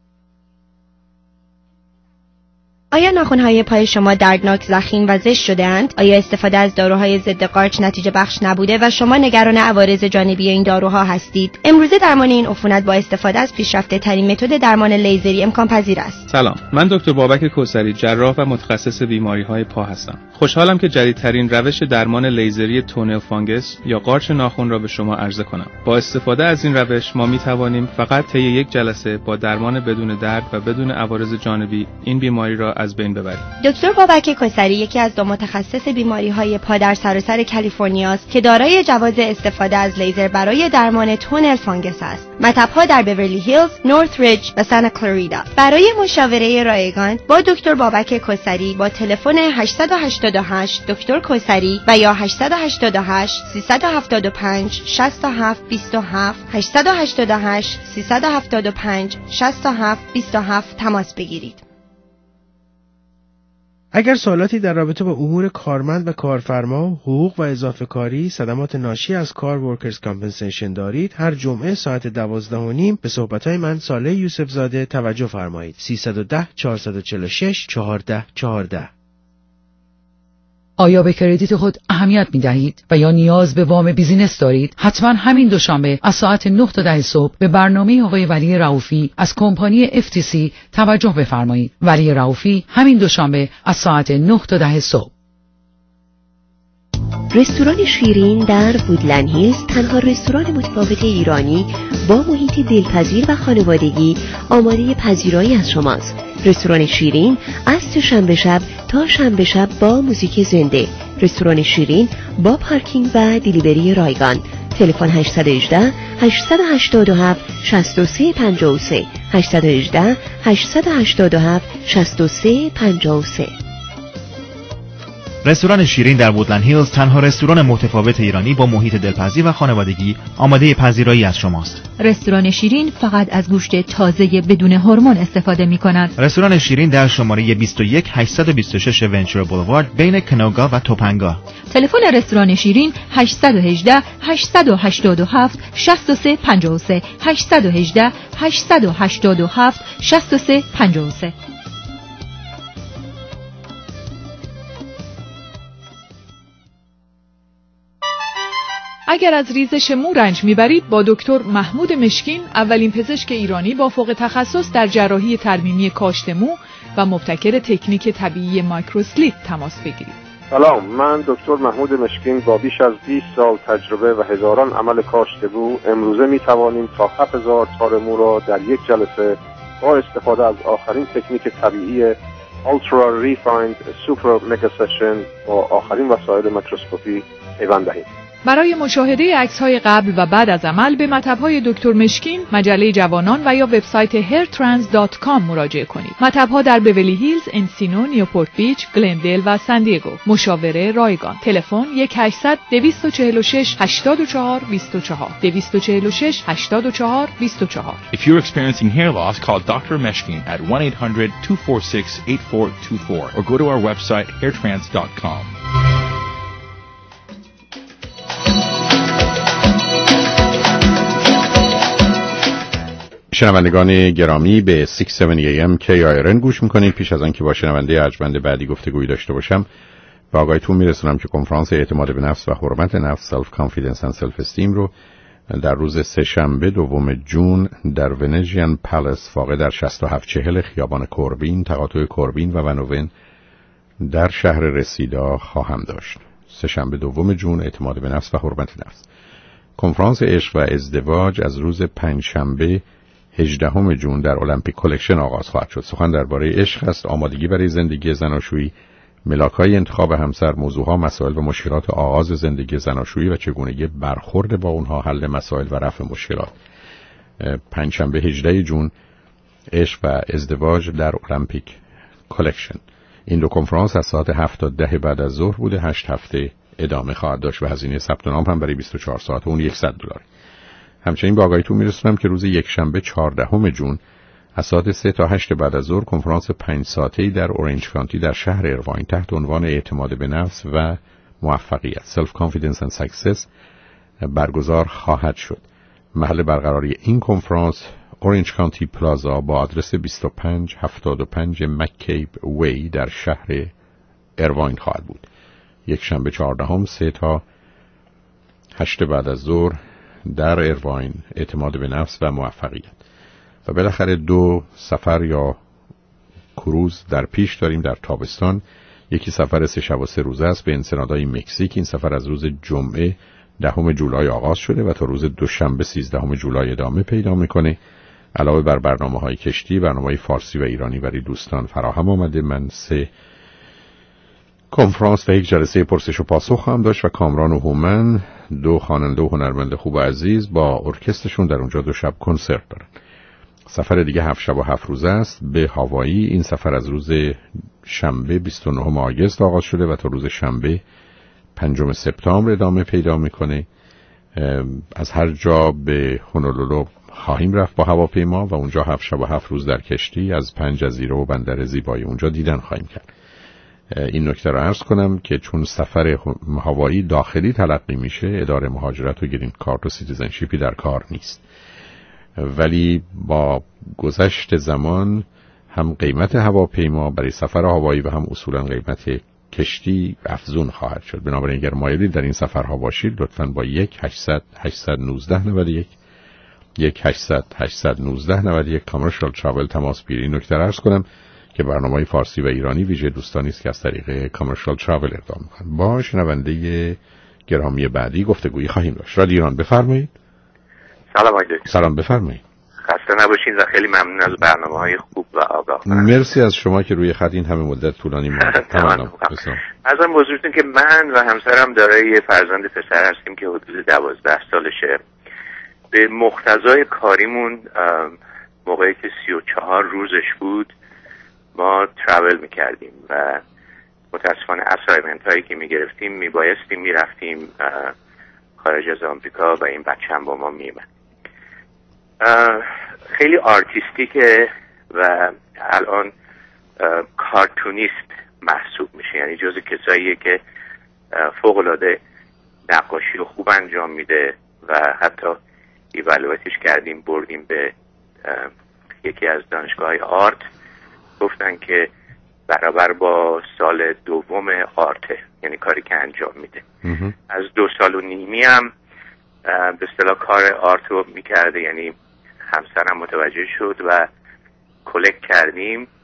Speaker 10: آیا ناخن‌های پای شما دردناک، ضخیم و زشت شده‌اند؟ آیا استفاده از داروهای ضد قارچ نتیجه بخش نبوده و شما نگران عوارض جانبی این داروها هستید؟ امروزه درمان این عفونت با استفاده از پیشرفته ترین متد درمان لیزری امکان پذیر است.
Speaker 12: سلام، من دکتر بابک کوثری، جراح و متخصص بیماری‌های پا هستم. خوشحالم که جدیدترین روش درمان لیزری تونل فانگس یا قارچ ناخن را به شما عرضه کنم. با استفاده از این روش ما می‌توانیم فقط طی یک جلسه با درمان بدون درد و بدون عوارض جانبی این بیماری را از بین ببرید.
Speaker 10: دکتر بابک کوثری یکی از دو متخصص بیماری‌های پا در سراسر کالیفرنیا است که دارای جواز استفاده از لیزر برای درمان تونل فانگس است. مطب‌ها در بیورلی هیلز، نورث ریج و سانتا کلاریدا. برای مشاوره رایگان با دکتر بابک کوثری با تلفن هشت هشت هشت دکتر کوثری و یا هشت هشت هشت سه هفت پنج شش هفت دو هفت هشت هشت هشت سه هفت پنج شش هفت دو هفت تماس بگیرید.
Speaker 13: اگر سوالاتی در رابطه با امور کارمند و کارفرما، حقوق و اضافه کاری، صدمات ناشی از کار ورکرز کامپنسیشن دارید، هر جمعه ساعت دوازده و نیم به صحبت‌های من صالح یوسف زاده توجه فرمایید. سیصد و ده چهارصد و چهل و شش چهارده چهارده.
Speaker 14: آیا به کردیت خود اهمیت می دهید و یا نیاز به وام بیزینس دارید؟ حتما همین دوشنبه از ساعت نه تا ده صبح به برنامه آقای ولی رؤوفی از کمپانی اف تی سی توجه بفرمایید. ولی رؤوفی همین دوشنبه از ساعت نه تا ده صبح.
Speaker 19: رستوران شیرین در وودلند هیلز تنها رستوران متفاوت ایرانی با محیط دلپذیر و خانوادگی آماده پذیرایی از شماست. رستوران شیرین از شنبه شب تا شنبه شب با موزیک زنده. رستوران شیرین با پارکینگ و دیلیوری رایگان. تلفن هشت یک هشت هشت هشت هفت شش سه پنج سه هشت یک هشت هشت هشت هفت شش سه پنج سه.
Speaker 22: رستوران شیرین در وودلند هیلز تنها رستوران متفاوت ایرانی با محیط دلپذیر و خانوادگی آماده پذیرایی از شماست.
Speaker 8: رستوران شیرین فقط از گوشت تازه بدون هورمون استفاده می کند.
Speaker 22: رستوران شیرین در شماره بیست و یک هشتصد و بیست و شش ونچر بولوارد بین کنوگا و توپنگا.
Speaker 8: تلفن رستوران شیرین هشت یک هشت هشت هشت هفت شش سه پنج سه هشت یک هشت هشت هشت هفت شش سه پنج سه.
Speaker 27: اگر از ریزش مو رنج میبرید با دکتر محمود مشکین، اولین پزشک ایرانی با فوق تخصص در جراحی ترمیمی کاشت مو، و مبتکر تکنیک طبیعی مایکروسلیپ تماس بگیرید.
Speaker 15: سلام، من دکتر محمود مشکین با بیش از بیست سال تجربه و هزاران عمل کاشتگو امروزه می توانیم تا هفت هزار تار مو را در یک جلسه با استفاده از آخرین تکنیک طبیعی Ultra Refined Super Mega Session با آخرین وسایل میکروسکوپی پیوند دهیم.
Speaker 27: برای مشاهده عکس‌های قبل و بعد از عمل به مطب‌های دکتر مشکین، مجله جوانان و یا وبسایت هیر ترانس دات کام مراجعه کنید. مطب‌ها در بیولی هیلز، انسینو، نیوپورت بیچ، گلندل و سان دیگو. مشاوره رایگان. تلفن یک هشتصد دویست و چهل و شش هشتاد و چهار بیست و چهار دویست و چهل و شش هشتاد و چهار بیست و چهار.
Speaker 16: If you're experiencing hair loss, call doctor Meshkin at one eight hundred two four six eight four two four or go to our website hair trans dot com.
Speaker 3: شنوندگان گرامی به شش هفتاد ای ام کی آی آر ان گوش میکنید. پیش از آن که با شنونده ارجمند بعدی گفتگویی داشته باشم به آگاهیتون میرسونم که کنفرانس اعتماد به نفس و حرمت نفس سلف کانفیدنس اند سلف استیم رو در روز سه‌شنبه دوم جون در ونژین پالاس واقع در شصت و هفت چهل خیابان کوربین، تقاطع کوربین و ونوون در شهر رسیدا خواهم داشت. سه‌شنبه دوم جون اعتماد به نفس و حرمت نفس. کنفرانس عشق و ازدواج از روز پنجشنبه هجدهم جون در المپیک کلکشن آغاز خواهد شد. سخن درباره عشق است، آمادگی برای زندگی زناشویی، ملاک‌های انتخاب همسر، موضوعها، مسائل و مشکلات آغاز زندگی زناشویی و چگونگی برخورد با اونها، حل مسائل و رفع مشکلات. پنجشنبه هجدهم جون عشق و ازدواج در المپیک کلکشن. این دو کنفرانس از ساعت هفت تا ده بعد از ظهر بوده. هشت هفته ادامه خواهد داشت و هزینه ثبت نام هم برای بیست و چهار ساعت اون صد دلار. همچنین با آگاهیتون میرسونم که روز یکشنبه چهاردهم جون از ساعت سه تا هشت بعد از ظهر کنفرانس پنج ساعته‌ای در اورنج کانتی در شهر ایرواین تحت عنوان اعتماد به نفس و موفقیت Self Confidence and Success برگزار خواهد شد. محل برقراری این کنفرانس اورنج کانتی پلازا با آدرس بیست و پنج هفتاد و پنج مککیب وی در شهر ایرواین خواهد بود. یکشنبه چهاردهم سه تا هشت بعد از ظهر در ایرواین اعتماد به نفس و موفقیت. و بالاخره دو سفر یا کروز در پیش داریم در تابستان. یکی سفر سه شب و سه روزه است به انسنادای مکزیک. این سفر از روز جمعه دهم جولای آغاز شده و تا روز دوشنبه سیزدهم جولای ادامه پیدا میکنه. علاوه بر برنامه‌های کشتی، برنامه‌های فارسی و ایرانی برای دوستان فراهم آمده. من سه کنفرانس و یک جلسه پرسش و پاسخ هم داشت و کامران و هومن، دو خواننده و هنرمند خوب و عزیز، با ارکسترشون در اونجا دو شب کنسرت دارن. سفر دیگه هفت شب و هفت روزه است به هاوایی. این سفر از روز شنبه بیست و نهم آگوست آغاز شده و تا روز شنبه پنجم سپتامبر ادامه پیدا میکنه. از هر جا به هونولولو خواهیم رفت با هواپیما و اونجا هفت شب و هفت روز در کشتی از پنج جزیره و بندر زیبای اونجا دیدن خواهیم کرد. این نکته رو عرض کنم که چون سفر هوایی داخلی تلقی میشه، اداره مهاجرت و گرین کارت و سیتیزنشیپی در کار نیست، ولی با گذشت زمان هم قیمت هواپیما برای سفر هوایی و هم اصولا قیمت کشتی افزون خواهد شد. بنابراین اگر مایلید در این سفرها باشید لطفاً با یک هشتصد هشتصد و نوزده نود و یک یک هشتصد هشتصد و نوزده نود و یک کامرشال تراول تماس بگیرید. این نکته رو عرض کنم که برنامه‌های فارسی و ایرانی ویژه دوستانی است که از طریق کامرشال تراول اقدام می‌کنند. با شنونده گرامی بعدی گفتگویی خواهیم داشت. رادیو ایران بفرمایید.
Speaker 17: سلام آقای دکتر.
Speaker 3: سلام بفرمایید.
Speaker 17: خسته نباشین و خیلی ممنون از برنامه‌های خوب و آگاه کننده.
Speaker 3: مرسی از شما که روی خط این همه مدت طولانی ماندید. تمام.
Speaker 17: ازم بزرگتون که من و همسرم دارای یه فرزند پسر هستیم که حدود دوازده سالشه. به مقتضای کاریمون موقعی که سی و چهار روزش بود ما تراول میکردیم و متاسفانه اسایمنت هایی که میگرفتیم میبایستیم میرفتیم خارج از آمریکا و این بچه هم با ما میمد. خیلی آرتیستیکه و الان کارتونیست محسوب میشه، یعنی جز کساییه که فوق‌العاده نقاشی رو خوب انجام میده و حتی ایوالویتش کردیم، بردیم به یکی از دانشگاه‌های آرت، گفتن که برابر با سال دوم آرته، یعنی کاری که انجام میده. از دو سال و نیمی هم به اصطلاح کار آرت رو میکرده، یعنی همسرم متوجه شد و کلکت کردیم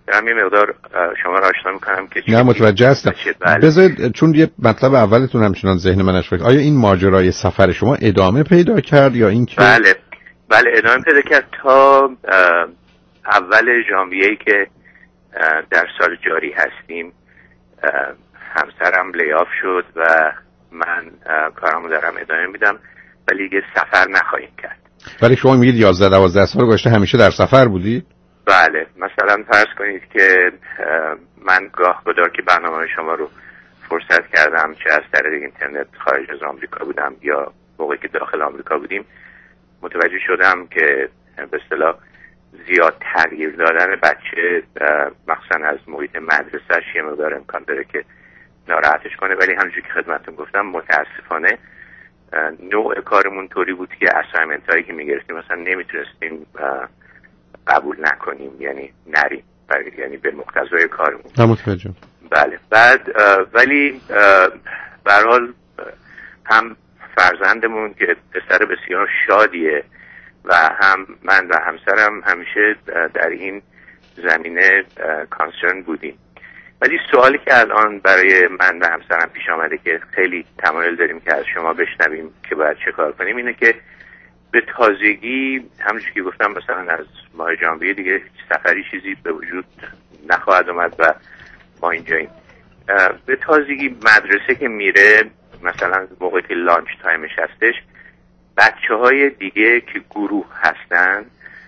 Speaker 17: دارم یه مقدار شما را آشنا میکنم که
Speaker 3: نه متوجه هستم.
Speaker 17: بله.
Speaker 3: بذارید چون یه مطلب اولتون همچنان ذهن من اشفاق، آیا این ماجرای سفر شما ادامه پیدا کرد یا این که
Speaker 17: بله بله ادامه پیدا کرد تا اول ژانویه‌ای که در سال جاری هستیم. همسرم لیاف شد و من کارمو دارم ادامه میدم ولی دیگه سفر نخواهیم کرد.
Speaker 3: ولی شما میگید یازده دوازده سال گذشته همیشه در سفر بودید؟
Speaker 17: بله مثلا فرض کنید که من گاه گدار که برنامه شما رو فرصت کردم چه از طریق اینترنت خارج از آمریکا بودم یا موقعی که داخل آمریکا بودیم متوجه شدم که به اصطلاح زیاد تغییر دادن بچه مخصوصا از محیط مدرسه‌اش یه مقدار امکان داره که ناراحتش کنه، ولی همونجوری که خدمتتون گفتم متاسفانه نوع کارمون طوری بود که اسایمنت هایی که میگرفتیم مثلا نمیتونستیم قبول نکنیم، یعنی نریم، یعنی به مقتضای کارمون.
Speaker 3: متوجه.
Speaker 17: بله بعد ولی به هر حال هم فرزندمون که پسر بسیار شادیه و هم من و همسرم همیشه در این زمینه کانسرن بودیم. ولی سوالی که الان برای من و همسرم پیش آمده که خیلی تمایل داریم که از شما بشنویم که باید چه کار کنیم اینه که به تازگی همونجوری که گفتم مثلا از ماه ژانویه دیگه سفری چیزی به وجود نخواهد اومد و ما اینجاییم. به تازگی مدرسه که میره مثلا موقعی که لانچ تایمش هستش بچه های دیگه که گروه هستن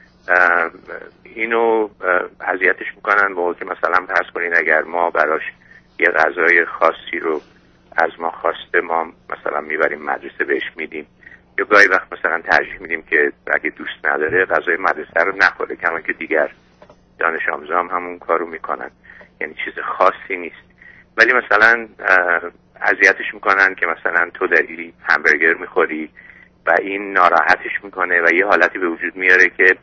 Speaker 17: اینو اذیتش میکنن موقعی که مثلا فرض کنین اگر ما براش یه غذای خاصی رو از ما خواسته ما مثلا میبریم مدرسه بهش میدیم یا گاهی وقت مثلا ترجیح میدیم که اگه دوست نداره غذای مدرسه رو نخوره، کما که دیگر دانش آموزا هم همون کارو میکنن، یعنی چیز خاصی نیست. ولی مثلا اذیتش میکنن که مثلا تو داری همبرگر میخوری و این ناراحتش میکنه و یه حالتی به وجود میاره که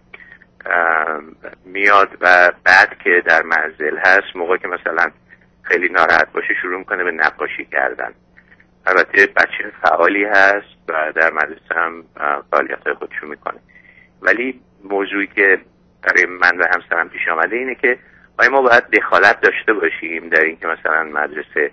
Speaker 17: میاد و بعد که در منزل هست موقعی که مثلا خیلی ناراحت باشه شروع میکنه به نقاشی کردن. البته بچه فعالی هست و در مدرسه هم فعالیت‌های خودشو میکنه، ولی موضوعی که برای من و همسرم پیش آمده اینه که آیا ما باید دخالت داشته باشیم در این که مثلا مدرسه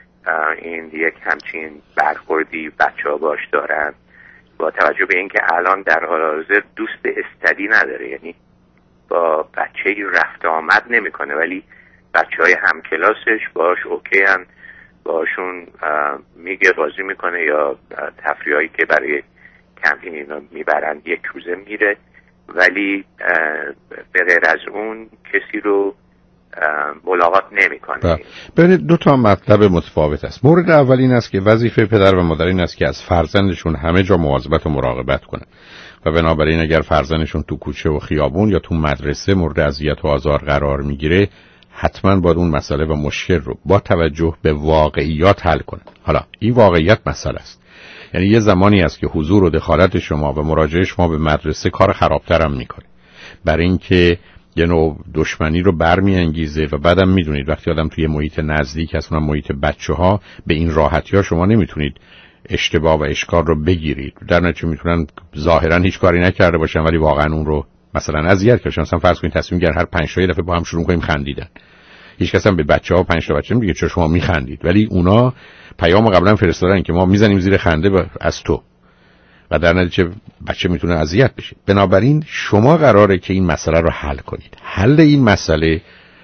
Speaker 17: این یک همچین برخوردی بچه ها باش دارن با توجه به اینکه الان در حال حاضر دوست استدی نداره، یعنی با بچه‌ای رفت آمد نمیکنه ولی بچه‌های همکلاسش باش اوکی ان، باشون میگه بازی میکنه یا تفریحایی که برای کمپین اینا میبرن یک روزه میره، ولی به غیر از اون کسی رو ملاقات نمیکنه.
Speaker 3: ببینید دو تا مطلب متفاوت است. مورد اول این است که وظیفه پدر و مادر این است که از فرزندشون همه جا مواظبت و مراقبت کنن و بنابراین اگر فرزندشون تو کوچه و خیابون یا تو مدرسه مورد اذیت و آزار قرار میگیره حتما باید اون مسئله و مشکل رو با توجه به واقعیات حل کنن. حالا این واقعیت مسئله است، یعنی یه زمانی است که حضور و دخالت شما و مراجعه شما به مدرسه کار خرابتر هم میکنه، برای اینکه یه نوع دشمنی رو برمیانگیزه و بعدم میدونید وقتی آدم توی محیط نزدیک هست، اونم محیط بچه‌ها، به این راحتی ها شما نمیتونید اشتباه و اشکال رو بگیرید. در نتیجه میتونن ظاهرا هیچ کاری نکرده باشن ولی واقعا اون رو مثلا اذیت کنن. مثلا فرض کنید تصمیم گرفتن هر پنج تا یه دفعه با هم شروع کنیم خندیدن، هیچ کس هم به بچه‌ها پنج تا بچه نمیگه چرا شما میخندید، ولی اونا پیام قبلا فرستادن که ما میزنیم زیر خنده از تو و در نتیجه بچه میتونه اذیت بشه. بنابراین شما قراره که این مسئله رو حل کنید. حل این مسئله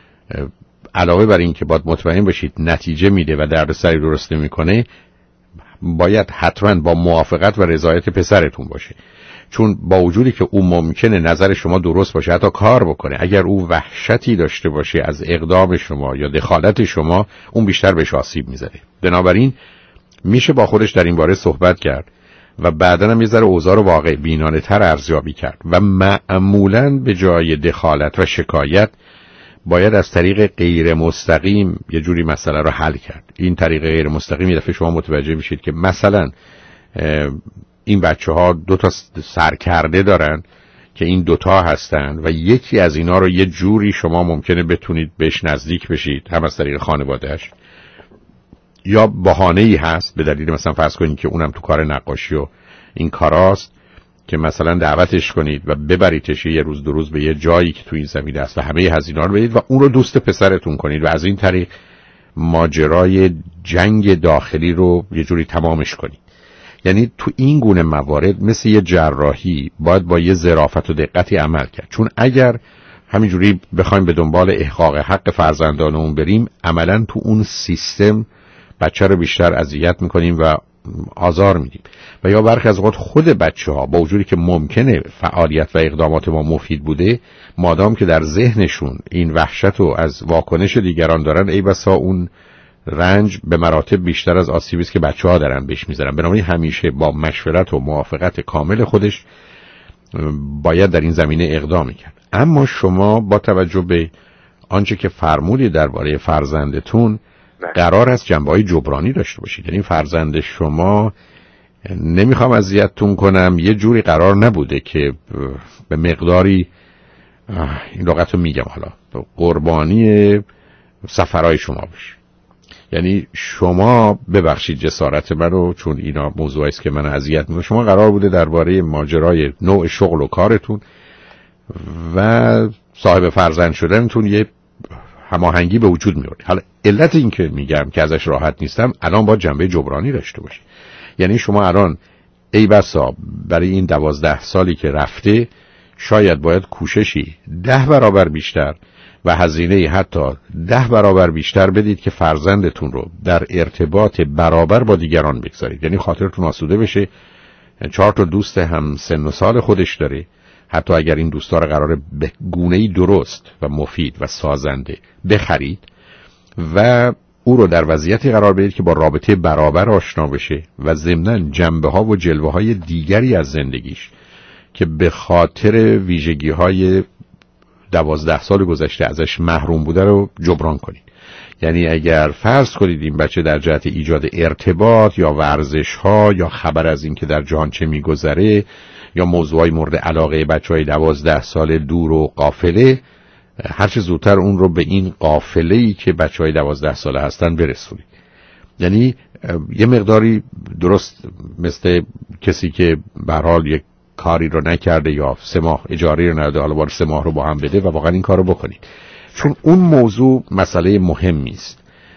Speaker 3: علاوه بر این که باید مطمئن باشید نتیجه میده و دردسری درست نمیکنه، باید حتما با موافقت و رضایت پسرتون باشه، چون با وجودی که او ممکنه نظر شما درست باشه حتی کار بکنه، اگر او وحشتی داشته باشه از اقدام شما یا دخالت شما اون بیشتر بهش آسیب میزنه. بنابراین میشه با خودش در این باره صحبت کرد و بعداً هم یه ذره اوضاع رو واقع بینانه تر ارزیابی کرد و معمولاً به جای دخالت و شکایت باید از طریق غیر مستقیم یه جوری مسئله رو حل کرد. این طریق غیر مستقیم یه دفعه شما متوجه میشید که مثلا این بچه ها دو تا سرکرده دارن که این دوتا هستن و یکی از اینا رو یه جوری شما ممکنه بتونید بهش نزدیک بشید، هم از طریق خانوادهش یا بهانه‌ای هست به دلیل مثلا فرض کنید که اونم تو کار نقاشی و این کاراست که مثلا دعوتش کنید و ببریدش یه روز دو روز به یه جایی که تو این زمینه است و همه هزینه‌ها رو بدید و اون رو دوست پسرتون کنید و از این طریق ماجرای جنگ داخلی رو یه جوری تمامش کنید. یعنی تو این گونه موارد مثل یه جراحی باید با یه ظرافت و دقتی عمل کرد، چون اگر همینجوری بخوایم به دنبال احقاق حق فرزندانمون بریم، عملا تو اون سیستم بچه رو بیشتر اذیت میکنیم و آزار میدیم و یا برخی از اوقات خود بچه ها با وجودی که ممکنه فعالیت و اقدامات ما مفید بوده، مادام که در ذهنشون این وحشت رو از واکنش دیگران دارن، ای بسا اون رنج به مراتب بیشتر از آسیبی است که بچه ها دارن بهش میذارن. بنابراین همیشه با مشورت و موافقت کامل خودش باید در این زمینه اقدام کرد. اما شما با توجه به آنچه که فرمودید درباره فرزندتون قرار است جنبه‌های جبرانی داشته باشید. یعنی فرزند شما، نمیخوام اذیتتون کنم، یه جوری قرار نبوده که به مقداری، این لغت رو میگم حالا، قربانی سفرهای شما بشه. یعنی شما، ببخشید جسارت منو چون اینا موضوعی است که من اذیت میکنه، شما قرار بوده درباره ماجرای نوع شغل و کارتون و صاحب فرزند شدنتون یه هماهنگی به وجود میاره. حالا علت این که میگم که ازش راحت نیستم، الان باید جنبه جبرانی داشته باشه. یعنی شما الان ای بسا برای این دوازده سالی که رفته شاید باید کوششی ده برابر بیشتر و هزینه حتی ده برابر بیشتر بدید که فرزندتون رو در ارتباط برابر با دیگران بگذارید. یعنی خاطرتون آسوده بشه چهار تا دوست هم سن و سال خودش داره، حتی اگر این دوستا رو قراره به گونه‌ای درست و مفید و سازنده بخرید و او رو در وضعیتی قرار بدید که با رابطه برابر آشنا بشه و ضمناً جنبه‌ها و جلوه‌های دیگری از زندگیش که به خاطر ویژگی‌های دوازده سال گذشته ازش محروم بوده رو جبران کنید. یعنی اگر فرض کنید این بچه در جهت ایجاد ارتباط یا ورزش‌ها یا خبر از این که در جهان چه می‌گذره یا موضوعای مورد علاقه بچه‌های دوازده سال دور و قافله، هر چه زودتر اون رو به این قافله‌ای که بچه‌های دوازده ساله هستن برسونید. یعنی یه مقداری درست مثل کسی که به هر حال یک کاری رو نکرده یا سه ماه اجاره رو نداده، حالا باید سه ماه رو با هم بده و واقعا این کار رو بکنید، چون اون موضوع مسئله مهمی است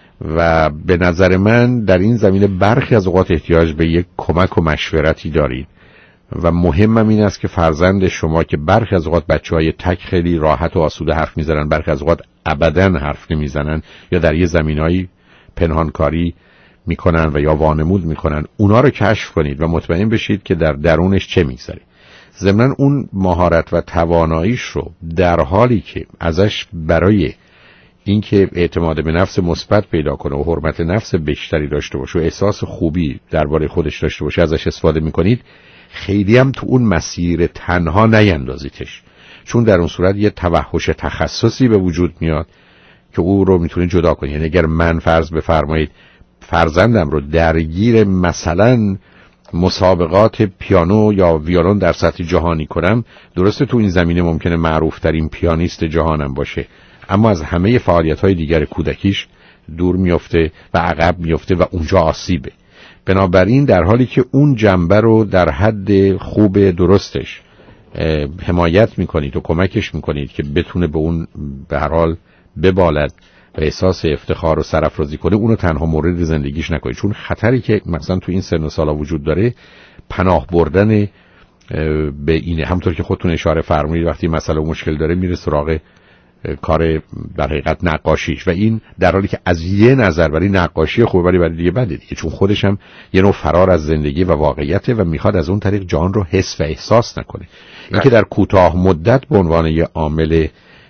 Speaker 3: و به نظر من در این زمینه برخی از اوقات احتیاج به یک کمک و مشورتی دارید و مهمم این است که فرزند شما که برخی از اوقات بچه‌های تک خیلی راحت و آسوده حرف میزنن، برخی از اوقات ابداً حرف نمیزنن یا در یه زمینه‌ای پنهانکاری میکنن و یا وانمود میکنن، اونا رو کشف کنید و مطمئن بشید که در درونش چه میگذره. ضمناً اون مهارت و تواناییش رو در حالی که ازش برای اینکه اعتماد به نفس مثبت پیدا کنه و حرمت نفس بیشتری داشته باشه و احساس خوبی درباره خودش داشته باشه ازش استفاده میکنید، خیلی هم تو اون مسیر تنها نیندازیدش، چون در اون صورت یه توحش تخصصی به وجود میاد که او رو میتونه جدا کنه. یعنی اگر من فرض بفرمایید فرزندم رو درگیر مثلا مسابقات پیانو یا ویولون در سطح جهانی کنم، درسته تو این زمینه ممکنه معروف ترین پیانیست جهانم باشه، اما از همه فعالیت‌های دیگر کودکیش دور میفته و عقب میفته و اونجا آسیبه. بنابراین در حالی که اون جنبه رو در حد خوب درستش حمایت میکنید و کمکش میکنید که بتونه به اون به هر حال ببالد و احساس افتخار و سرافرازی کنه، اونو تنها مورد زندگیش نکنید، چون خطری که مثلا تو این سن و سالا وجود داره پناه بردن به اینه. همونطور که خودتون اشاره فرمودید وقتی مسئله و مشکل داره میره سراغ کار در حقیقت نقاشیش و این در حالی که از یه نظر برای نقاشی خوبه ولی برای دیگه بده دیگه، چون خودش هم یه نوع فرار از زندگی و واقعیته و میخواد از اون طریق جان رو حس و احساس نکنه. این که در کوتاه مدت به عنوان یه عامل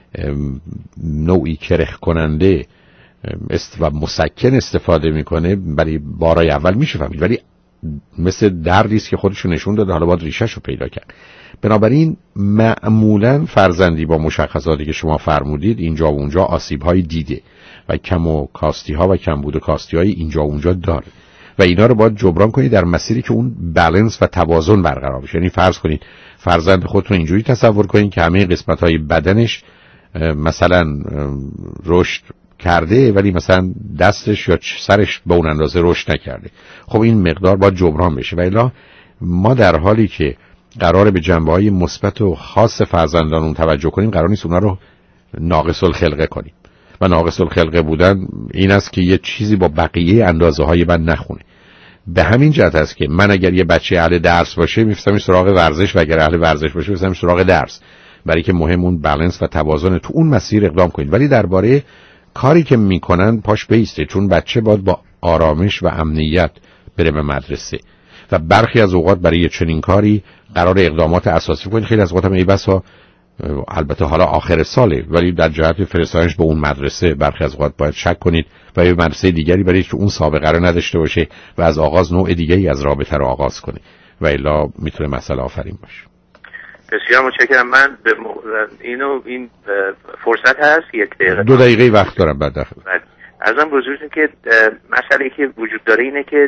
Speaker 3: نوعی کرخ کننده است و مسکن استفاده میکنه برای بارای اول میشه فهمید، ولی مثل دردی است که خودشو نشون داده، حالا باید ریشه‌شو پیدا کرد. بنابراین معمولا فرزندی با مشخصاتی که شما فرمودید اینجا و اونجا آسیب‌های دیده و کم و کاستی‌ها و کمبود و کاستی‌های اینجا و اونجا داره و اینا رو باید جبران کنید در مسیری که اون بالانس و توازن برقرار بشه. یعنی فرض کنید فرزند خودتون اینجوری تصور کنید که همه قسمت‌های بدنش مثلا رشد کرده ولی مثلا دستش یا سرش به اون اندازه رشد نکرده. خب این مقدار باید جبران بشه و الا ما در حالی که قراره به جنبه‌های مثبت و خاص فرزندانمون توجه کنیم، قرار نیست اونا رو ناقص الخلقه کنیم. و ناقص الخلقه بودن این است که یه چیزی با بقیه اندازه‌های من نخونه. به همین جهت است که من اگر یه بچه اهل درس باشه میفهمم سراغ ورزش و اگر اهل ورزش باشه میفهمم سراغ درس، برای که مهم اون بالانس و توازن تو اون مسیر اقدام کنید. ولی درباره کاری که میکنن پاش بیسته، چون بچه باید با آرامش و امنیت بره به مدرسه و برخی از اوقات برای چنین کاری قرار اقدامات اساسی کنید. خیلی از اوقات هم ای بسا، البته حالا آخر ساله، ولی در جهت فرستادنش به اون مدرسه برخی از اوقات باید شک کنید و یه مدرسه دیگری برای که اون سابقه رو نداشته باشه و از آغاز نوع دیگری از رابطه رو آغاز کنه و الا میتونه مسئله آفرین باشه.
Speaker 17: بسیار متشکرم. من به م... اینو این فرصت هست یک دقیقه
Speaker 3: دو دقیقه وقت دارم بعد داخل.
Speaker 17: ازم بزرگتون که مسئله که وجود داره اینه که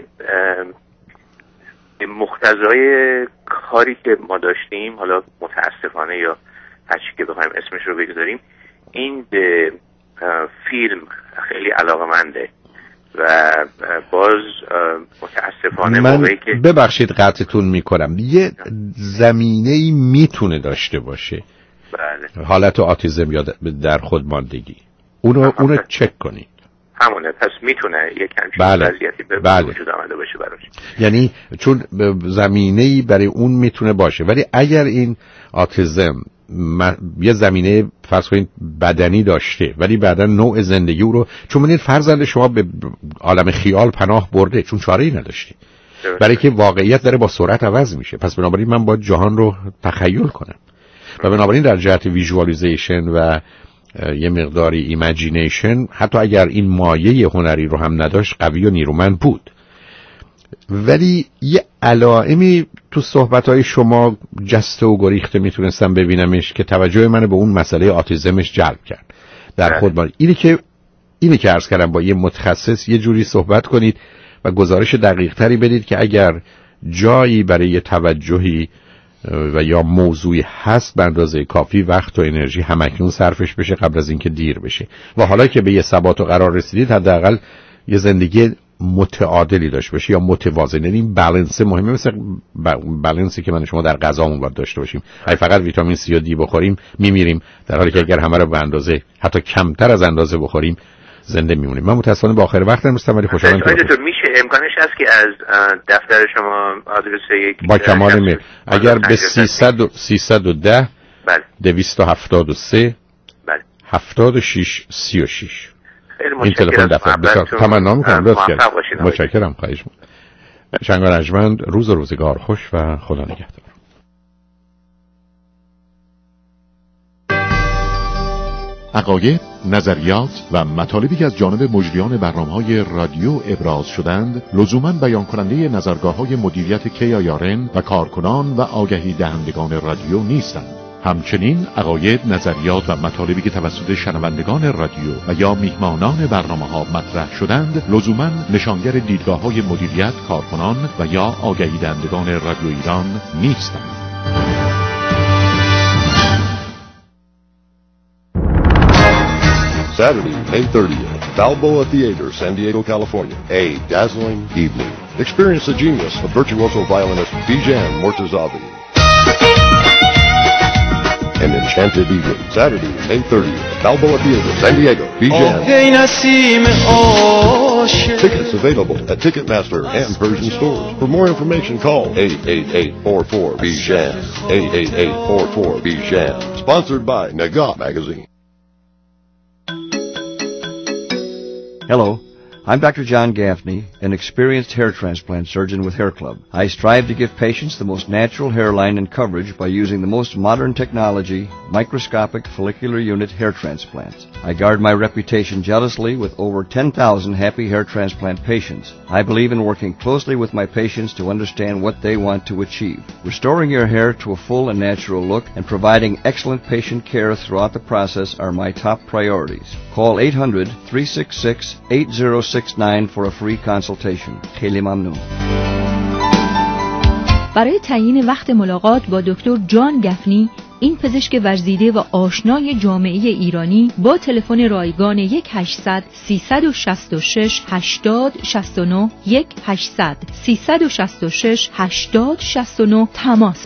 Speaker 17: مقتضای کاری که ما داشتیم، حالا متاسفانه یا هر چی که بخوایم اسمش رو بگذاریم، این به فیلم خیلی علاقه‌منده و باز متاسفانه موقعی که
Speaker 3: ببخشید قطعتون میکنم، یه زمینه‌ای میتونه داشته باشه،
Speaker 17: بله،
Speaker 3: حالت آتیزم یا در خودماندگی، اونو اونو چک کنید.
Speaker 17: همونه، پس میتونه یک همچین
Speaker 3: بله.
Speaker 17: وضعیتی به
Speaker 3: بله.
Speaker 17: وجود آمده باشه براش.
Speaker 3: یعنی چون زمینه‌ای برای اون میتونه باشه، ولی اگر این آتیزم یه زمینه فرض کنید بدنی داشته ولی بعدا نوع زندگی او رو، چون ببینید فرزند شما به عالم خیال پناه برده چون چاره‌ای نداشته، برای که واقعیت داره با سرعت عوض میشه، پس بنابراین من باید جهان رو تخیل کنم و بنابراین در جهت ویژوالایزیشن و یه مقداری ایمیجینیشن حتی اگر این مایه هنری رو هم نداشت قوی و نیرومند بود. ولی یه علائمی تو صحبت‌های شما جسته و گریخته میتونستم ببینمش که توجه من به اون مسئله آتیزمش جلب کرد در خودمان. اینی که اینی که عرض کردم با یه متخصص یه جوری صحبت کنید و گزارش دقیق تری بدید که اگر جایی برای توجهی و یا موضوعی هست به اندازه کافی وقت و انرژی همکنون صرفش بشه قبل از اینکه دیر بشه و حالا که به یه ثبات و قرار رسیدید حداقل یه زندگی متعادلی داشته باشه یا متوازن. این بالانس مهمه، مثل بالانسی که من شما در غذامون باید داشته باشیم. اگه فقط ویتامین سی و دی بخوریم میمیریم، در حالی که اگر همه رو به اندازه حتی کمتر از اندازه بخوریم زنده میمونیم. من متاسفانه با آخر وقت نمیستم ولی خوشحالم که
Speaker 17: میشه امکانش هست که از دفتر شما آدرس یک
Speaker 3: با کمال میل اگر به سیصد و ده
Speaker 17: بله
Speaker 3: دویست و هفتاد و سه
Speaker 17: بله
Speaker 3: هفتاد و شش سی و شش
Speaker 17: این
Speaker 3: تلفن دفتر بسیار تمنا میکنم. لطف کردید. متشکرم. خواهش میکنم. شنگ ارجمند، روز و روزگار خوش و خدا نگهدار.
Speaker 21: عقاید، نظریات و مطالبی که از جانب مجریان برنامه‌های رادیو ابراز شدند لزوماً بیان کننده نظرگاه‌های مدیریت کی آی آر ان و کارکنان و آگهی دهندگان رادیو نیستند. همچنین عقاید، نظریات و مطالبی که توسط شنوندگان رادیو و یا میهمانان برنامه‌ها مطرح شدند لزوماً نشانگر دیدگاه‌های مدیریت، کارکنان و یا آگهی دهندگان رادیو ایران نیستند.
Speaker 1: Saturday, May thirtieth, Balboa Theater, San Diego, California. A dazzling evening. Experience the genius of virtuoso violinist Bijan Mortazavi. An enchanted evening. Saturday, May thirtieth, Balboa Theater, San Diego. Bijan. Tickets available at Ticketmaster and Persian stores. For more information, call eight eight eight, four four, B J A M. eight eight eight, four four, B J A M. Sponsored by Nagat Magazine.
Speaker 2: Hello, I'm Doctor John Gaffney, an experienced hair transplant surgeon with Hair Club. I strive to give patients the most natural hairline and coverage by using the most modern technology, microscopic follicular unit hair transplants. I guard my reputation jealously with over ten thousand happy hair transplant patients. I believe in working closely with my patients to understand what they want to achieve. Restoring your hair to a full and natural look and providing excellent patient care throughout the process are my top priorities. Call eight hundred, three six six, eight zero six nine for a free consultation. خیلی ممنون.
Speaker 8: برای تعیین وقت ملاقات با دکتر جان گفنی، این پزشک ورزیده و آشنای جامعه ایرانی با تلفن رایگان یک هشتصد سیصد و شصت و شش هشتاد شصت و نه یک هشتصد سیصد و شصت و شش هشتاد شصت و نه تماس